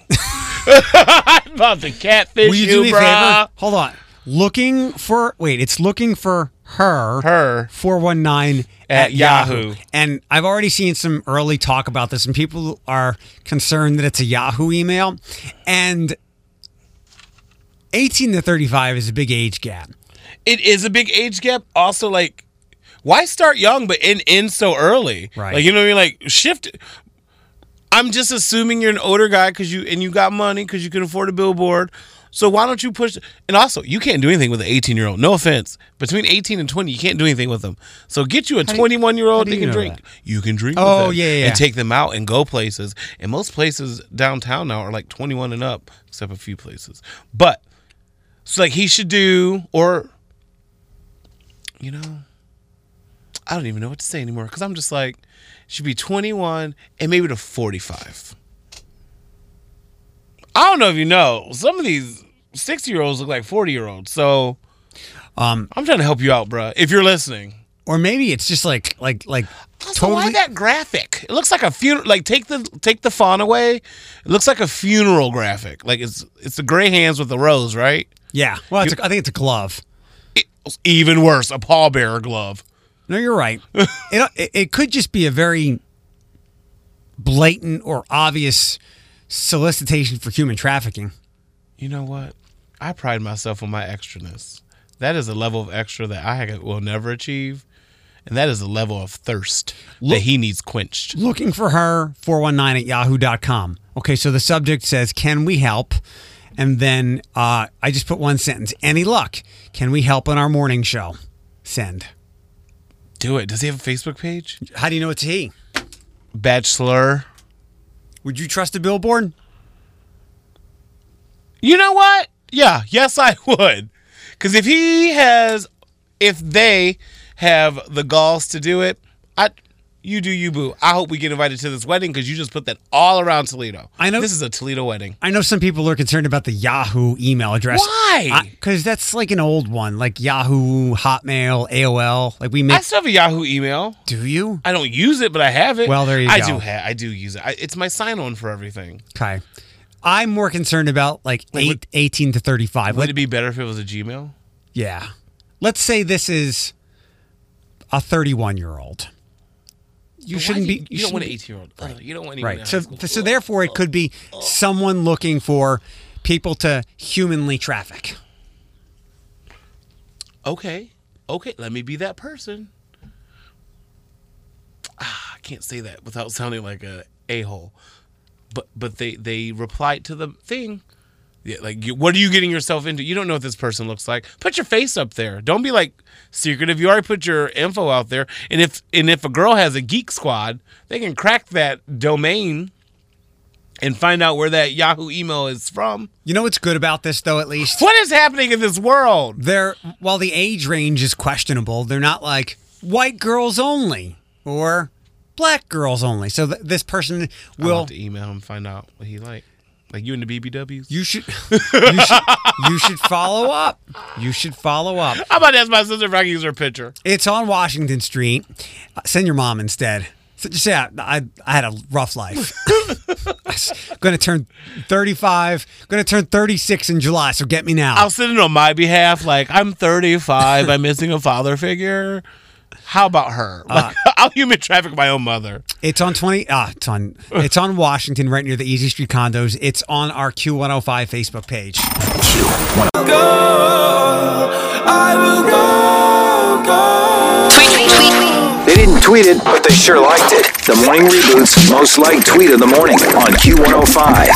Speaker 2: I'm about to catfish
Speaker 1: Will you
Speaker 2: you,
Speaker 1: do me a
Speaker 2: bruh.
Speaker 1: favor? Hold on. Looking for wait, it's looking for her.
Speaker 2: Her
Speaker 1: four one nine
Speaker 2: At
Speaker 1: at Yahoo.
Speaker 2: Yahoo.
Speaker 1: And I've already seen some early talk about this, and people are concerned that it's a Yahoo email. And eighteen to thirty-five is a big age gap.
Speaker 2: It is a big age gap. Also, like, why start young but end end so early?
Speaker 1: Right.
Speaker 2: Like, you know what I mean? Like, shift. I'm just assuming you're an older guy because you and you got money because you can afford a billboard. So why don't you push? And also, you can't do anything with an eighteen year old. No offense, between eighteen and twenty, you can't do anything with them. So get you a
Speaker 1: How do you-
Speaker 2: twenty-one year
Speaker 1: how
Speaker 2: old
Speaker 1: do
Speaker 2: that
Speaker 1: you
Speaker 2: can
Speaker 1: know
Speaker 2: drink.
Speaker 1: that?
Speaker 2: You can drink.
Speaker 1: Oh,
Speaker 2: with them
Speaker 1: yeah, yeah, yeah.
Speaker 2: and take them out and go places. And most places downtown now are like twenty-one and up, except a few places. But so like he should do, or you know, I don't even know what to say anymore because I'm just like, should be twenty-one and maybe to forty-five. I don't know if you know, some of these sixty-year-olds look like forty-year-olds. So
Speaker 1: um,
Speaker 2: I'm trying to help you out, bruh, if you're listening.
Speaker 1: Or maybe it's just like like like
Speaker 2: So why that graphic? It looks like a funeral. Like take the take the font away. It looks like a funeral graphic. Like it's it's the gray hands with the rose, right?
Speaker 1: Yeah. Well, it's a, I think it's a glove.
Speaker 2: It's even worse, a pallbearer glove.
Speaker 1: No, you're right. it, it it could just be a very blatant or obvious solicitation for human trafficking.
Speaker 2: You know what? I pride myself on my extraness. That is a level of extra that I will never achieve. And that is a level of thirst
Speaker 1: Look-
Speaker 2: that he needs quenched.
Speaker 1: Looking for her, four one nine at yahoo dot com. Okay, so the subject says, can we help? And then uh, I just put one sentence. Any luck? Can we help on our morning show? Send.
Speaker 2: Do it. Does he have a Facebook page?
Speaker 1: How do you know it's he?
Speaker 2: Bachelor.
Speaker 1: Would you trust a billboard?
Speaker 2: You know what? Yeah, yes, I would. Because if he has, if they have the galls to do it, I, you do you, boo. I hope we get invited to this wedding because you just put that all around Toledo.
Speaker 1: I know
Speaker 2: this is a Toledo wedding.
Speaker 1: I know some people are concerned about the Yahoo email address.
Speaker 2: Why?
Speaker 1: Because that's like an old one, like Yahoo, Hotmail, A O L. Like we
Speaker 2: I
Speaker 1: make.
Speaker 2: still have a Yahoo email.
Speaker 1: Do you?
Speaker 2: I don't use it, but I have it.
Speaker 1: Well, there you
Speaker 2: I
Speaker 1: go.
Speaker 2: do have. I do use it. I, it's my sign-on for everything.
Speaker 1: Okay. I'm more concerned about like
Speaker 2: Like,
Speaker 1: eight,
Speaker 2: would-
Speaker 1: eighteen to thirty-five.
Speaker 2: Would
Speaker 1: Let-
Speaker 2: it be better if it was a Gmail?
Speaker 1: yeah. Let's say this is a thirty-one-year-old. You
Speaker 2: But why
Speaker 1: shouldn't
Speaker 2: do you-
Speaker 1: be.
Speaker 2: You, don't want an
Speaker 1: shouldn't be-
Speaker 2: eighteen-year-old. Right. You don't want anyone in
Speaker 1: Right.
Speaker 2: high
Speaker 1: So,
Speaker 2: school.
Speaker 1: so therefore, it could be someone looking for people to humanly traffic.
Speaker 2: Okay. Okay. Let me be that person. Ah, I can't say that without sounding like a a-hole. But but they they replied to the thing. Yeah, like, you, what are you getting yourself into? You don't know what this person looks like. Put your face up there. Don't be like secretive. You already put your info out there. And if and if a girl has a Geek Squad, they can crack that domain and find out where that Yahoo email is from.
Speaker 1: You know what's good about this, though, at least?
Speaker 2: What is happening in this world?
Speaker 1: They're, while the age range is questionable, they're not like white girls only or black girls only. So th- this person
Speaker 2: I'll
Speaker 1: will...
Speaker 2: have to email him and find out what he like. Like you into B B Ws?
Speaker 1: You should, you should you should follow up. You should follow up.
Speaker 2: I'm about to ask my sister if I can use her picture.
Speaker 1: It's on Washington Street. Uh, send your mom instead. So just say I, I, I had a rough life. Going to turn thirty-five. Going to turn thirty-six in July. So get me now.
Speaker 2: I'll send it on my behalf. Like, I'm thirty-five. I'm missing a father figure. How about her? Like,
Speaker 1: Uh,
Speaker 2: I'll human traffic my own mother.
Speaker 1: It's on twenty. Ah, it's on. It's on Washington, right near the Easy Street condos. It's on our Q one oh five Facebook page.
Speaker 3: They didn't tweet it, but they sure liked it. The Morning Reboot's most liked tweet of the morning on Q one oh five.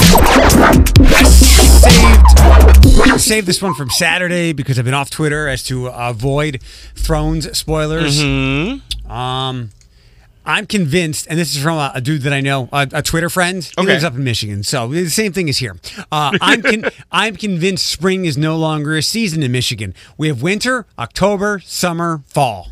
Speaker 1: Saved, saved this one from Saturday because I've been off Twitter as to avoid Thrones spoilers.
Speaker 2: Mm-hmm.
Speaker 1: Um, I'm convinced, and this is from a, a dude that I know, a, a Twitter friend. He
Speaker 2: Okay.
Speaker 1: lives up in Michigan, so the same thing is here. Uh, I'm con- I'm convinced spring is no longer a season in Michigan. We have winter, October, summer, fall.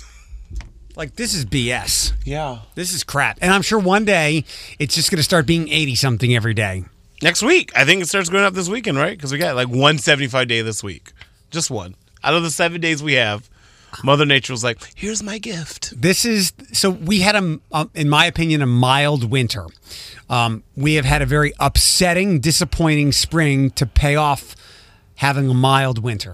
Speaker 1: Like, this is B S.
Speaker 2: Yeah.
Speaker 1: This is crap. And I'm sure one day it's just going to start being eighty-something every day.
Speaker 2: Next week. I think it starts going up this weekend, right? Because we got like one seventy-five day this week. Just one. Out of the seven days we have, Mother Nature was like, here's my gift.
Speaker 1: This is, so we had, a, um, in my opinion, a mild winter. Um, we have had a very upsetting, disappointing spring to pay off having a mild winter.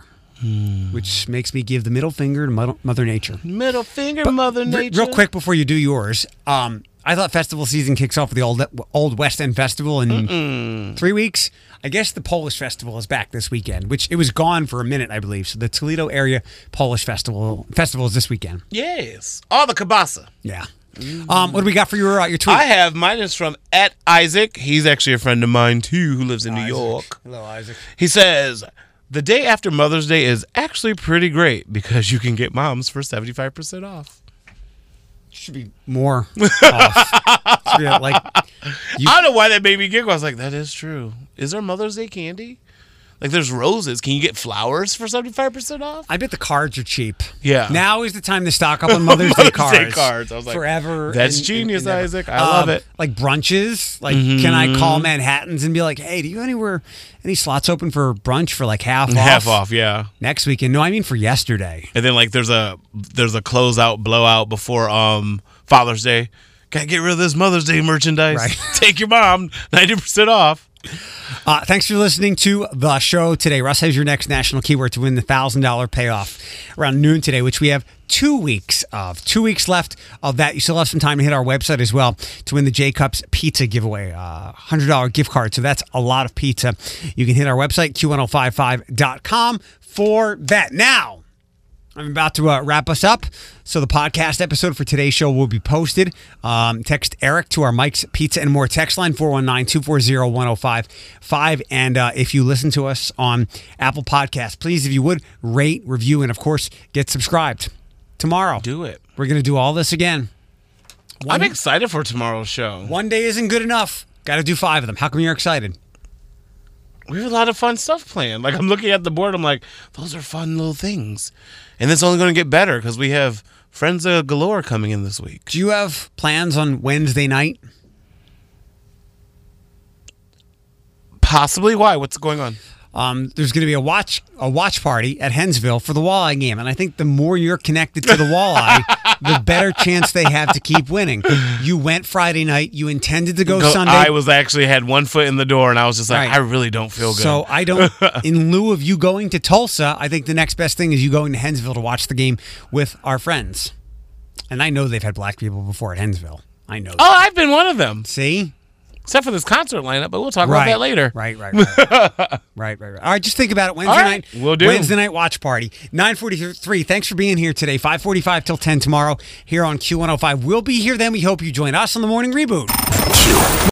Speaker 1: Which makes me give the middle finger to Mother, Mother Nature.
Speaker 2: Middle finger,
Speaker 1: But
Speaker 2: Mother
Speaker 1: re-
Speaker 2: Nature.
Speaker 1: Real quick before you do yours, um, I thought festival season kicks off with the old old West End Festival in
Speaker 2: Mm-mm.
Speaker 1: three weeks. I guess the Polish Festival is back this weekend, which it was gone for a minute, I believe. So the Toledo area Polish Festival festival is this weekend.
Speaker 2: Yes. All the kielbasa.
Speaker 1: Yeah. Um, what do we got for your uh, your tweet?
Speaker 2: I have mine is from at Isaac. He's actually a friend of mine too, who lives in New York.
Speaker 1: Hello, Isaac.
Speaker 2: He says the day after Mother's Day is actually pretty great because you can get moms for seventy-five percent off.
Speaker 1: Should be more off. Should be like you-
Speaker 2: I don't know why that made me giggle. I was like, that is true. Is there Mother's Day candy? Like, there's roses. Can you get flowers for seventy-five percent off?
Speaker 1: I bet the cards are cheap.
Speaker 2: Yeah.
Speaker 1: Now is the time to stock up on Mother's Day
Speaker 2: Mother's
Speaker 1: cards.
Speaker 2: Day cards. I was like,
Speaker 1: forever.
Speaker 2: that's
Speaker 1: and-
Speaker 2: genius,
Speaker 1: and ever.
Speaker 2: Isaac. I love
Speaker 1: Um,
Speaker 2: it.
Speaker 1: Like brunches. Like,
Speaker 2: Mhm.
Speaker 1: can I call Manhattans and be like, hey, do you anywhere any slots open for brunch for like half off?
Speaker 2: Half off, yeah.
Speaker 1: Next weekend. No, I mean for yesterday.
Speaker 2: And then like there's a there's a closeout blowout before um Father's Day. Gotta get rid of this Mother's Day merchandise.
Speaker 1: Right.
Speaker 2: Take your mom ninety percent off.
Speaker 1: Uh, thanks for listening to the show today. Russ has your next national keyword to win the one thousand dollars payoff around noon today, which we have two weeks of. Two weeks left of that. You still have some time to hit our website as well to win the J-Cups pizza giveaway, uh, one hundred dollars gift card. So that's a lot of pizza. You can hit our website, Q one oh five five dot com, for that. Now, I'm about to uh, wrap us up. So the podcast episode for today's show will be posted. Um, text Eric to our Mike's Pizza and More text line, four one nine, two four zero, one zero five five. And uh, if you listen to us on Apple Podcasts, please, if you would, rate, review, and, of course, get subscribed. Tomorrow.
Speaker 2: Do it.
Speaker 1: We're going to do all this again.
Speaker 2: I'm excited for tomorrow's show.
Speaker 1: One day isn't good enough. Got to do five of them. How come you're excited?
Speaker 2: We have a lot of fun stuff planned. Like, I'm looking at the board, I'm like, those are fun little things. And it's only going to get better because we have Friends of Galore coming in this week.
Speaker 1: Do you have plans on Wednesday night?
Speaker 2: Possibly. Why? What's going on?
Speaker 1: Um, there's going to be a watch a watch party at Hensville for the Walleye game, and I think the more you're connected to the Walleye, the better chance they have to keep winning. You went Friday night. You intended to go,
Speaker 2: Go-
Speaker 1: Sunday.
Speaker 2: I was actually had one foot in the door, and I was just like,
Speaker 1: Right.
Speaker 2: I really don't feel good.
Speaker 1: So I don't. In lieu of you going to Tulsa, I think the next best thing is you going to Hensville to watch the game with our friends. And I know they've had black people before at Hensville. I know.
Speaker 2: Oh, I've been one of them.
Speaker 1: See?
Speaker 2: Except for this concert lineup, but we'll talk
Speaker 1: Right.
Speaker 2: about that later.
Speaker 1: Right, right, right. right, right, right. All right, just think about it. Wednesday
Speaker 2: All right,
Speaker 1: night.
Speaker 2: will do.
Speaker 1: Wednesday night watch party. nine forty-three. Thanks for being here today. five forty-five till ten tomorrow here on Q one oh five. We'll be here then. We hope you join us on the Morning Reboot.